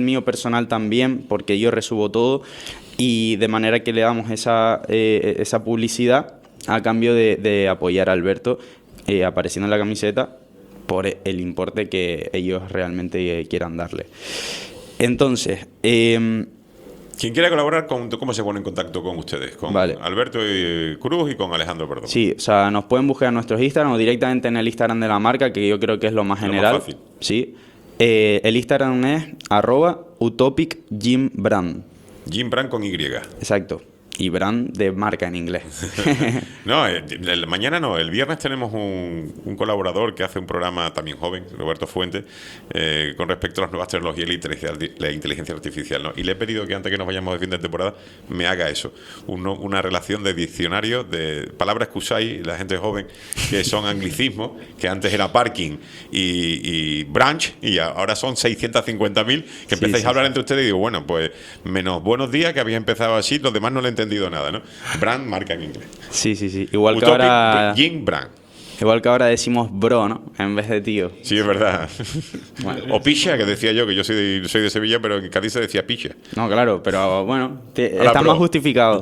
personal también, porque yo resubo todo, y de manera que le damos esa publicidad a cambio de apoyar a Alberto apareciendo en la camiseta por el importe que ellos realmente quieran darle. Entonces, quien quiera colaborar, ¿cómo se pone en contacto con ustedes? Con Alberto Cruz y con Alejandro Perdomo. Sí, o sea, nos pueden buscar en nuestros Instagram o directamente en el Instagram de la marca, que yo creo que es lo más general. Lo más fácil. Sí. El Instagram es @utopicgymbrand. Gymbrand con Y. Exacto. Y brand de marca en inglés. No, mañana no, el viernes tenemos un colaborador que hace un programa también joven, Roberto Fuentes, con respecto a las nuevas tecnologías y la inteligencia artificial, ¿no? Y le he pedido que antes que nos vayamos de fin de temporada me haga eso, una relación de diccionario de palabras que usáis la gente joven, que son anglicismos, que antes era parking y branch, y ahora son 650.000, que empezáis a hablar entre ustedes y digo, bueno, pues menos buenos días, que había empezado así, los demás no le he entendido nada, ¿no? Brand, marca en inglés. Sí. Igual Utopic, que ahora... Gymbrand. Igual que ahora decimos bro, ¿no? En vez de tío. Sí, es verdad. Bueno. O picha, que decía yo, que yo soy de Sevilla, pero en Cádiz se decía picha. No, claro, pero bueno, está más justificado.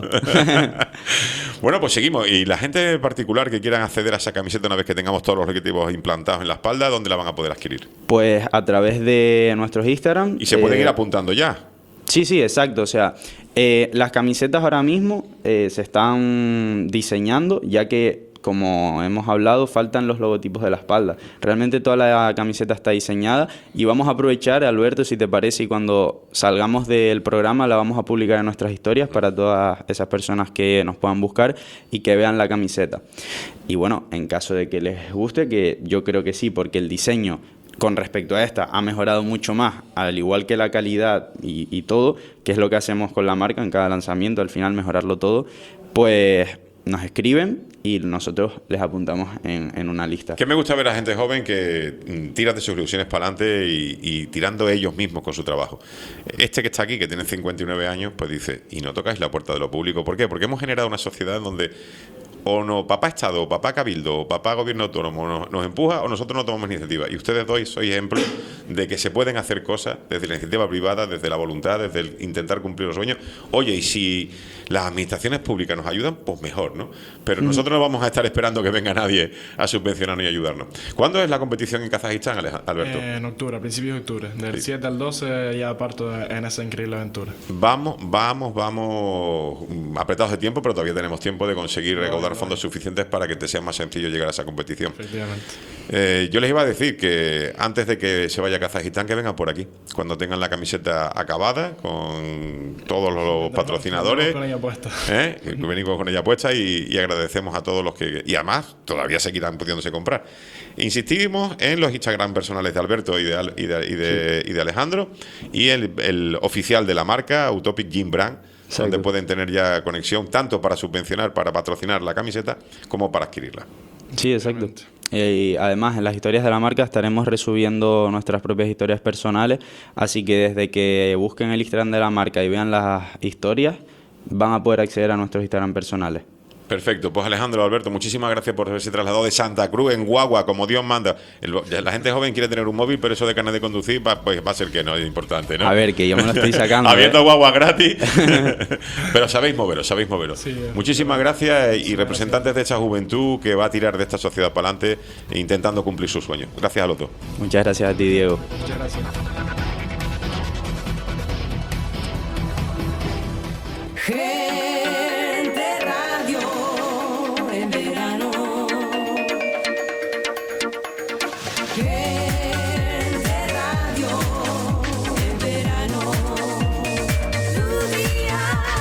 Bueno, pues seguimos. Y la gente particular que quieran acceder a esa camiseta una vez que tengamos todos los requisitos implantados en la espalda, ¿dónde la van a poder adquirir? Pues a través de nuestros Instagram. Y se pueden ir apuntando ya. Sí, exacto. O sea, las camisetas ahora mismo se están diseñando, ya que, como hemos hablado, faltan los logotipos de la espalda. Realmente toda la camiseta está diseñada y vamos a aprovechar, Alberto, si te parece, y cuando salgamos del programa la vamos a publicar en nuestras historias para todas esas personas que nos puedan buscar y que vean la camiseta. Y bueno, en caso de que les guste, que yo creo que sí, porque el diseño con respecto a esta ha mejorado mucho más, al igual que la calidad y todo, que es lo que hacemos con la marca en cada lanzamiento, al final mejorarlo todo, pues nos escriben y nosotros les apuntamos en una lista. Que me gusta ver a gente joven que tira de sus ilusiones para adelante y tirando ellos mismos con su trabajo. Este que está aquí, que tiene 59 años, pues dice, y no tocáis la puerta de lo público. ¿Por qué? Porque hemos generado una sociedad donde o no papá Estado, o papá Cabildo, o papá Gobierno Autónomo nos empuja o nosotros no tomamos iniciativa. Y ustedes dos sois ejemplos de que se pueden hacer cosas desde la iniciativa privada, desde la voluntad, desde el intentar cumplir los sueños. Oye, y si las administraciones públicas nos ayudan, pues mejor, ¿no? Pero nosotros no vamos a estar esperando que venga nadie a subvencionarnos y ayudarnos. ¿Cuándo es la competición en Kazajistán, Alberto? En octubre, a principios de octubre. Del 7 al 12 ya parto en esa increíble aventura. Vamos apretados de tiempo, pero todavía tenemos tiempo de conseguir recaudar fondos suficientes para que te sea más sencillo llegar a esa competición. Efectivamente. Yo les iba a decir que antes de que se vaya a Kazajistán, que vengan por aquí, cuando tengan la camiseta acabada, con todos los patrocinadores. Con ella puesta. Venimos con ella puesta y agradecemos a todos los que... Y además, todavía seguirán pudiéndose comprar. Insistimos en los Instagram personales de Alberto y de Alejandro, y el oficial de la marca, Utopic Gymbrand, donde pueden tener ya conexión tanto para subvencionar, para patrocinar la camiseta, como para adquirirla. Sí, exacto. Y además en las historias de la marca estaremos resubiendo nuestras propias historias personales, así que desde que busquen el Instagram de la marca y vean las historias, van a poder acceder a nuestros Instagram personales. Perfecto, pues Alejandro, Alberto, muchísimas gracias por haberse trasladado de Santa Cruz en guagua, como Dios manda. La gente joven quiere tener un móvil, pero eso de carnet de conducir pues va a ser que no es importante, ¿no? A ver, que yo me lo estoy sacando. Habiendo guagua gratis. Pero sabéis moveros. Sí, muchísimas gracias y representantes de esa juventud que va a tirar de esta sociedad para adelante intentando cumplir sus sueños. Gracias a los dos. Muchas gracias a ti, Diego. Muchas gracias. Gente Radio en verano. Gente Radio en verano. Tu día.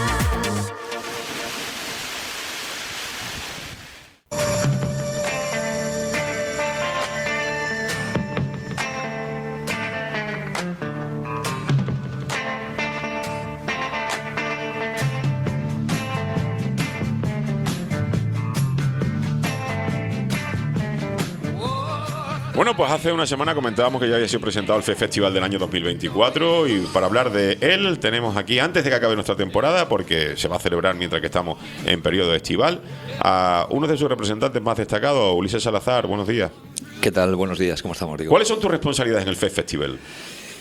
Bueno, pues hace una semana comentábamos que ya había sido presentado el Festival del año 2024 y para hablar de él tenemos aquí, antes de que acabe nuestra temporada, porque se va a celebrar mientras que estamos en periodo estival, a uno de sus representantes más destacados, Ulises Salazar. Buenos días. ¿Qué tal? Buenos días, ¿cómo estamos, Diego? ¿Cuáles son tus responsabilidades en el Festival?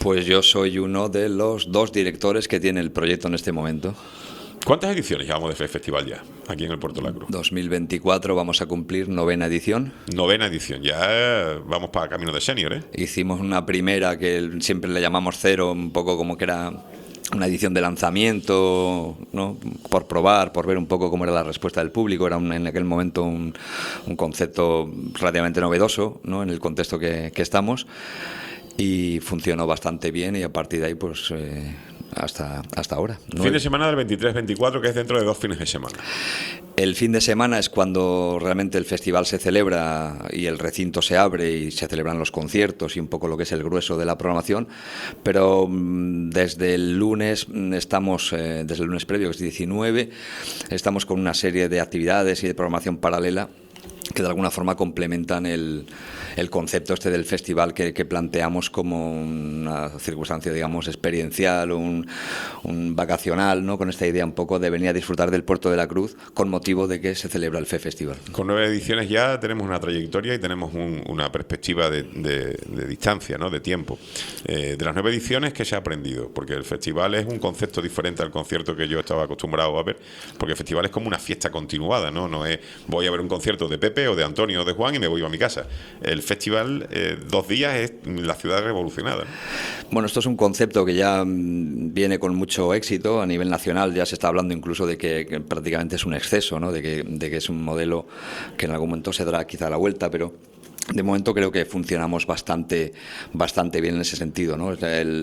Pues yo soy uno de los 2 directores que tiene el proyecto en este momento. ¿Cuántas ediciones llevamos de festival ya, aquí en el Puerto de la Cruz? 2024 vamos a cumplir 9ª edición. 9ª edición, ya vamos para camino de senior, ¿eh? Hicimos una primera que siempre le llamamos 0, un poco como que era una edición de lanzamiento, ¿no? Por probar, por ver un poco cómo era la respuesta del público. Era en aquel momento un concepto relativamente novedoso, ¿no? En el contexto que estamos, y funcionó bastante bien, y a partir de ahí pues hasta ahora. Fin de semana del 23-24, que es dentro de 2 fines de semana. El fin de semana es cuando realmente el festival se celebra y el recinto se abre y se celebran los conciertos y un poco lo que es el grueso de la programación, pero desde el lunes desde el lunes previo, que es 19, estamos con una serie de actividades y de programación paralela que de alguna forma complementan el concepto este del festival que planteamos como una circunstancia, digamos, experiencial, un vacacional, ¿no? Con esta idea un poco de venir a disfrutar del Puerto de la Cruz con motivo de que se celebra el Festival. Con 9 ediciones ya tenemos una trayectoria y tenemos una perspectiva de distancia, ¿no? De tiempo. De las 9 ediciones, ¿qué se ha aprendido? Porque el festival es un concepto diferente al concierto que yo estaba acostumbrado a ver, porque el festival es como una fiesta continuada, ¿no? No es voy a ver un concierto de Pepe o de Antonio o de Juan y me voy a mi casa. El festival, 2 días, es la ciudad revolucionada, ¿no? Bueno, esto es un concepto que ya viene con mucho éxito a nivel nacional. Ya se está hablando incluso de que prácticamente es un exceso, ¿no? De que es un modelo que en algún momento se dará quizá la vuelta, pero de momento creo que funcionamos bastante bien en ese sentido, ¿no?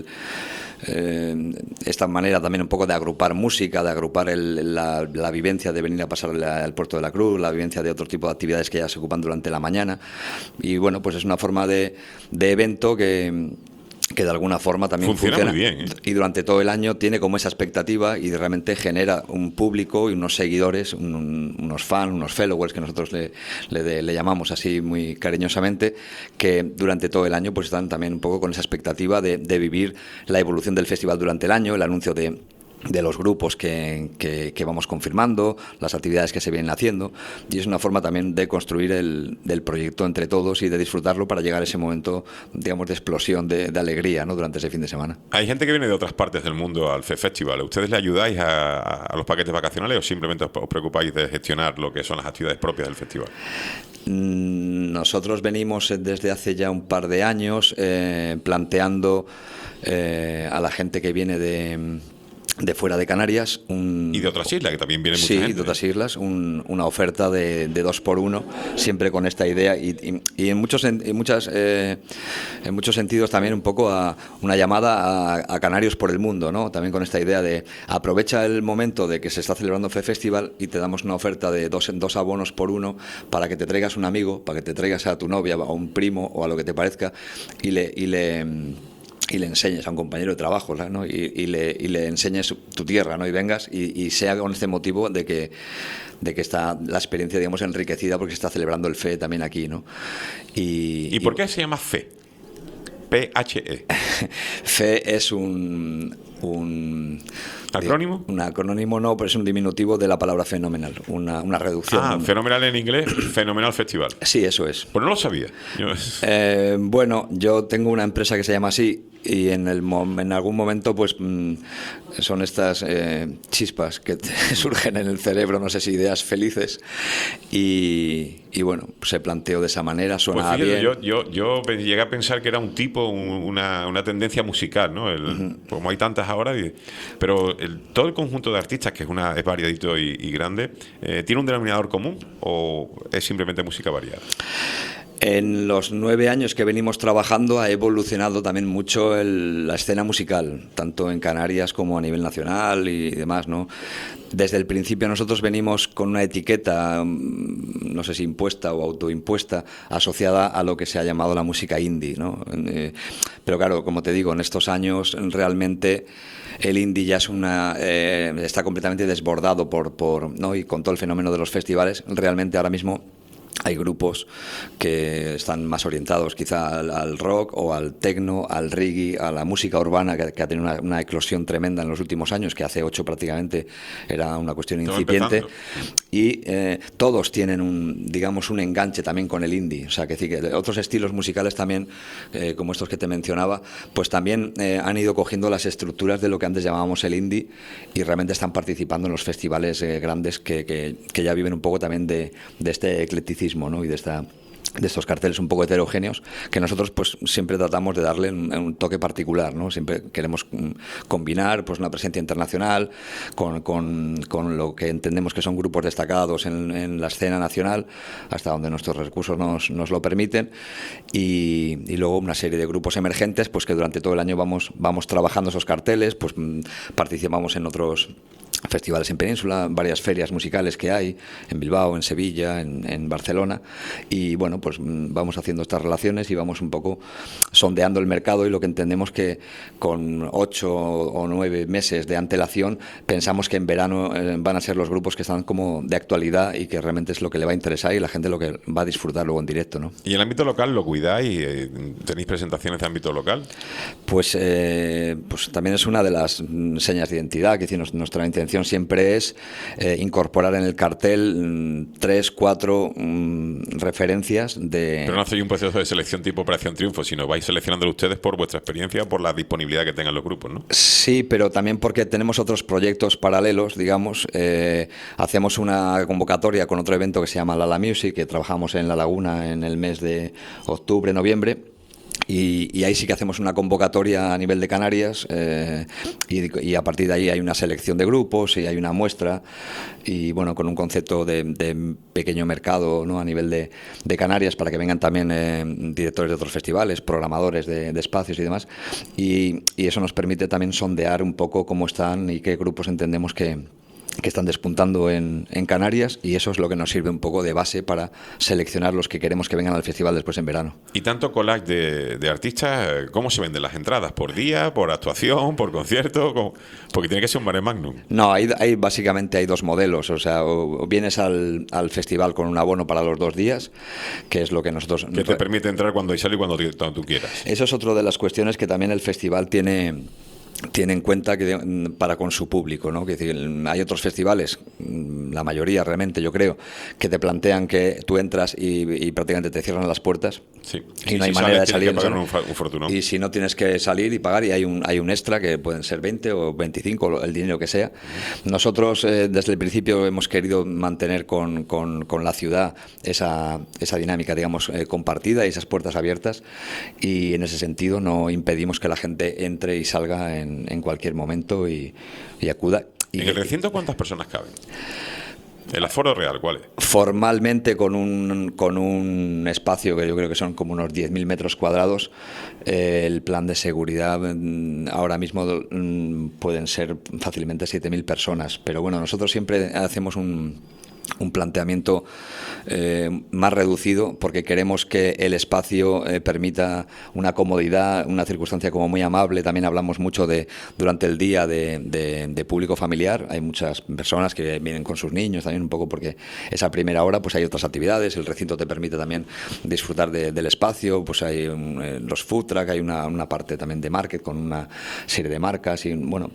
Esta manera también un poco de agrupar música, de agrupar la vivencia de venir a pasar al Puerto de la Cruz, la vivencia de otro tipo de actividades que ya se ocupan durante la mañana, y bueno, pues es una forma de evento que de alguna forma también funciona muy bien, ¿eh? Y durante todo el año tiene como esa expectativa y realmente genera un público y unos seguidores, unos fans, unos followers que nosotros le llamamos así muy cariñosamente, que durante todo el año pues están también un poco con esa expectativa de vivir la evolución del festival durante el año, el anuncio de los grupos que vamos confirmando, las actividades que se vienen haciendo, y es una forma también de construir del proyecto entre todos y de disfrutarlo para llegar a ese momento, digamos, de explosión de alegría, ¿no? Durante ese fin de semana. Hay gente que viene de otras partes del mundo al Festival. ¿Ustedes le ayudáis a los paquetes vacacionales o simplemente os preocupáis de gestionar lo que son las actividades propias del festival? Nosotros venimos desde hace ya un par de años planteando a la gente que viene de fuera de Canarias y de otras islas, que también vienen mucha gente. Sí, de otras islas, una oferta de 2x1, siempre con esta idea y en muchos sentidos también un poco a una llamada a canarios por el mundo, ¿no? También con esta idea de aprovecha el momento de que se está celebrando Festival y te damos una oferta de dos abonos por uno para que te traigas un amigo, para que te traigas a tu novia, a un primo o a lo que te parezca y le enseñes a un compañero de trabajo, ¿no? y le enseñes tu tierra, ¿no? Y vengas y sea con este motivo de que está la experiencia, digamos, enriquecida porque se está celebrando el FE también aquí, ¿no? ¿Y por qué se llama FE? PHE. FE es un ¿acrónimo? Un acrónimo no, pero es un diminutivo de la palabra fenomenal, una reducción. Fenomenal en inglés, Fenomenal Festival. Sí, eso es. Pues no lo sabía. Bueno, yo tengo una empresa que se llama así y en algún momento pues son estas chispas que surgen en el cerebro, no sé si ideas felices y bueno, se planteó de esa manera, suena pues fíjate, bien. Yo llegué a pensar que era un tipo, una tendencia musical, ¿no? Como hay tantas ahora, pero todo el conjunto de artistas, que es variadito y grande, ¿tiene un denominador común o es simplemente música variada? En los 9 años que venimos trabajando ha evolucionado también mucho la escena musical, tanto en Canarias como a nivel nacional y demás, ¿no? Desde el principio nosotros venimos con una etiqueta, no sé si impuesta o autoimpuesta, asociada a lo que se ha llamado la música indie, ¿no? Pero claro, como te digo, en estos años realmente el indie ya está completamente desbordado ¿no? Y con todo el fenómeno de los festivales, realmente ahora mismo Hay grupos que están más orientados quizá al rock o al techno, al reggae, a la música urbana, que ha tenido una eclosión tremenda en los últimos años, que hace 8 prácticamente era una cuestión incipiente. Y todos tienen digamos un enganche también con el indie. O sea, que otros estilos musicales también, como estos que te mencionaba, pues también han ido cogiendo las estructuras de lo que antes llamábamos el indie y realmente están participando en los festivales grandes que ya viven un poco también de este eclecticismo, ¿no? Y de estos carteles un poco heterogéneos que nosotros pues siempre tratamos de darle un toque particular, ¿no? Siempre queremos combinar pues una presencia internacional con lo que entendemos que son grupos destacados en la escena nacional, hasta donde nuestros recursos nos lo permiten, y luego una serie de grupos emergentes pues que durante todo el año vamos trabajando esos carteles, pues participamos en otros festivales en Península, varias ferias musicales que hay en Bilbao, en Sevilla, en Barcelona, y bueno, pues vamos haciendo estas relaciones y vamos un poco sondeando el mercado, y lo que entendemos que con 8 o 9 meses de antelación pensamos que en verano van a ser los grupos que están como de actualidad y que realmente es lo que le va a interesar y la gente lo que va a disfrutar luego en directo, ¿no? ¿Y el ámbito local lo cuidáis? ¿Tenéis presentaciones de ámbito local? Pues también es una de las señas de identidad, que nuestra intención siempre es incorporar en el cartel 3, 4 referencias de... Pero no hacéis un proceso de selección tipo Operación Triunfo, sino vais seleccionándolo ustedes por vuestra experiencia, por la disponibilidad que tengan los grupos, ¿no? Sí, pero también porque tenemos otros proyectos paralelos, digamos. Hacemos una convocatoria con otro evento que se llama Lala Music, que trabajamos en La Laguna en el mes de octubre, noviembre. Y ahí sí que hacemos una convocatoria a nivel de Canarias, y a partir de ahí hay una selección de grupos y hay una muestra, y bueno, con un concepto de pequeño mercado, ¿no? A nivel de Canarias, para que vengan también directores de otros festivales, programadores de espacios y demás, y eso nos permite también sondear un poco cómo están y qué grupos entendemos que están despuntando en Canarias, y eso es lo que nos sirve un poco de base para seleccionar los que queremos que vengan al festival después en verano. Y tanto collage de artistas, ¿cómo se venden las entradas? ¿Por día, por actuación, por concierto? ¿Cómo? Porque tiene que ser un mare magnum. No, básicamente hay 2 modelos. O sea, o vienes al festival con un abono para los 2 días, que es lo que nosotros... Que te permite entrar cuando sale y cuando tú quieras. Eso es otra de las cuestiones que también el festival tiene en cuenta para con su público, ¿no? Que decir, hay otros festivales, la mayoría realmente yo creo, que te plantean que tú entras y prácticamente te cierran las puertas. Sí. Y no hay manera de salir. Un fortunón. Y si no, tienes que salir y pagar, y hay un extra que pueden ser 20 o 25, el dinero que sea. Nosotros desde el principio hemos querido mantener con la ciudad esa dinámica, digamos, compartida, y esas puertas abiertas, y en ese sentido no impedimos que la gente entre y salga en cualquier momento y acuda. ¿En el recinto cuántas personas caben? ¿El aforo real cuál es? Formalmente con un espacio que yo creo que son como unos 10.000 metros cuadrados, el plan de seguridad ahora mismo pueden ser fácilmente 7.000 personas, pero bueno, nosotros siempre hacemos un planteamiento más reducido, porque queremos que el espacio permita una comodidad, una circunstancia como muy amable. También hablamos mucho durante el día de público familiar. Hay muchas personas que vienen con sus niños también, un poco porque esa primera hora pues hay otras actividades. El recinto te permite también disfrutar del espacio, pues hay los food truck, hay una parte también de market con una serie de marcas, y bueno,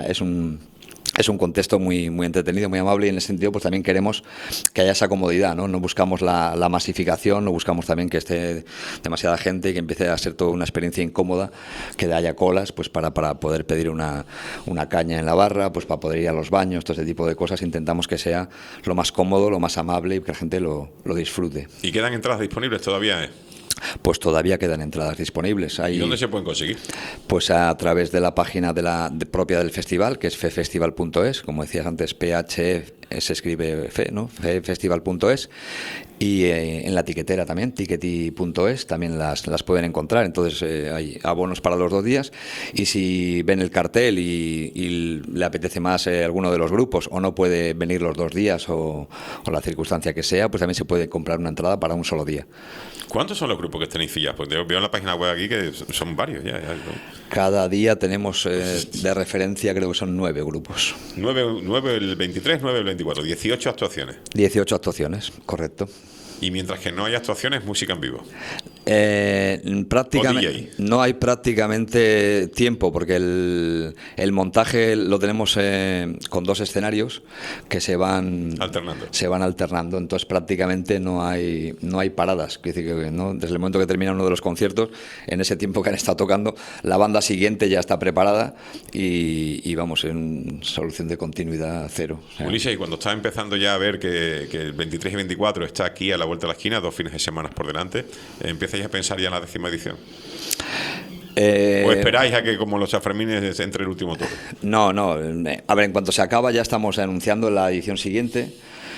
es un contexto muy, muy entretenido, muy amable, y en ese sentido pues también queremos que haya esa comodidad, ¿no? No buscamos la masificación, no buscamos también que esté demasiada gente y que empiece a ser toda una experiencia incómoda, que haya colas pues para poder pedir una caña en la barra, pues para poder ir a los baños, todo ese tipo de cosas. Intentamos que sea lo más cómodo, lo más amable, y que la gente lo disfrute. ¿Y quedan entradas disponibles todavía? Pues todavía quedan entradas disponibles. ¿Y dónde se pueden conseguir? Pues a través de la página propia del festival, que es fefestival.es, como decías antes, PHE se escribe fe, ¿no? fefestival.es, y en la etiquetera también, tickety.es, también las pueden encontrar. Entonces hay abonos para los 2 días, y si ven el cartel y le apetece más alguno de los grupos, o no puede venir los 2 días, o la circunstancia que sea, pues también se puede comprar una entrada para un solo día. ¿Cuántos son los grupos que tenéis fillados? Pues veo en la página web aquí que son varios ya, ¿no? Cada día tenemos de referencia, creo que son 9 grupos. 9 el 23, 9 el 24, 18 actuaciones. 18 actuaciones, correcto. Y mientras que no hay actuaciones, música en vivo. Prácticamente no hay prácticamente tiempo porque el montaje lo tenemos con 2 escenarios que se van alternando, entonces prácticamente no hay paradas. Quiere decir que, ¿no? Desde el momento que termina uno de los conciertos, en ese tiempo que han estado tocando, la banda siguiente ya está preparada y vamos en solución de continuidad cero. O sea, Ulises, y cuando estás empezando ya a ver que el 23 y 24 está aquí a la vuelta de la esquina, 2 fines de semana por delante, ¿empiezas a pensar ya en la 10ª edición? ¿O esperáis a que, como los Sanfermines, entre el último toque? No. A ver, en cuanto se acaba ya estamos anunciando la edición siguiente.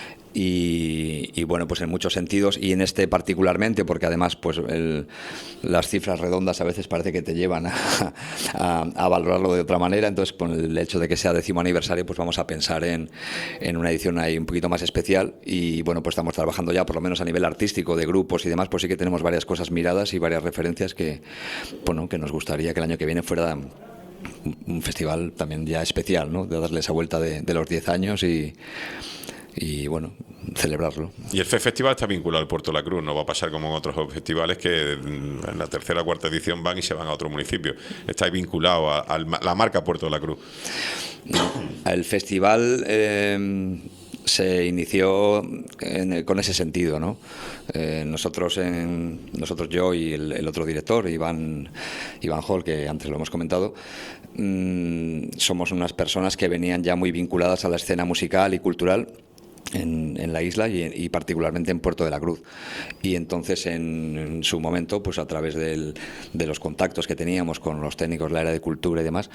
Y bueno, pues en muchos sentidos, y en este particularmente, porque además pues las cifras redondas a veces parece que te llevan a valorarlo de otra manera. Entonces, con el hecho de que sea 10º aniversario, pues vamos a pensar en una edición ahí un poquito más especial. Y bueno, pues estamos trabajando ya, por lo menos a nivel artístico, de grupos y demás, pues sí que tenemos varias cosas miradas y varias referencias que, bueno, que nos gustaría que el año que viene fuera un festival también ya especial, ¿no? De darle esa vuelta de los 10 años y bueno, celebrarlo. Y el Festival está vinculado al Puerto de la Cruz, no va a pasar como en otros festivales que en la 3ª o 4ª edición van y se van a otro municipio. Está vinculado a la marca Puerto de la Cruz. El festival se inició con ese sentido, ¿no? Nosotros, yo y el otro director, Iván Hall, que antes lo hemos comentado, somos unas personas que venían ya muy vinculadas a la escena musical y cultural en la isla y particularmente en Puerto de la Cruz. Y entonces en su momento, pues a través de los contactos que teníamos con los técnicos de la área de cultura y demás,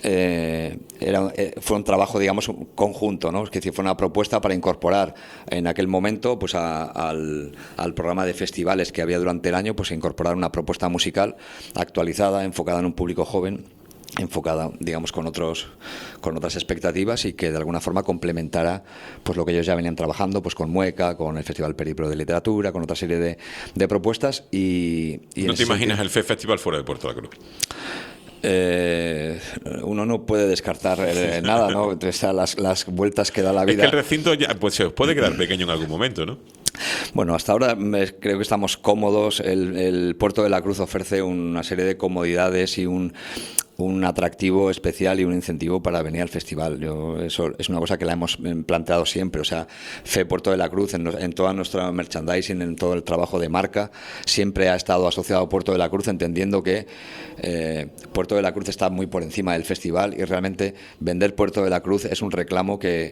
fue un trabajo, digamos, conjunto, ¿no? Es decir, fue una propuesta para incorporar en aquel momento, pues al programa de festivales que había durante el año, pues incorporar una propuesta musical actualizada, enfocada en un público joven, enfocada, digamos, con otras expectativas y que de alguna forma complementara pues lo que ellos ya venían trabajando, pues con Mueca, con el Festival Periplo de Literatura, con otra serie de propuestas. Y ¿No te imaginas el Festival fuera de Puerto de la Cruz? Uno no puede descartar nada, ¿no? Entonces, las vueltas que da la vida. Es que el recinto ya, pues, se os puede quedar pequeño en algún momento, ¿no? Bueno, hasta ahora creo que estamos cómodos. El Puerto de la Cruz ofrece una serie de comodidades y un atractivo especial y un incentivo para venir al festival. Eso es una cosa que la hemos planteado siempre. O sea, FE Puerto de la Cruz, en toda nuestra merchandising, en todo el trabajo de marca, siempre ha estado asociado a Puerto de la Cruz, entendiendo que Puerto de la Cruz está muy por encima del festival y realmente vender Puerto de la Cruz es un reclamo que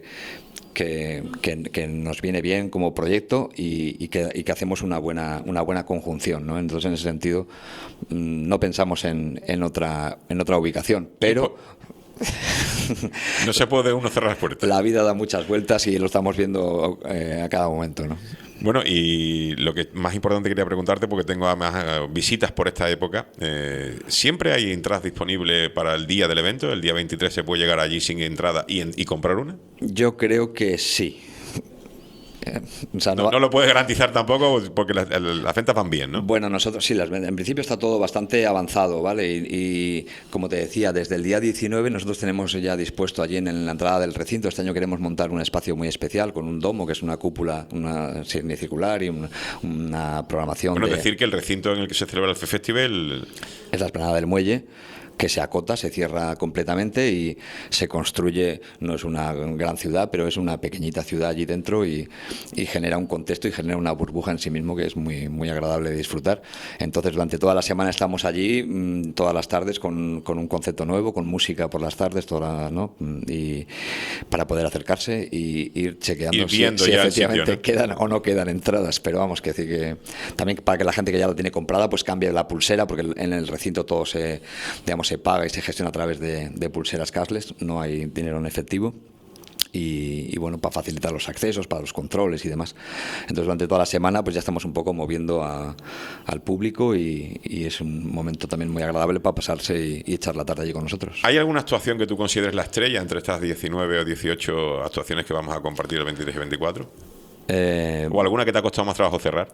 nos viene bien como proyecto y que hacemos una buena conjunción, ¿no? Entonces, en ese sentido, no pensamos en otra ubicación, pero no se puede uno cerrar las puertas. La vida da muchas vueltas y lo estamos viendo a cada momento, ¿no? Bueno, y lo que más importante quería preguntarte, porque tengo además visitas por esta época, ¿siempre hay entradas disponibles para el día del evento? ¿El día 23 se puede llegar allí sin entrada y comprar una? Yo creo que sí. O sea, no lo puedes garantizar tampoco porque las ventas van bien, ¿no? Bueno, nosotros sí, en principio está todo bastante avanzado, ¿vale? Y como te decía, desde el día 19 nosotros tenemos ya dispuesto allí en la entrada del recinto. Este año queremos montar un espacio muy especial con un domo, que es una cúpula, una semicircular y una programación. Bueno, decir que el recinto en el que se celebra el Festival es la Explanada del Muelle, que se acota, se cierra completamente y se construye, no es una gran ciudad, pero es una pequeñita ciudad allí dentro y genera un contexto y genera una burbuja en sí mismo que es muy, muy agradable de disfrutar. Entonces, durante toda la semana estamos allí, todas las tardes, con un concepto nuevo, con música por las tardes, ¿no? Y para poder acercarse y ir chequeando si efectivamente sitio, ¿no? Quedan o no quedan entradas, pero vamos, que decir que también para que la gente que ya la tiene comprada pues cambie la pulsera, porque en el recinto todo se paga y se gestiona a través de pulseras cashless, no hay dinero en efectivo. Y bueno, para facilitar los accesos, para los controles y demás. Entonces, durante toda la semana pues ya estamos un poco moviendo al público y es un momento también muy agradable para pasarse y echar la tarde allí con nosotros. ¿Hay alguna actuación que tú consideres la estrella entre estas 19 o 18 actuaciones que vamos a compartir el 23 y 24? ¿O alguna que te ha costado más trabajo cerrar?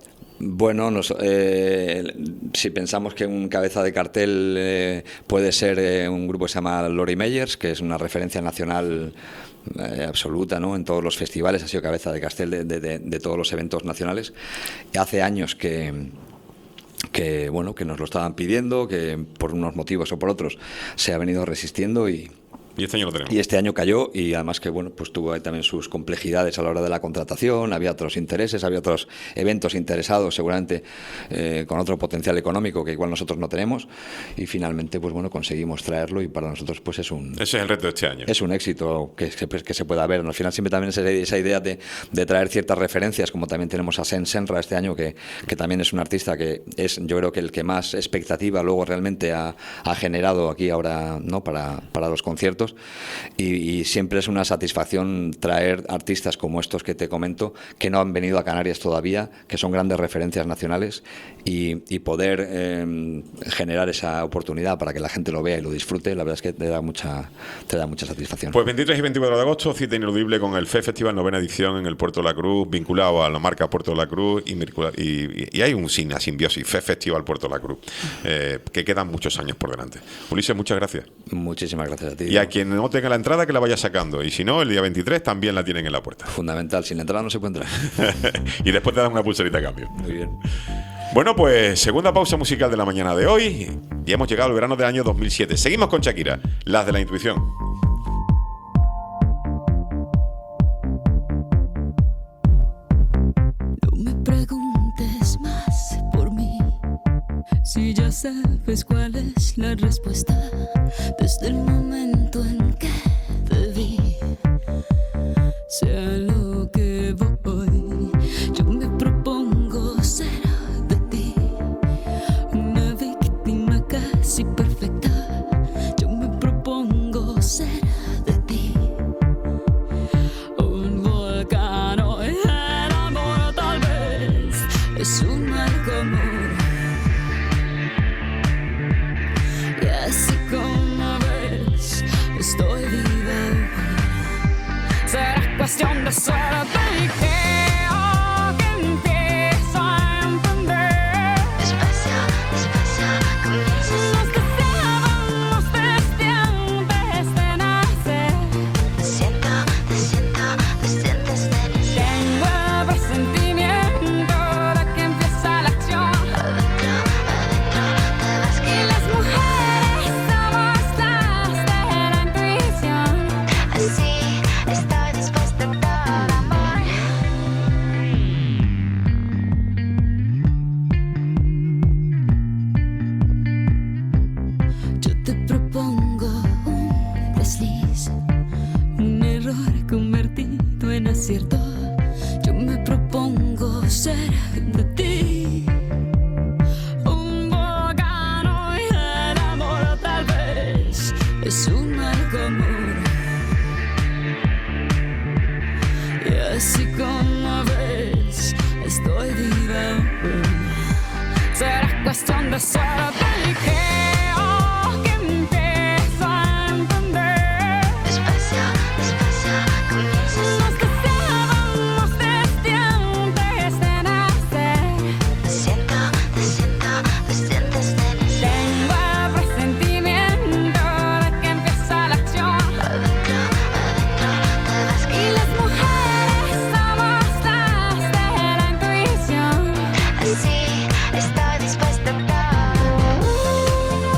Bueno, si pensamos que un cabeza de cartel puede ser un grupo que se llama Lori Meyers, que es una referencia nacional absoluta, ¿no? En todos los festivales, ha sido cabeza de cartel de todos los eventos nacionales. Hace años que nos lo estaban pidiendo, que por unos motivos o por otros se ha venido resistiendo y este año lo tenemos. Y este año cayó, y además que pues tuvo también sus complejidades a la hora de la contratación, había otros intereses, había otros eventos interesados seguramente con otro potencial económico que igual nosotros no tenemos, y finalmente pues conseguimos traerlo, y para nosotros pues ese es el reto de este año. Es un éxito que se pueda ver. Al final siempre también esa idea de traer ciertas referencias, como también tenemos a Senra este año, que también es un artista que es, yo creo que el que más expectativa luego realmente ha generado aquí ahora, ¿no? para los conciertos. Y siempre es una satisfacción traer artistas como estos que te comento, que no han venido a Canarias todavía, que son grandes referencias nacionales, y poder generar esa oportunidad para que la gente lo vea y lo disfrute. La verdad es que te da mucha satisfacción. Pues 23 y 24 de agosto, cita ineludible con el FE Festival, 9ª edición en el Puerto de la Cruz, vinculado a la marca Puerto de la Cruz, y hay una simbiosis, FE Festival Puerto de la Cruz, que quedan muchos años por delante. Ulises, muchas gracias. Muchísimas gracias a ti. Y a quien no tenga la entrada, que la vaya sacando, y si no, el día 23 también la tienen en la puerta. Fundamental, sin la entrada no se puede entrar. Y después te dan una pulserita a cambio. Muy bien. Bueno, pues segunda pausa musical de la mañana de hoy, y hemos llegado al verano del año 2007. Seguimos con Shakira, las de la intuición. No me preguntes más por mí, si ya sabes cuál es la respuesta. Desde el momento en que te vi, sé a lo que voy. Yo me propongo ser de ti una víctima casi perfecta. Yo me propongo ser de ti un volcán. El amor tal vez es un mal común, y así como ves estoy viva. Será cuestión de suerte y creo que empiezo a entender. Despacio, despacio, comienzas. Nos deseábamos desde antes de nacer. Te siento, te sientes feliz. Tengo el presentimiento de que empieza la acción. Adentro, te vas. Y las mujeres somos las de la intuición. Así estoy dispuesta a todo amor. Yo te propongo un desliz, un error convertido en acierto. Yo me propongo ser de ti un volcán, y el amor tal vez es un mal común, y así como ves estoy viva. Será cuestión de suerte y creo que empiezo a entender. Despacio, despacio, comienzas. Nos deseábamos desde antes de nacer. Te siento, te sientes feliz. Tengo el presentimiento de que empieza la acción. Adentro, te vas. Y las mujeres somos las de la intuición. Así estoy dispuesta a todo.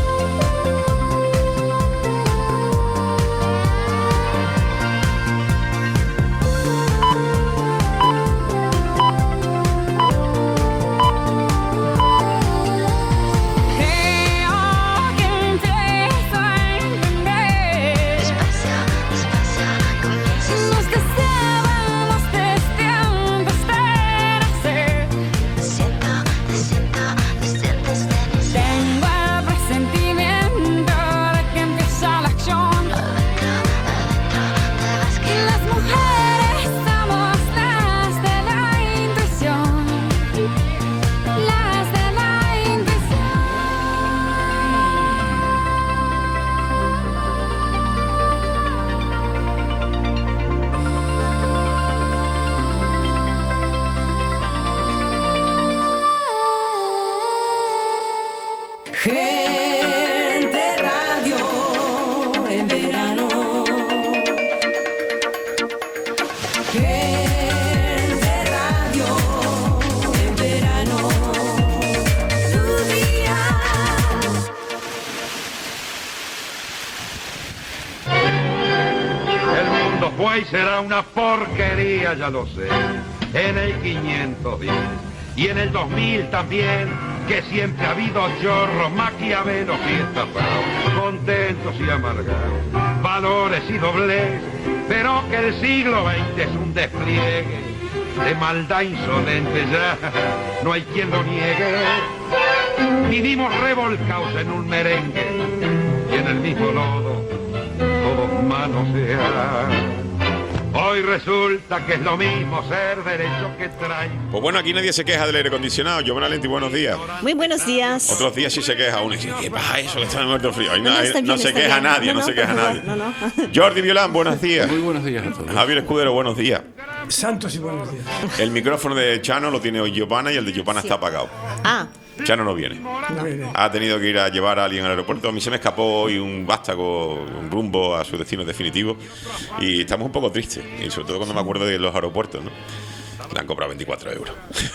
Uruguay será una porquería, ya lo sé, en el 510 y en el 2000 también, que siempre ha habido chorros, maquiavelos y estafados, contentos y amargados, valores y doblez, pero que el siglo XX es un despliegue de maldad insolente, ya no hay quien lo niegue. Vivimos revolcados en un merengue y en el mismo lodo todos manosean. Hoy resulta que es lo mismo ser derecho que trae. Pues bueno, aquí nadie se queja del aire acondicionado. Giovanna Lenti, buenos días. Muy buenos días. Otros días sí se queja uno y dice, ¿qué pasa eso que está muerto frío? está bien, No se está queja bien. nadie, no se queja nadie. Jordi Violán, buenos días. Muy buenos días a todos. Javier Escudero, buenos días. Santos y buenos días. El micrófono de Chano lo tiene hoy Giovanna y el de Giovanna está apagado. Ah. Chano no viene. Ha tenido que ir a llevar a alguien al aeropuerto. A mí se me escapó hoy un vástago, un rumbo a su destino definitivo. Y estamos un poco tristes. Y sobre todo cuando me acuerdo de los aeropuertos, ¿no? Le han cobrado 24 euros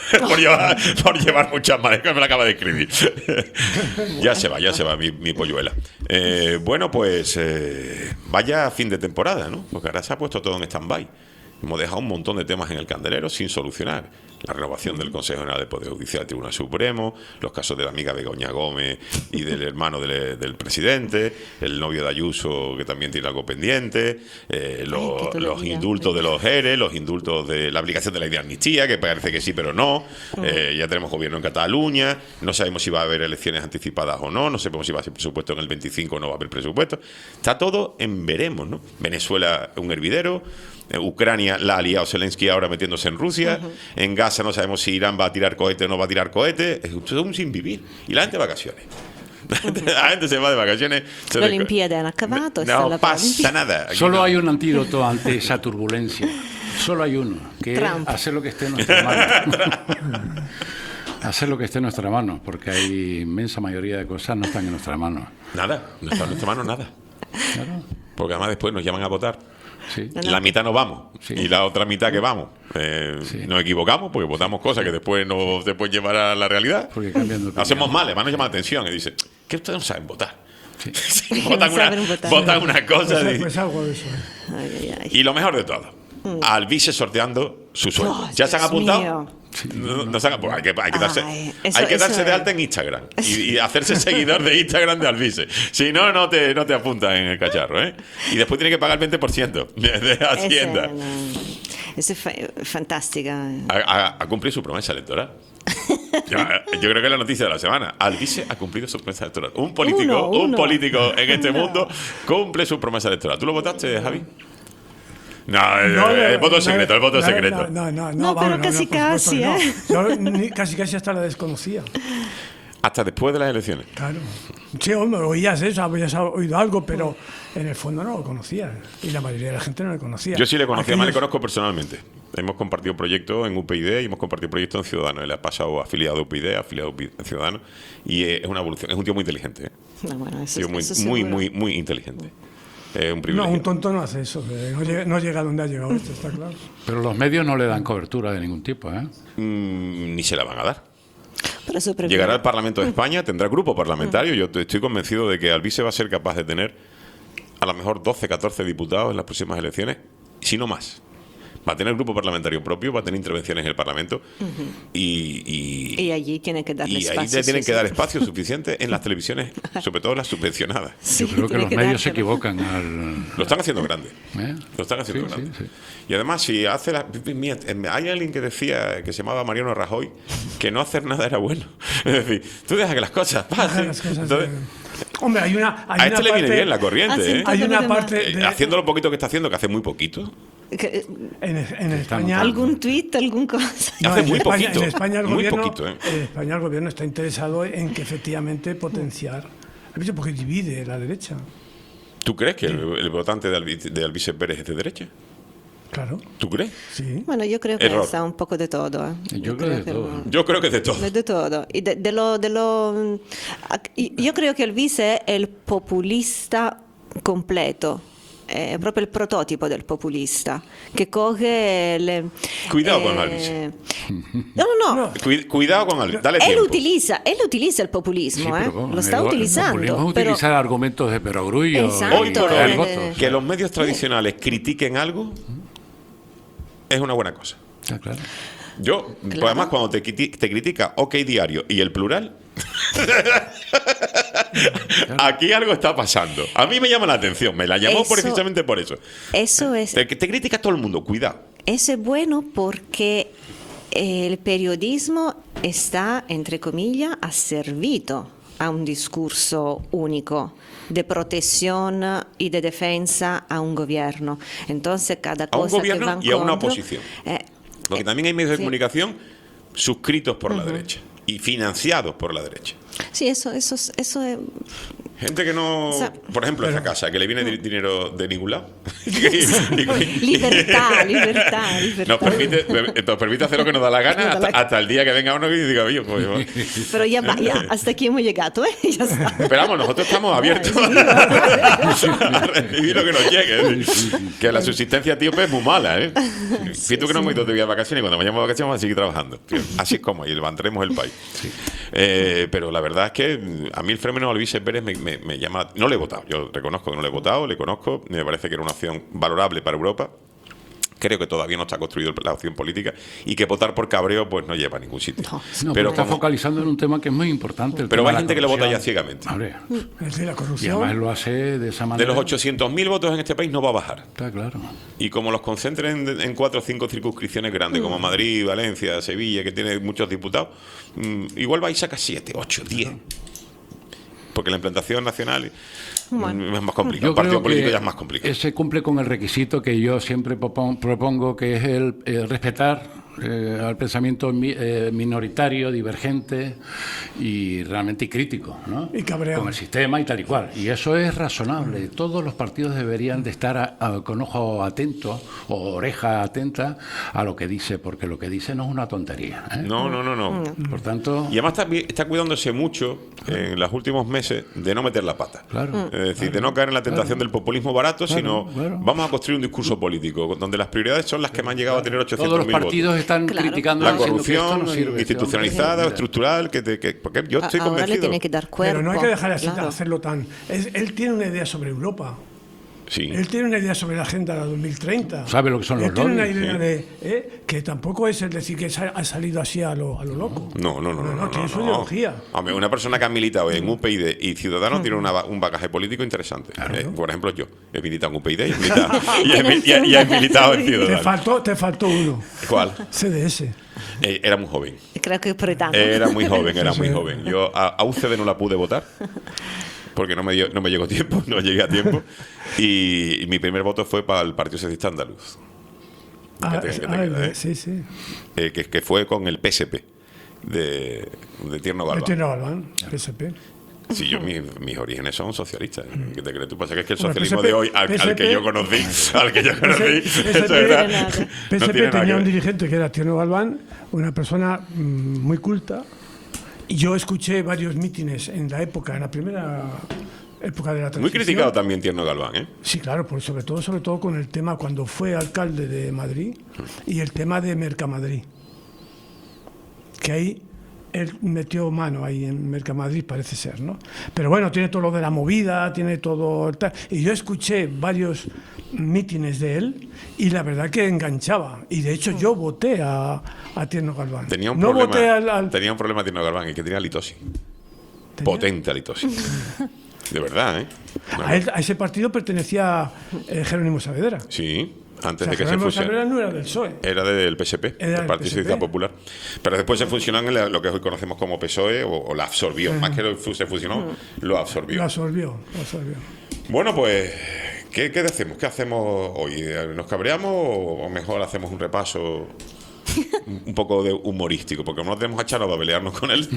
por llevar muchas maletas. Me lo acaba de escribir. ya se va mi polluela. Bueno, pues vaya fin de temporada, ¿no? Porque ahora se ha puesto todo en stand-by. Hemos dejado un montón de temas en el candelero sin solucionar. La renovación del Consejo General de Poder Judicial del Tribunal Supremo, los casos de la amiga Begoña Gómez y del hermano del presidente, el novio de Ayuso que también tiene algo pendiente, los indultos de los ERE, los indultos de la aplicación de la ley de amnistía, que parece que sí pero no, ya tenemos gobierno en Cataluña, no sabemos si va a haber elecciones anticipadas o no sabemos si va a ser presupuesto en el 25 o no va a haber presupuesto. Está todo en veremos, ¿no? Venezuela un hervidero, Ucrania la ha liado Zelensky ahora metiéndose en Rusia, en Gaza no sabemos si Irán va a tirar cohete o no va a tirar cohete, es un sin vivir. Y la gente de vacaciones. La gente se va de vacaciones. Le Olimpiadi han acabado. No pasa nada. Solo hay un antídoto ante esa turbulencia. Solo hay uno, que Trump. es hacer lo que esté en nuestra mano. Hacer lo que esté en nuestra mano, porque hay inmensa mayoría de cosas no están en nuestra mano. Nada, no está en nuestra mano nada. Claro. Porque además después nos llaman a votar. Sí. La mitad no vamos y la otra mitad que vamos. Nos equivocamos porque votamos cosas que después no se pueden llevar a la realidad. Hacemos mal, además nos llama la atención y dice que ustedes no saben votar. Votan una cosa. Pues algo de eso. Y lo mejor de todo, al vice sorteando su sueldo. ¿Ya se han apuntado? No se han, pues hay que darse de alta en Instagram y hacerse seguidor de Instagram de Alvise. Si no, no te apuntan en el cacharro, ¿eh? Y después tiene que pagar el 20% de Hacienda. Eso es fantástica. Ha cumplido su promesa electoral. Yo creo que es la noticia de la semana. Alvise ha cumplido su promesa electoral. Un político en este mundo cumple su promesa electoral. ¿Tú lo votaste, Javi? No, el voto secreto, el voto secreto. No, pero casi, ¿eh? Yo casi hasta la desconocía. Hasta después de las elecciones. Claro. Sí, hombre, oías eso, habías oído algo, pero en el fondo no lo conocías. Y la mayoría de la gente no lo conocía. Yo sí le conocía, más le conozco personalmente. Hemos compartido proyectos en UPyD y hemos compartido proyectos en Ciudadanos. Él ha pasado afiliado a UPyD, afiliado a Ciudadanos. Y es una evolución. Es un tío muy inteligente. ¿eh? Bueno, eso, tío muy inteligente. Un privilegio. No, un tonto no hace eso. No llega a donde ha llegado esto, está claro. Pero los medios no le dan cobertura de ningún tipo, ¿eh? Ni se la van a dar. Pero llegará al Parlamento de España, tendrá grupo parlamentario. Yo estoy convencido de que Alvise va a ser capaz de tener a lo mejor 12, 14 diputados en las próximas elecciones, si no más. Va a tener grupo parlamentario propio, va a tener intervenciones en el Parlamento y allí tienen que darle espacio. Y ahí tienen que dar espacio suficiente en las televisiones, sobre todo las subvencionadas. Yo creo que los medios se equivocan. Lo están haciendo grande. Lo están haciendo grande. Sí. Y además, si hace hay alguien que decía, que se llamaba Mariano Rajoy, que no hacer nada era bueno. Es decir, tú dejas que las cosas pasen. Hombre, hay una a este le viene bien la corriente. Hay una parte haciendo lo poquito que está haciendo, que hace muy poquito. En España algún tuit, alguna cosa. Hace muy poquito. En España el gobierno, poquito, en España el gobierno está interesado en que efectivamente potenciar, porque divide la derecha. ¿Tú crees que el votante de Alvise Pérez es de derecha? Claro. ¿Tú crees? Sí. Bueno, yo creo que está un poco de todo. Yo creo que de todo. De todo. Y yo creo que Alvise es el populista completo. è proprio il prototipo del populista che coge Cuidado con Alvis. No. Cuidado con Alvis, dale tiempo. Él utiliza el populismo, lo está utilizando. Podemos pero... utilizar argumentos de perogrullo. Exacto, Hoy por hoy, que los medios tradicionales critiquen algo es una buena cosa. Claro. Yo, pues además, cuando te critica OK Diario y El Plural, aquí algo está pasando. A mí me llama la atención, me la llamó precisamente por eso. Eso es. Te critica todo el mundo, cuidado. Eso es bueno porque el periodismo está, entre comillas, asservito a un discurso único de protección y de defensa a un gobierno. Entonces, cada cosa a un gobierno que van y a una contra, oposición. Porque también hay medios de comunicación suscritos por la derecha y financiados por la derecha. Sí, eso es... Gente que no... O sea, por ejemplo, esa casa, que le viene dinero de ningún lado. libertad. Nos permite hacer lo que nos da la gana hasta el día que venga uno y diga, oye, pues... Pero ya hasta aquí hemos llegado, ¿eh? Ya está. Pero vamos, nosotros estamos abiertos a recibir lo que nos llegue. Que la subsistencia, tío, es muy mala, ¿eh? Siento que no hemos ido de vacaciones y cuando vayamos de vacaciones vamos a seguir trabajando. Así es como, y levantaremos el país. Pero la verdad es que a mí el fenómeno Alvis Pérez me llama... No le he votado, yo reconozco que no le he votado, le conozco, me parece que era una opción valorable para Europa. Creo que todavía no está construido la opción política y que votar por cabreo pues no lleva a ningún sitio. Pero está focalizando en un tema que es muy importante. Pero hay gente que lo vota ya ciegamente. Es de la corrupción. Y además lo hace de esa manera. De los 800.000 votos en este país no va a bajar. Está claro. Y como los concentren en 4 o 5 circunscripciones grandes, como Madrid, Valencia, Sevilla, que tiene muchos diputados, igual va y saca 7, 8, 10. Porque la implantación nacional es más complicado. El partido político ya es más complicado. Ese cumple con el requisito que yo siempre propongo, que es el respetar al pensamiento minoritario, divergente y realmente crítico, ¿no? Y cabreado. Con el sistema y tal y cual. Y eso es razonable. Todos los partidos deberían de estar con ojo atento o oreja atenta a lo que dice, porque lo que dice no es una tontería, ¿eh? No. Por tanto... Y además está cuidándose mucho en los últimos meses de no meter la pata. Claro. Es decir, de no caer en la tentación del populismo barato, sino vamos a construir un discurso político donde las prioridades son las que me han llegado a tener 800.000 votos. Todos los partidos están criticando la corrupción no institucionalizada o estructural, porque yo estoy Ahora convencido. le tiene que dar cuerpo. Pero no hay que dejar de hacerlo tan... Él tiene una idea sobre Europa. Sí. Él tiene una idea sobre la Agenda 2030. ¿Sabe lo que son los lobbies? Tiene una idea de que tampoco es el decir que ha salido así a lo loco. No. Tiene su ideología. Hombre, una persona que ha militado en UPyD y Ciudadanos tiene un bagaje político interesante. Claro. Por ejemplo, yo he militado en UPyD y he militado en Ciudadanos. Te faltó uno. ¿Cuál? CDS. Era muy joven. Creo que por tanto. Era muy joven. Yo a UCD no la pude votar. Porque no me llegó tiempo, no llegué a tiempo. Y mi primer voto fue para el Partido Socialista Andaluz. Sí. Que fue con el PSP de Tierno Galván. De Tierno Galván, PSP. Sí, mis orígenes son socialistas. ¿Qué te crees tú? Pasa que es que el socialismo de hoy, al que yo conocí, PSP tenía un dirigente que era Tierno Galván, una persona muy culta. Y yo escuché varios mítines en la primera época de la transición. Muy criticado también Tierno Galván, ¿eh? Sí, claro, sobre todo con el tema cuando fue alcalde de Madrid y el tema de Mercamadrid. Que ahí él metió mano ahí en Mercamadrid, parece ser, ¿no? Pero bueno, tiene todo lo de la movida, tiene todo... Y yo escuché varios mítines de él y la verdad que enganchaba. Y de hecho yo voté a Tierno Galván. Tenía un problema Tierno Galván, y que tenía litosis. Potente litosis. De verdad, ¿eh? A ese partido pertenecía Jerónimo Saavedra. Sí. Antes de que se fusionara. fusionara. No era del PSOE. Era del PSP, del Partido Socialista Popular. Pero después se fusionan en lo que hoy conocemos como PSOE, o la absorbió. Más que se fusionó, lo absorbió. Lo absorbió. Bueno, pues, ¿qué hacemos? ¿Qué hacemos hoy? ¿Nos cabreamos o mejor hacemos un repaso un poco de humorístico? Porque no nos tenemos a echar a babelearnos con él.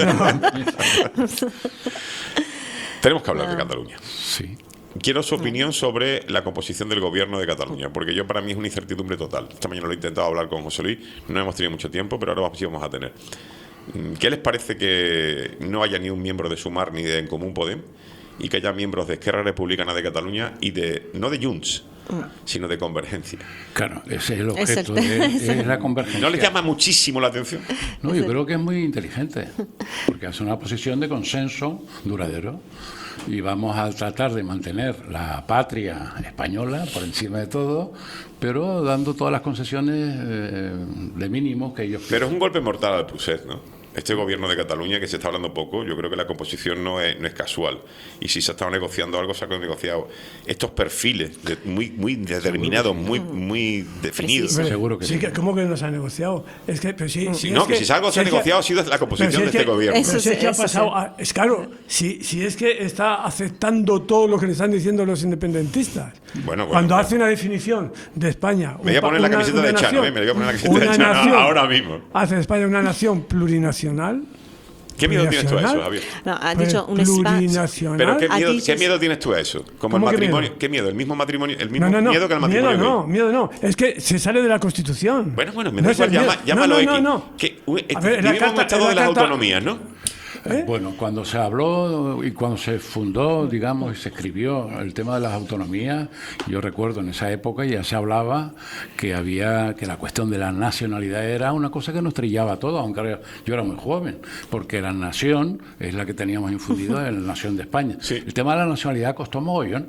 Tenemos que hablar de Cataluña. Sí. Quiero su opinión sobre la composición del gobierno de Cataluña, porque yo para mí es una incertidumbre total. Esta mañana lo he intentado hablar con José Luis, no hemos tenido mucho tiempo, pero ahora sí vamos a tener. ¿Qué les parece que no haya ni un miembro de Sumar ni de En Común Podem? y que haya miembros de Esquerra Republicana de Cataluña y no de Junts, sino de Convergencia. Claro, ese es el objeto, es la convergencia. ¿No les llama muchísimo la atención? No, yo creo que es muy inteligente, porque es una posición de consenso duradero. Y vamos a tratar de mantener la patria española por encima de todo, pero dando todas las concesiones de mínimos que ellos... Pero es un golpe mortal al procés, ¿no? Este gobierno de Cataluña, que se está hablando poco, yo creo que la composición no es casual. Y si se ha estado negociando algo, se han negociado estos perfiles muy determinados, muy definidos. Seguro que sí. ¿Cómo que no se ha negociado? Es que, pero sí, si algo se ha negociado ha sido la composición de este gobierno. Eso sí, que ha pasado. Es claro, si es que está aceptando todo lo que le están diciendo los independentistas. Cuando hace una definición de España. Me voy a poner la camiseta de Chano, me voy a poner la camiseta de Chano ahora mismo. Hace de España una nación plurinacional. ¿Qué miedo tienes tú a eso, Javier? No, ha dicho un espacio. ¿Pero qué miedo tienes tú a eso? Como el matrimonio. ¿Qué miedo? ¿El mismo matrimonio? ¿El mismo miedo que el matrimonio? Miedo no. Es que se sale de la Constitución. Bueno, me da igual, llámalo X. Vivimos un estado de las autonomías, ¿no? Bueno, cuando se habló y cuando se fundó, digamos, y se escribió el tema de las autonomías, yo recuerdo en esa época ya se hablaba que la cuestión de la nacionalidad era una cosa que nos trillaba a todos, aunque yo era muy joven, porque la nación es la que teníamos infundida en la nación de España. Sí. El tema de la nacionalidad costó mogollón.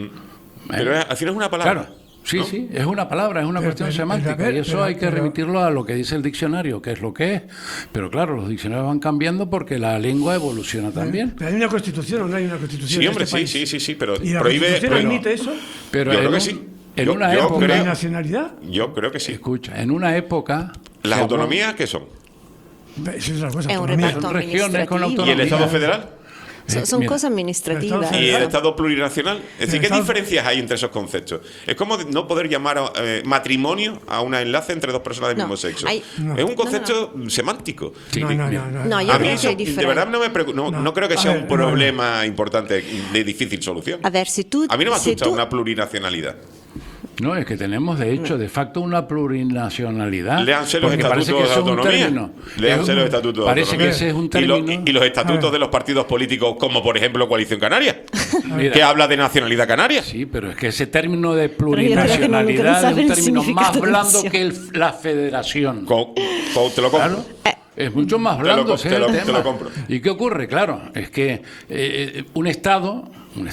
Pero al final es una palabra. Claro. Sí, es una palabra, es una cuestión semántica y eso hay que remitirlo a lo que dice el diccionario, que es lo que es. Pero claro, los diccionarios van cambiando porque la lengua evoluciona también. ¿Pero hay una constitución o no hay una constitución? Sí, hombre, sí, pero ¿y la prohíbe... constitución admite eso? Pero yo creo que sí. En una época... ¿La nacionalidad? Yo creo que sí. Escucha, en una época... ¿Las autonomías qué son? Eso es otra cosa. Es un reparto son regiones con autonomía. ¿Y el Estado federal? Son cosas administrativas. ¿Y el Estado plurinacional? Es decir, ¿qué diferencias hay entre esos conceptos? Es como no poder llamar matrimonio a un enlace entre dos personas del mismo sexo. Es un concepto semántico. No, yo creo que hay diferencia. De verdad no creo que sea un problema importante de difícil solución. A ver, a mí no me asusta una plurinacionalidad. No, es que tenemos, de hecho, de facto una plurinacionalidad. Léanse los estatutos de autonomía. Léanse los estatutos de autonomía. Parece que ese es un término. Y los estatutos de los partidos políticos, como por ejemplo Coalición Canaria, que habla de nacionalidad canaria. Sí, pero es que ese término de plurinacionalidad es un término más blando que la federación. Te lo compro. Claro. Es mucho más blando ese tema. Te lo compro. ¿Y qué ocurre? Claro, es que un Estado,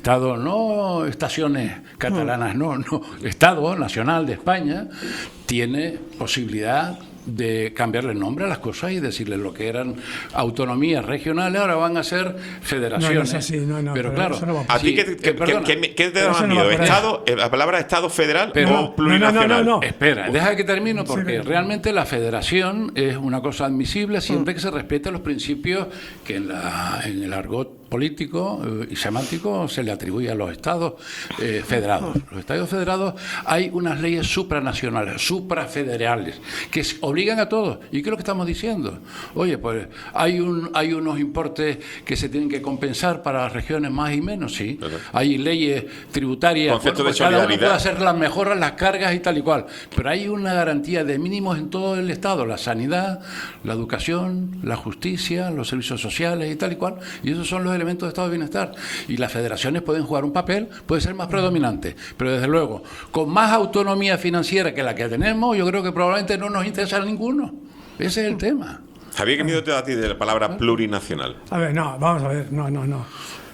no estaciones catalanas, no, Estado nacional de España, tiene posibilidad de cambiarle el nombre a las cosas y decirles lo que eran autonomías regionales, ahora van a ser federaciones. No es así, pero claro, ¿a ti qué te da más miedo? ¿La palabra Estado federal o plurinacional? No. Espera, deja que termino porque realmente la federación es una cosa admisible siempre que se respete los principios que en el argot político y semántico se le atribuye a los estados federados. Los estados federados hay unas leyes supranacionales, suprafederales, que obligan a todos. ¿Y qué es lo que estamos diciendo? Oye, pues hay unos importes que se tienen que compensar para las regiones más y menos, sí. Hay leyes tributarias, concepto de cada uno solidaridad. puede hacer las mejoras, las cargas y tal y cual. Pero hay una garantía de mínimos en todo el Estado, la sanidad, la educación, la justicia, los servicios sociales y tal y cual. Y esos son los elementos de estado de bienestar. Y las federaciones pueden jugar un papel, puede ser más predominante. Pero desde luego, con más autonomía financiera que la que tenemos, yo creo que probablemente no nos interesa a ninguno. Ese es el tema. Javier, ¿qué miedo te da a ti de la palabra plurinacional? A ver, vamos a ver, no.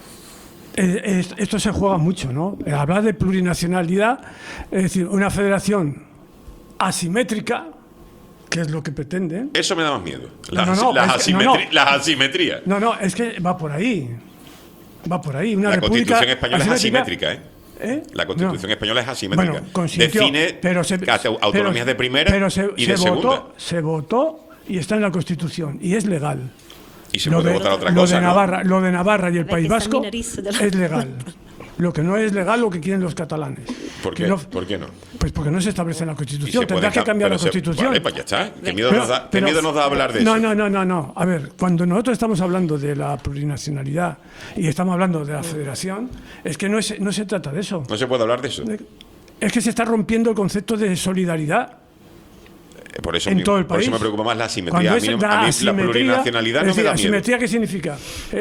Esto se juega mucho, ¿no? Hablar de plurinacionalidad, es decir, una federación asimétrica, que es lo que pretenden. Eso me da más miedo. Las asimetrías. No, es que va por ahí. Una la república Constitución española es asimétrica, ¿eh? La Constitución española es asimétrica. Bueno, consintió, define autonomías de primera y de segunda. Se votó y está en la Constitución y es legal. Y se puede votar otra cosa. Lo de Navarra y el País Vasco es legal. Lo que no es legal lo que quieren los catalanes. ¿Por qué? ¿Por qué no? Pues porque no se establece en la Constitución. Tendrás que cambiar la Constitución. Vale, pues ya está. ¿Qué miedo nos da hablar de eso? No. A ver, cuando nosotros estamos hablando de la plurinacionalidad y estamos hablando de la federación, es que no se trata de eso. No se puede hablar de eso. Es que se está rompiendo el concepto de solidaridad. Por eso en todo el país. Por eso me preocupa más la asimetría. A mí la plurinacionalidad no me da miedo. ¿Asimetría qué significa?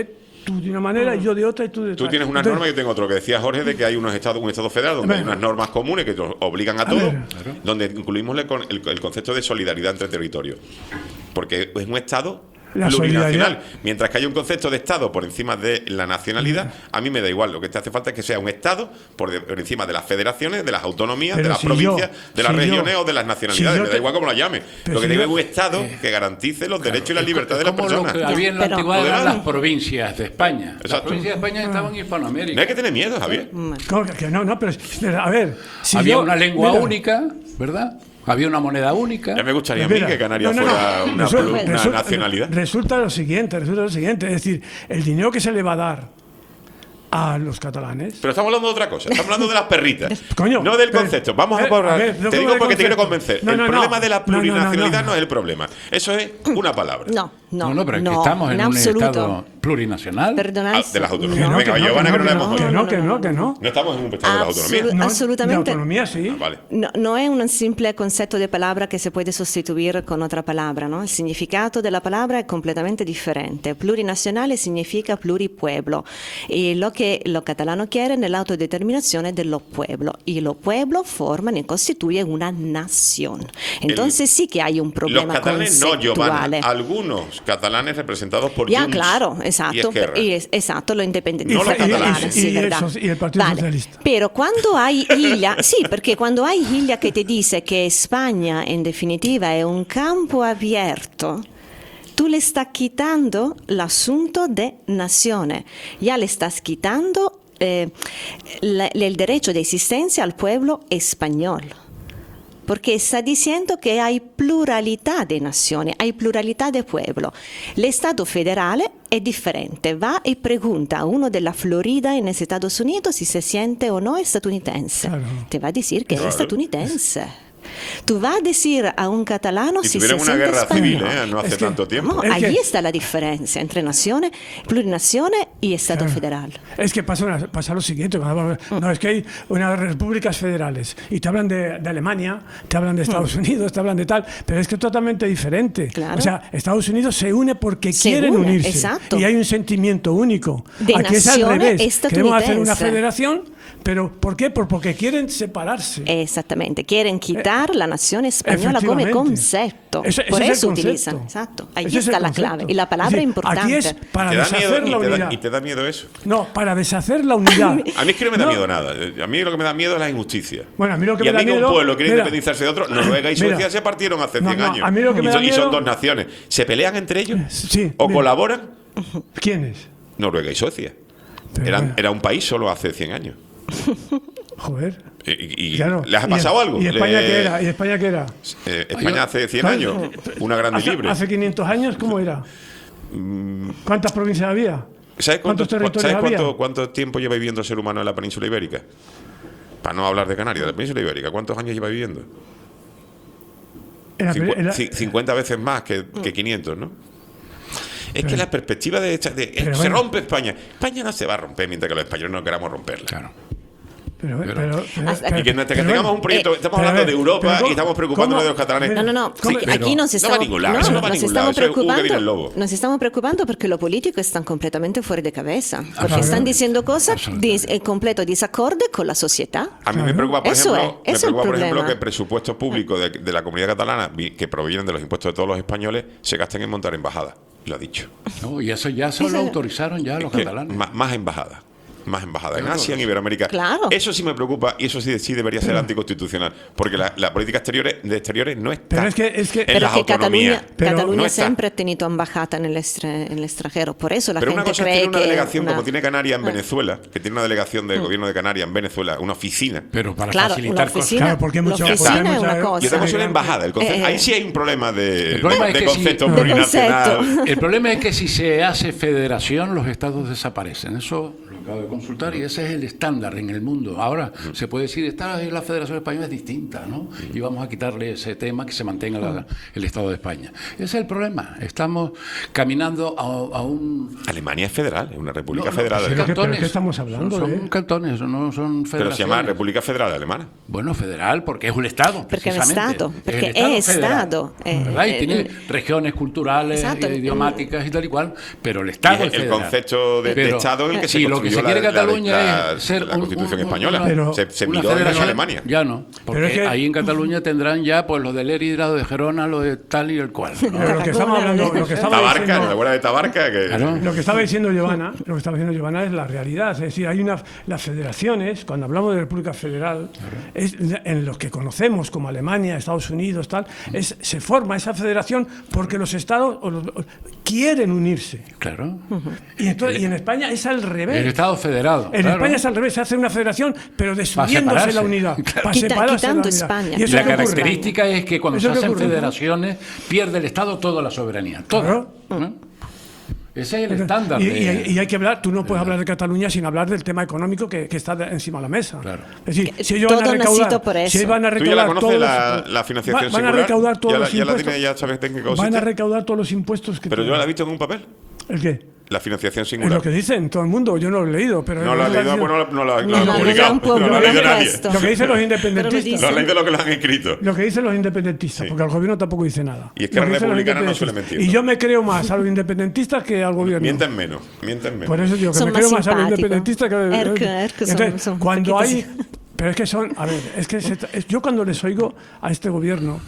tú de una manera y yo de otra y tú de otra. Tú tienes unas normas y yo tengo otro. Que decía Jorge de que hay un estado federal donde hay unas normas comunes que nos obligan a todos, donde incluimos el concepto de solidaridad entre territorios. Porque es un estado plurinacional. Mientras que hay un concepto de Estado por encima de la nacionalidad, a mí me da igual. Lo que te hace falta es que sea un Estado por encima de las federaciones, de las autonomías, Pero de las si provincias, de las si regiones yo- o de las nacionalidades. si yo Me da te- igual cómo la llame. Pero Lo que si debe yo- es un Estado que garantice los derechos y las libertades de las Como personas. lo que había en la antigüedad eran Moderado. las provincias de España. Las Exacto. provincias de España estaban en Hispanoamérica. No hay que tener miedo, Javier. ¿Cómo que no, pero a ver. Si había yo- una lengua mira, única, ¿verdad? Había una moneda única. Ya me gustaría a mí Mira, que Canarias no, fuera una Resulta- nacionalidad. Resulta lo siguiente, es decir, el dinero que se le va a dar a los catalanes. Pero estamos hablando de otra cosa. Estamos hablando de las perritas. Coño, no del pero- concepto. Vamos a a hablar. ver, Te ¿cómo digo del porque te quiero concepto? convencer. No, El no, problema no. de la No, plurinacionalidad no. no es el problema. Eso es una palabra. No, pero es que estamos en un estado plurinacional. Perdonad. De las autonomías. Venga, Giovanna, que no la hemos que no. No estamos en un estado de las autonomías. No, assolutamente. De autonomía, sí. Vale. No es un simple concepto de palabra que se puede sustituir con otra palabra, ¿no? El significado de la palabra es completamente diferente. Plurinacional significa pluripueblo. Y lo que los catalanos quieren es la autodeterminación de los pueblos. Y los pueblos forman y constituyen una nación. Entonces sí que hay un Los problema catalanes no, Giovanna. conceptual. Algunos catalanes representados por Ya, Junts claro, y exacto. Esquerra. Exacto, lo independiente. No los catalanes. Sí, verdad. Y el Partido Vale. Socialista. Pero cuando hay Iglia, sí, porque cuando hay Iglia que te dice que España en definitiva es un campo abierto, tú le estás quitando el asunto de naciones, ya le estás quitando el derecho de existencia al pueblo español. Porque está diciendo que hay pluralidad de naciones, hay pluralidad de pueblos. El Estado federal es diferente. Va y pregunta a uno de la Florida en Estados Unidos si se siente o no estadounidense. Te va a decir que Claro. es estadounidense. Tú vas a decir a un catalano Y si se tuvieron una siente guerra español. civil, no hace tanto tiempo. No, allí está la diferencia entre naciones, plurinaciones y Estado federal. Es que pasa lo siguiente. No, es que hay unas repúblicas federales y te hablan de Alemania, te hablan de Estados Unidos, te hablan de tal, pero es que es totalmente diferente. Claro. O sea, Estados Unidos se une porque Se quieren une, unirse. exacto. Y hay un sentimiento único. De Aquí es al naciones revés. Queremos hacer una estadounidense. federación, pero ¿por qué? Porque quieren separarse. Exactamente, quieren quitar la nación española como efectivamente. concepto. Ese Por es el eso concepto. utilizan, exacto. Allí Ese es está el la concepto. clave y la palabra Es decir, importante. Aquí es para ¿Te da miedo deshacer la unidad. y te da miedo eso? No, para deshacer la unidad. A mí es que no me da No. miedo nada. A mí lo que me da miedo es la injusticia. Bueno, a mí lo que y me a da mí que miedo- un pueblo quiere mira, independizarse de otro, Noruega y mira. Suecia se partieron hace No, 100 no, años. a mí lo que me y, da y son miedo- dos naciones. ¿Se pelean entre ellos? Sí. ¿O mira. colaboran? ¿Quiénes? Noruega y Suecia. bueno. Era un país solo hace 100 años. Joder. ¿Y Claro. les ha pasado algo? ¿Y España qué era? ¿Y España qué era? España hace 100 años, una grande y libre. Hace 500 años, ¿cómo era? ¿Cuántas provincias había? ¿Sabes ¿Cuántos territorios había? cuánto tiempo lleva viviendo el ser humano en la península ibérica? Para no hablar de Canarias, de la península ibérica. ¿Cuántos años lleva viviendo? 50 veces más que 500, ¿no? Es que la perspectiva de se bueno. rompe España. España no se va a romper mientras que los españoles no queramos romperla. Pero Y que tengamos un proyecto, estamos hablando de Europa y estamos preocupándonos de los catalanes. No, Sí, aquí nos no va a estamos, ningún lado, eso no va a nos ningún lado, estamos eso es Hugo que viene el preocupando, lobo. nos estamos preocupando porque los políticos están completamente fuera de cabeza, porque Absolutamente. están diciendo cosas en completo desacorde con la sociedad. A mí me preocupa, por Eso ejemplo, es el problema. que presupuestos públicos de la comunidad catalana que provienen de los impuestos de todos los españoles se gasten en montar embajadas. Lo ha dicho. No, y eso ya se lo autorizaron ya los Que catalanes. más embajadas. Más embajadas en Claro. Asia, en Iberoamérica. Claro. Eso sí me preocupa y eso sí debería ser anticonstitucional. Porque la política de exteriores no está Pero es que en Pero las que autonomías. Cataluña No está. siempre ha tenido embajada en el extranjero, por eso la Pero una gente cosa es cree tener una que delegación una- como tiene Canarias en Venezuela, que tiene una delegación del gobierno de Canarias en Venezuela, una oficina. Pero para Claro, facilitar una oficina, Claro, porque mucho- la oficina porque es una mucha- cosa. Y otra cosa es una embajada. Ahí sí hay un problema de El problema es que concepto si- plurinacional. El problema es que si se hace federación, los estados desaparecen. Eso lo acabo de consultar, y ese es el estándar en el mundo. Ahora se puede decir, la Federación Española es distinta, ¿no? Y vamos a quitarle ese tema, que se mantenga el Estado de España. Ese es el problema. Estamos caminando a un... Alemania es federal, es una república federal. ¿Pero qué estamos hablando? Son cantones, no son federaciones. Pero se llama República Federal Alemana. Bueno, federal, porque es un Estado. Porque es un precisamente. Estado, porque Es es federal, Estado. ¿verdad? Y tiene regiones culturales, Exacto. idiomáticas y tal y cual, pero el Estado Y es el federal. concepto de Estado es el que se sí, lo que construyó se quiere la Cataluña es ser la Constitución española. Se una miró en federación. Alemania. Ya no, porque Pero es que- ahí en Cataluña tendrán ya pues lo de Lérida, lo de Gerona, lo de tal y el cual. ¿no? Pero lo que estamos hablando, lo que estaba Tabarca, diciendo, ¿no? ¿Recuerdas de Tabarca? lo que estaba diciendo Giovanna es la realidad. Es decir, las federaciones, cuando hablamos de República Federal, es en los que conocemos como Alemania, Estados Unidos, tal, se forma esa federación porque los estados quieren unirse. Claro. Y en España es al revés. El Estado federado. En claro. España es al revés, se hace una federación, pero destruyéndose separarse. la unidad. Claro. Para separarse Quitando la unidad. España. Y Y eso la es lo que ocurre. característica es que cuando Eso se es lo que hacen ocurre. federaciones pierde el Estado toda la soberanía. Todo. Claro. ¿no? Ese es el estándar. Y hay que hablar, tú no puedes hablar de Cataluña sin hablar del tema económico que está encima de la mesa. Claro. Es decir, si ellos Todo van a nacido recaudar, por eso. si ellos van a ¿Tú ya recaudar la conoces, todos la financiación van a singular? recaudar todos los ya la impuestos. tienes, ya sabes en qué Van a consiste. recaudar todos los impuestos que Pero yo tengan. la he visto en un papel. ¿El qué? La financiación Es singular. lo que dicen todo el mundo, yo no lo he leído, pero No lo has leído, pues no lo ha publicado. tampoco, No lo ha no leído lo he nadie. visto. lo que dicen los Pero independentistas. No has leído lo que lo han escrito. Lo que dicen los independentistas, porque al gobierno tampoco dice nada. Y es que Lo el dicen los republicano no independentistas. suele mentir. Y yo me creo más a los independentistas que al gobierno. Mienten menos, mienten menos. Por eso digo que Son me creo más más a los simpáticos. independentistas que Entonces, son cuando hay poquitos. pero es que son, a ver, es que yo cuando les oigo a este gobierno,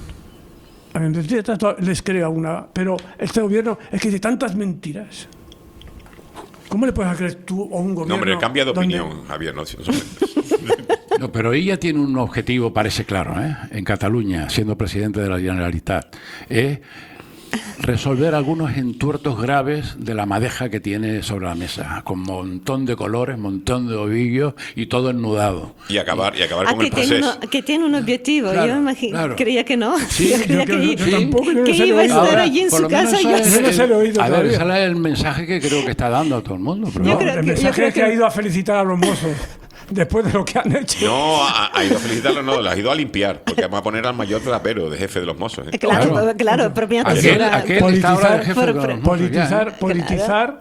a los independentistas les creo una, pero este gobierno es que dice tantas mentiras. ¿Cómo le puedes creer tú a un gobierno? No, hombre, cambia de donde- opinión, Javier. No, No, pero ella tiene un objetivo, parece claro, en Cataluña, siendo presidente de la Generalitat, es resolver algunos entuertos graves de la madeja que tiene sobre la mesa, con montón de colores, montón de ovillos y todo ennudado. Y acabar con que el tiene, proceso. que tiene un objetivo. Claro, Yo claro. creía que no. Sí, yo creía yo tampoco, yo no que sé iba a oído. estar allí en por su lo menos casa. ese Y es Yo no se lo he oído a ver, todavía. ese es el mensaje que creo que está dando a todo el mundo. Pero No, no. creo el que- mensaje yo creo es que que- ha ido a felicitar a los mozos después de lo que han hecho. No, ha ido a felicitarlo, no, lo ha ido a limpiar, porque vamos a poner al mayor trapero de jefe de los mozos. ¿eh? Claro, propiamente. Aquel está ahora el jefe de los mozos, ya, ¿eh? Politizar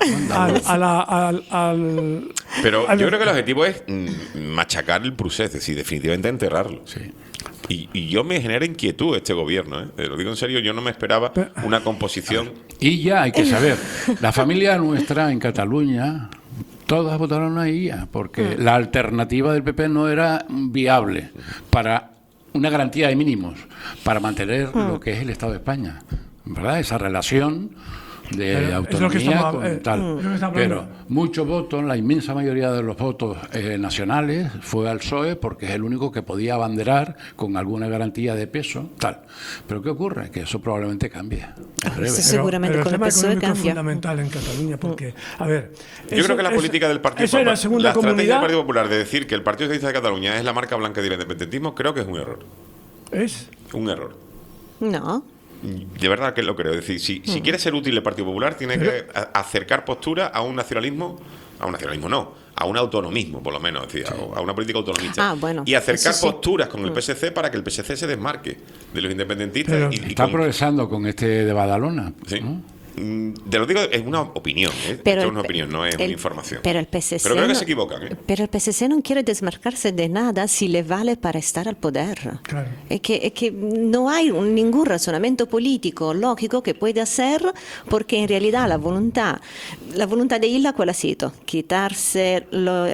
al Pero al- yo creo que el objetivo es machacar el procés, es decir, definitivamente enterrarlo. Sí. Y yo me genera inquietud este gobierno, ¿eh? Lo digo en serio, yo no me esperaba una composición. Y ya hay que saber, la familia nuestra en Cataluña, todas votaron a ella, porque la alternativa del PP no era viable para una garantía de mínimos, para mantener lo que es el Estado de España, ¿verdad? Esa relación de Pero es lo que autonomía estamos- con es tal. lo que estamos Pero hablando. muchos votos, la inmensa mayoría de los votos nacionales fue al PSOE porque es el único que podía abanderar con alguna garantía de peso, tal. Pero ¿qué ocurre? Que eso probablemente cambie. En breve. Sí, seguramente pero con el el tema PSOE económico es cambia. fundamental en Cataluña porque, a ver, Yo creo que la política del Partido eso era Popular, la segunda la estrategia del comunidad, Partido Popular de decir que el Partido Socialista de Cataluña es la marca blanca del independentismo, creo que es un error. es Un error. No. De verdad que lo creo. Es decir, si quiere ser útil el Partido Popular, tiene que acercar postura a un nacionalismo no, a un autonomismo, por lo menos, es decir, a una política autonomista. Ah, bueno, y acercar eso sí. posturas con el PSC para que el PSC se desmarque de los independentistas. Pero y Está con- progresando con este de Badalona. Sí. ¿no? Te lo digo, es una opinión, ¿eh? Pero Esto es el una P- opinión, no es el- una información. Pero el PSC Pero creo que no- se equivocan, ¿eh? Pero el PSC no quiere desmarcarse de nada si le vale para estar al poder. Claro. Es que no hay ningún razonamiento político lógico que pueda hacer porque en realidad la voluntad de Illa cuál ha sido quitarse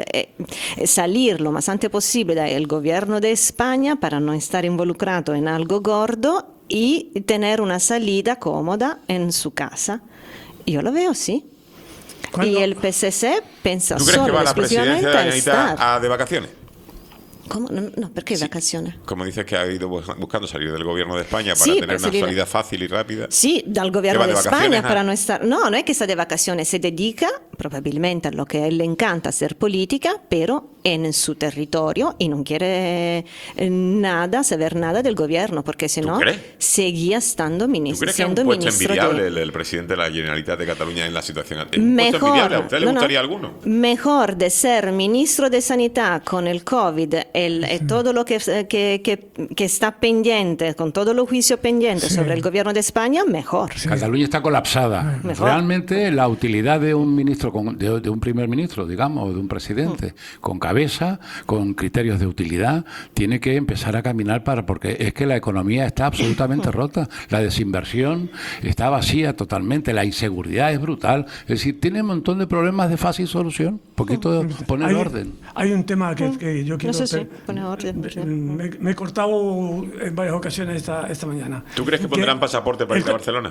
salir lo más antes posible del gobierno de España para no estar involucrado en algo gordo y tener una salida cómoda en su casa. Yo lo veo, sí. ¿Cuándo? Y el PSC pensa ¿Tú crees que solo va la presidencia exclusivamente de la a estar. Generalitat de vacaciones? ¿Cómo? No, ¿por qué vacaciones? Como dices que ha ido buscando salir del gobierno de España para Sí, tener para una salir- salida fácil y rápida. Sí, dal gobierno va de de España vacaciones para a- no estar... No es que está de vacaciones, se dedica probabilmente a lo que a él le encanta, hacer política, pero en su territorio y no quiere saber nada del gobierno, porque si no crees? seguía estando ¿Tú crees que es un puesto envidiable el presidente de la Generalitat de Cataluña en la situación actual? ¿Un puesto envidiable? ¿A usted le gustaría alguno? Mejor de ser ministro de Sanidad con el COVID, todo lo que está pendiente, con todo lo juicio pendiente sobre el gobierno de España, mejor. Cataluña está colapsada. Mejor. Realmente la utilidad de un ministro, de un primer ministro, digamos, o de un presidente, con cabeza, con criterios de utilidad, tiene que empezar a caminar porque es que la economía está absolutamente rota, la desinversión está vacía totalmente, la inseguridad es brutal, es decir, tiene un montón de problemas de fácil solución, un poquito de poner orden. Hay un tema que yo quiero... No sé si pone orden. Me he cortado en varias ocasiones esta mañana. ¿Tú crees que pondrán pasaporte para irse a Barcelona?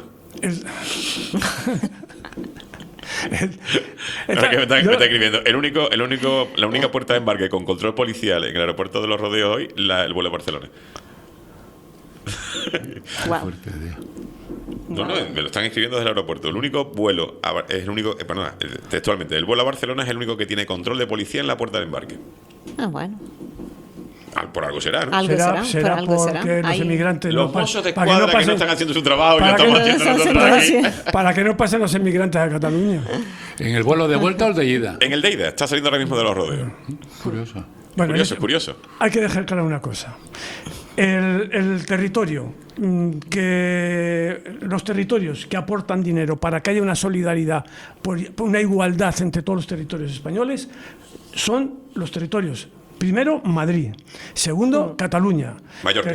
Ahora que me está escribiendo, la única puerta de embarque con control policial en el aeropuerto de Los Rodeos hoy, el vuelo a Barcelona. Wow. No, me lo están escribiendo desde el aeropuerto. El único vuelo, es el único, perdona, textualmente, el vuelo a Barcelona es el único que tiene control de policía en la puerta de embarque. Ah, bueno. Por algo será, ¿no? Algo será, porque los emigrantes los mozos de escuadra que no están haciendo su trabajo y lo estamos haciendo nosotros aquí. Para que no pasen los emigrantes a Cataluña. ¿En el vuelo de vuelta o el de ida? En el de ida, está saliendo ahora mismo de Los Rodeos. Curioso. Bueno, curioso. Hay que dejar clara una cosa. El territorio, los territorios que aportan dinero para que haya una solidaridad, una igualdad entre todos los territorios españoles, son los territorios. Primero, Madrid. Segundo, Cataluña. Mallorca.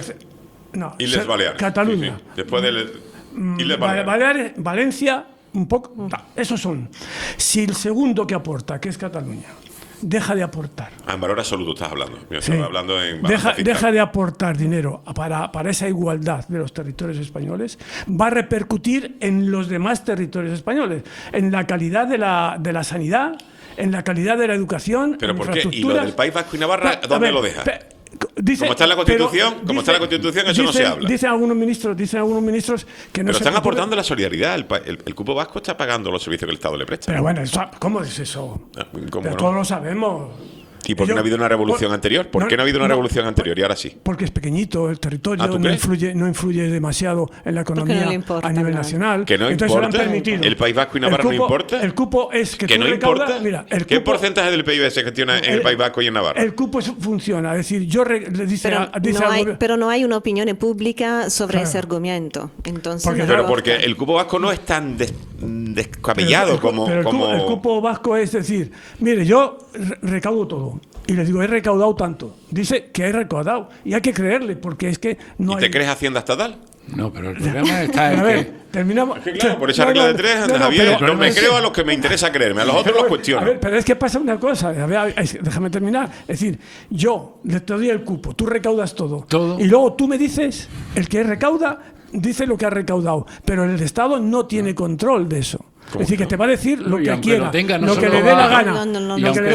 Islas Baleares. Cataluña. Sí. Después de Islas Baleares, Valencia, un poco. Esos son. Si el segundo que aporta, que es Cataluña, deja de aportar. En valor absoluto estás hablando. Yo Sí. estaba hablando en Deja de aportar dinero para esa igualdad de los territorios españoles, va a repercutir en los demás territorios españoles, en la calidad de la sanidad, en la calidad de la educación. ¿Pero en por qué? ¿Y lo infraestructuras. del País Vasco y Navarra, dónde lo deja? Como está en la Constitución, eso no se habla. Dicen algunos ministros que no pero se están preocupen. aportando la solidaridad. El cupo vasco está pagando los servicios que el Estado le presta. Pero bueno, ¿cómo es eso? ¿Cómo Pero no? todos lo sabemos. ¿Y por qué no ha habido una revolución anterior? ¿Por qué no ha habido una revolución anterior y ahora sí? Porque es pequeñito el territorio, ¿tú no crees? influye demasiado en la economía le importa a nivel nada. nacional. ¿Que no Entonces importa? lo han permitido. ¿El País Vasco y Navarra no importa? El cupo es que ¿Que tú no recaudas. importa? Mira, ¿Qué porcentaje del PIB se gestiona en el País Vasco y en Navarra? El cupo funciona. Es decir, le dice Pero no hay una opinión pública sobre ese argumento. Entonces, Porque el cupo vasco no es tan descabellado como... el cupo vasco es decir, mire, yo recaudo todo. Y les digo, he recaudado tanto. Dice que he recaudado. Y hay que creerle, porque es que no ¿Y te crees Hacienda estatal? No, pero el problema está en A ver, que... terminamos. Es que claro, por esa regla de tres, Javier, no me creo a los que me interesa creerme, a los otros los cuestiono. A ver, pero es que pasa una cosa, déjame terminar. Es decir, yo te doy el cupo, tú recaudas todo. Y luego tú me dices, el que recauda, dice lo que ha recaudado. Pero el Estado no tiene control de eso. Es decir, que te va a decir lo que quiera, lo que le dé la gana. No se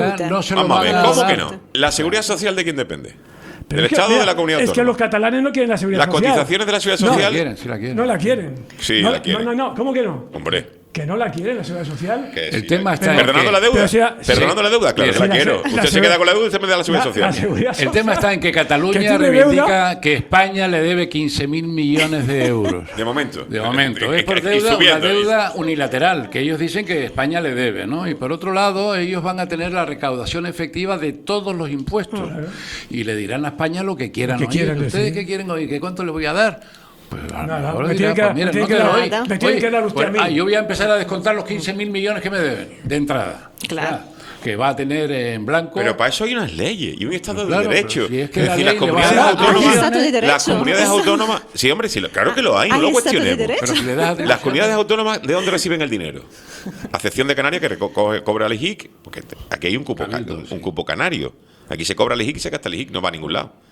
lo Vamos a ver, van a ¿cómo dar. que no? ¿La seguridad social de quién depende? ¿Del es que, Estado o mira, de la comunidad es autónoma? que los catalanes no quieren la seguridad ¿Las social. cotizaciones de la seguridad social? No la quieren. Sí, no, la quieren. No, ¿cómo que no? Hombre. Que no la quieren la seguridad social. El tema está en ¿Perdonando que- la deuda? Pero si la- ¿Perdonando la deuda? Claro que la quiero. Usted se queda con la deuda y usted me da la seguridad social. El tema está en que Que Cataluña tiene reivindica deuda. que España le debe 15.000 millones de euros. De momento. De momento. Es por Y deuda, una subiendo. deuda unilateral, que ellos dicen que España le debe, ¿no? Y por otro lado, ellos van a tener la recaudación efectiva de todos los impuestos. Y le dirán a España lo que quieran Lo que oír. quieran ¿Ustedes decir. qué quieren oír? ¿Qué cuánto les voy a dar? Pues a lo Nada, mejor me dirá, tiene que- pues mira, me tiene no que te dar- doy. me tiene Oye, que dar usted pues, a mí. yo voy a empezar a descontar los 15.000 millones que me deben de entrada. Claro. Que va a tener en blanco. Pero para eso hay unas leyes y un Estado Claro, de Derecho. pero si es que es la decir, ley las le va a comunidades dar- autónomas. Hay Estado de Derecho. Las comunidades autónomas. Sí, hombre, sí, claro que lo hay, no Hay lo Estado de cuestionemos. Derecho. Pero si le das Las comunidades autónomas, ¿de dónde reciben el dinero? A excepción de Canarias, que cobra el IJIC, porque aquí hay un cupo canario. Aquí se cobra el IJIC y se gasta el IJIC, no va a ningún lado.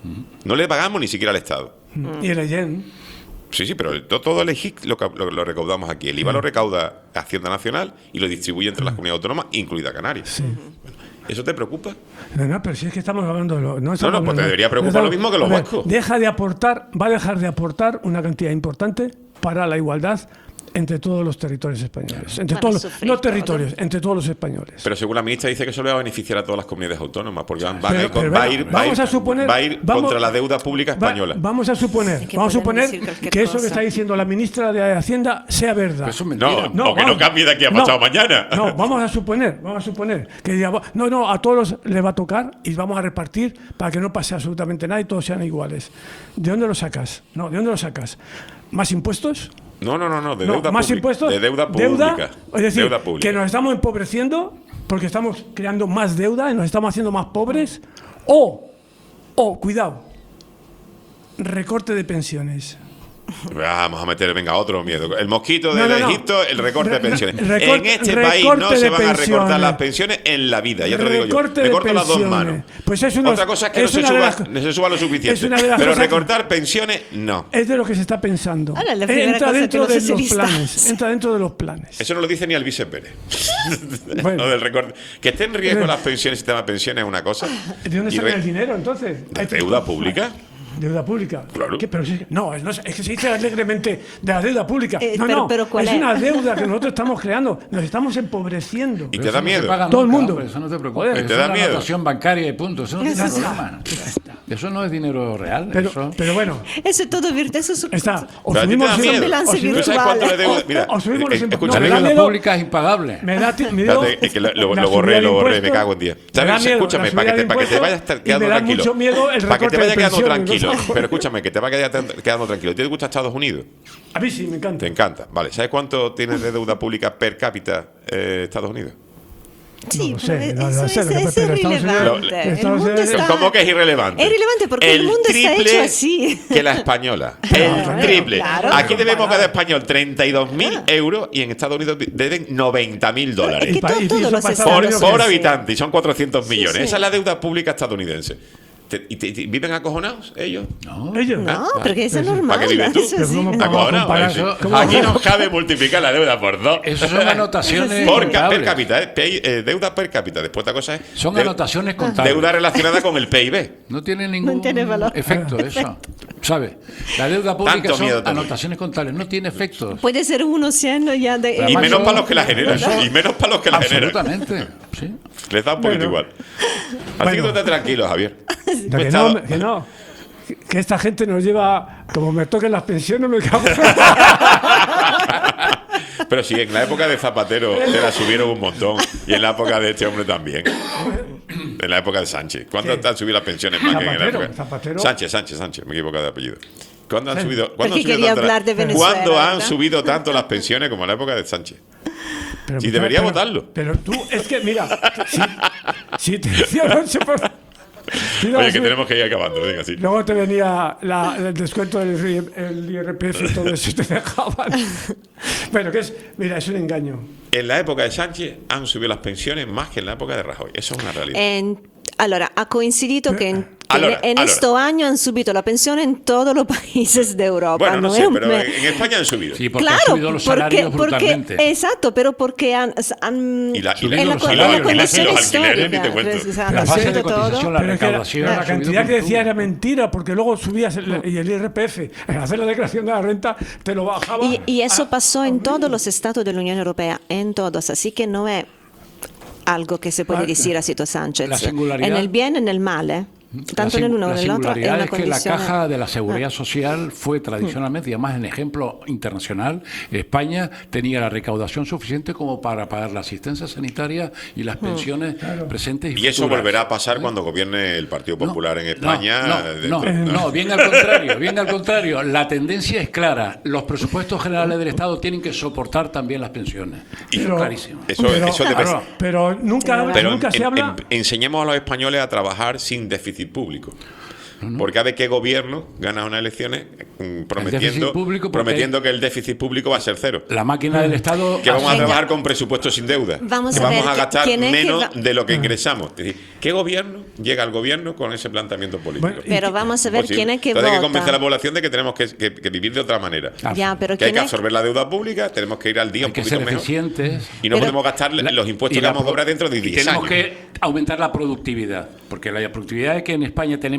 No le pagamos ni siquiera al Estado. Y el EYEN. Sí, pero todo el IJIC lo recaudamos aquí. El IVA lo recauda Hacienda Nacional y lo distribuye entre las comunidades autónomas, incluida Canarias. ¿Eso te preocupa? No, pero si es que estamos hablando de lo... No, pues te debería preocupar lo mismo que los vascos. Va a dejar de aportar una cantidad importante para la igualdad entre todos los territorios españoles. Entre Van a todos los, sufrir no territorios, entre todos los españoles. Pero según la ministra dice que eso le va a beneficiar a todas las comunidades autónomas, porque va a ir contra la deuda pública española. Vamos a suponer que eso que está diciendo la ministra de Hacienda sea verdad. No, que no cambie de aquí a pasado mañana. No, vamos a suponer que diga, no, a todos les va a tocar y vamos a repartir para que no pase absolutamente nada y todos sean iguales. ¿De dónde lo sacas? No, ¿de dónde lo sacas? ¿Más impuestos? No, de deuda más pública. impuestos, De deuda pública. Es decir, deuda pública. que nos estamos empobreciendo porque estamos creando más deuda y nos estamos haciendo más pobres. O cuidado, recorte de pensiones. Vamos a meter, venga, otro miedo. El mosquito del Egipto, el recorte de pensiones. En este país no se van a recortar las pensiones en la vida, ya te lo digo yo. Recorto las dos manos. Pues otra cosa es que no se suba lo suficiente. Pero recortar pensiones, no. Es de lo que se está pensando. Ahora, Entra dentro de los planes. Entra dentro de los planes. Eso no lo dice ni Alvise Pérez. Lo del recorte. Que esté en riesgo las pensiones, el sistema de pensiones es una cosa. ¿De dónde saca el dinero entonces? ¿De deuda pública? ¿Deuda pública? Claro. Pero es que se dice alegremente de la deuda pública. Pero ¿cuál es es? una deuda que nosotros estamos creando. Nos estamos empobreciendo. ¿Y te da miedo? Todo el mundo. Eso no te preocupes. ¿Te Eso da es miedo? una notación bancaria y punto. Eso no tiene problema. Eso no es dinero real. Pero bueno. Eso es todo virtual. Eso es está. O subimos un balance ¿Tú sabes cuánto le debo? Mira, o subimos los impuestos. La deuda pública es impagable. Me da miedo. Es que lo borré, me cago en día. ¿Sabes? Escúchame, para que te vayas quedando tranquilo. Mucho miedo el para que te vayas quedando pensiones, tranquilo. Pero escúchame, que te va quedando tranquilo. ¿Te gusta Estados Unidos? A mí sí, me encanta. Te encanta. Vale, ¿sabes cuánto tiene de deuda pública per cápita Estados Unidos? Sí, eso es irrelevante. ¿Cómo que es irrelevante? Es irrelevante porque el mundo está hecho así. Que la española. El triple. Claro. Aquí debemos cada español 32.000 euros y en Estados Unidos deben $90.000 Es que todos los estados por habitante y son 400 millones. Sí. Esa es la deuda pública estadounidense. ¿Y viven acojonados ellos? No, ellos. No, porque eso es normal. ¿Para qué vives tú? Eso sí. Acojonados. Aquí no cabe multiplicar la deuda por 2. Eso son anotaciones per contables. cápita, deuda per cápita. Después otra cosa es son anotaciones contables. Deuda relacionada con el PIB. No tiene ningún valor. efecto eso. ¿Sabes? La deuda pública Tanto miedo son también. anotaciones contables. No tiene efectos. Puede ser uno siendo ya de... Y menos para los que la generan. Y menos para los que la generan. Absolutamente. Sí. Les da un poquito igual. Así que tú estés tranquilo, Javier. Que esta gente nos lleva, como me toquen las pensiones, me cago. Pero sí, en la época de Zapatero te la subieron un montón. Y en la época de este hombre también. En la época de Sánchez. ¿Cuándo te han subido las pensiones más que en la época? Zapatero. Sánchez, me he equivocado de apellido. ¿Cuándo han subido? Porque quería hablar de Venezuela, ¿Cuándo han ¿verdad? subido tanto las pensiones como en la época de Sánchez? Y debería votarlo. Pero tú, es que mira, si te decía no sé por... Oye, que tenemos que ir acabando, venga, sí. Luego te venía el descuento del IRPF y todo eso te dejaban. Pero que es, mira, es un engaño. En la época de Sánchez han subido las pensiones más que en la época de Rajoy. Eso es una realidad. Allora, ha coincidido que en este año han subido la pensione in tutti i paesi d'Europa. Bueno, no ¿no? sé, pero en España han subido. Sí, porque claro, han subido los salarios brutalmente. Esatto, pero porque han y los alquileres, ni te cuento. La base de cotización, la recaudación. La cantidad que decía era mentira, porque luego subías y el IRPF, al hacer la declaración de la renta, te lo bajaba. Y eso pasó en todos los estados de la Unión Europea, en todos, así que no es algo que se puede decir a Cito Sánchez. La singularidad, en el bien, en el mal, tanto en el uno como en el otro. La singularidad es que la Caja de la Seguridad Social fue tradicionalmente, y además en ejemplo internacional, España tenía la recaudación suficiente como para pagar la asistencia sanitaria y las pensiones presentes y eso futuras. volverá a pasar cuando gobierne el Partido Popular en España. No, bien al contrario. La tendencia es clara. Los presupuestos generales del Estado tienen que soportar también las pensiones. Pero, clarísimo. Pero nunca se habla. Enseñemos a los españoles a trabajar sin déficit público. Porque a ver qué gobierno gana unas elecciones prometiendo que el déficit público va a ser cero. La máquina del Estado. Que vamos a trabajar con presupuestos sin deuda. Vamos que a ver vamos a gastar menos que de lo que ingresamos. Es decir, ¿qué gobierno llega al gobierno con ese planteamiento político? Bueno, pero vamos a ver quién es que vota. Hay que convencer a la población de que tenemos que vivir de otra manera. Ya, pero que hay que absorber la deuda pública, tenemos que ir al día un poquito mejor. Eficientes. Y no podemos gastar los impuestos que vamos a cobrar dentro de 10 años. Tenemos que aumentar la productividad, porque la productividad es que en España tenemos no 4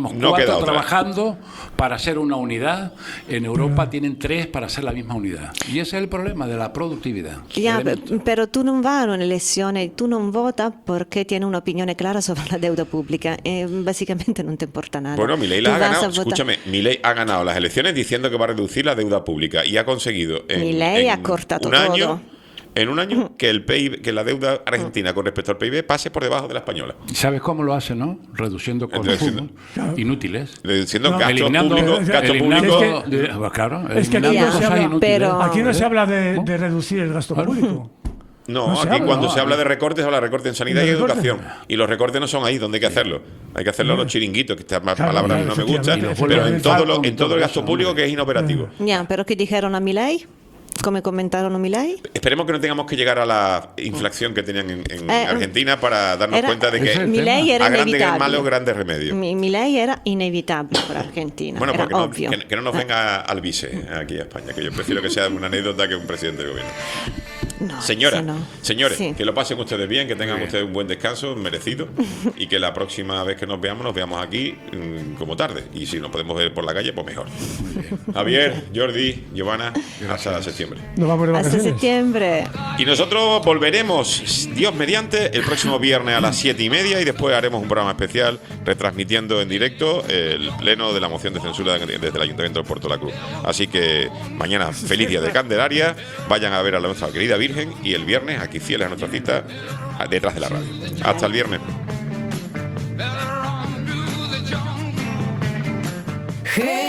queda otra. trabajando para hacer una unidad. En Europa tienen 3 para hacer la misma unidad. Y ese es el problema de la productividad. Ya, pero tú non vai a un'elezione, tu non vota perché tieni un'opinione clara sobre la deuda pública. Básicamente non te importa nada. Bueno, Milei Tú la ha vas a ganado. votar- Escúchame, Milei ha ganado las elecciones diciendo que va a reducir la deuda pública y ha conseguido Milei ha cortato un año, todo. en un año que el PIB, que la deuda argentina con respecto al PIB pase por debajo de la española. ¿Y sabes cómo lo hace, no? Reduciendo consumos inútiles. Reduciendo No, gastos eliminando- públicos. Gastos eliminando- públicos. claro, Es que aquí eliminando no se cosas habla, inútiles. aquí no se habla de reducir el gasto público. No, No se aquí habla, cuando no. se habla de recortes, se habla de recortes en sanidad ¿De y recortes? educación. Y los recortes no son ahí donde hay que hacerlo. Hay que hacerlo en los chiringuitos, que esta palabra claro, no me gusta, efectivamente, pero en todo, efectivamente. en todo el gasto público que es inoperativo. Ya, pero ¿qué dijeron a Milei? ¿Cómo comentaron a Milei? Esperemos que no tengamos que llegar a la inflación que tenían en Eh, Argentina para darnos era- cuenta de que Milei era a grandes inevitable. malos grandes remedios. Milei era inevitable para Argentina, Bueno, era porque no, obvio. que no nos venga al vice aquí a España, que yo prefiero que sea una anécdota que un presidente del gobierno. No, Señora, eso no. señores, Sí. que lo pasen ustedes bien, que tengan ustedes un buen descanso merecido y que la próxima vez que nos veamos aquí como tarde. Y si nos podemos ver por la calle, pues mejor. Javier, Jordi, Giovanna, hasta septiembre. Nos vamos de Hasta vacaciones. septiembre. Y nosotros volveremos, Dios mediante, el próximo viernes a las 7:30 y después haremos un programa especial retransmitiendo en directo el pleno de la moción de censura desde el Ayuntamiento de Puerto La Cruz. Así que mañana, feliz día de Candelaria, vayan a ver a nuestra querida Virgen y el viernes, aquí fieles a nuestra cita, detrás de la radio. Hasta el viernes. Hey.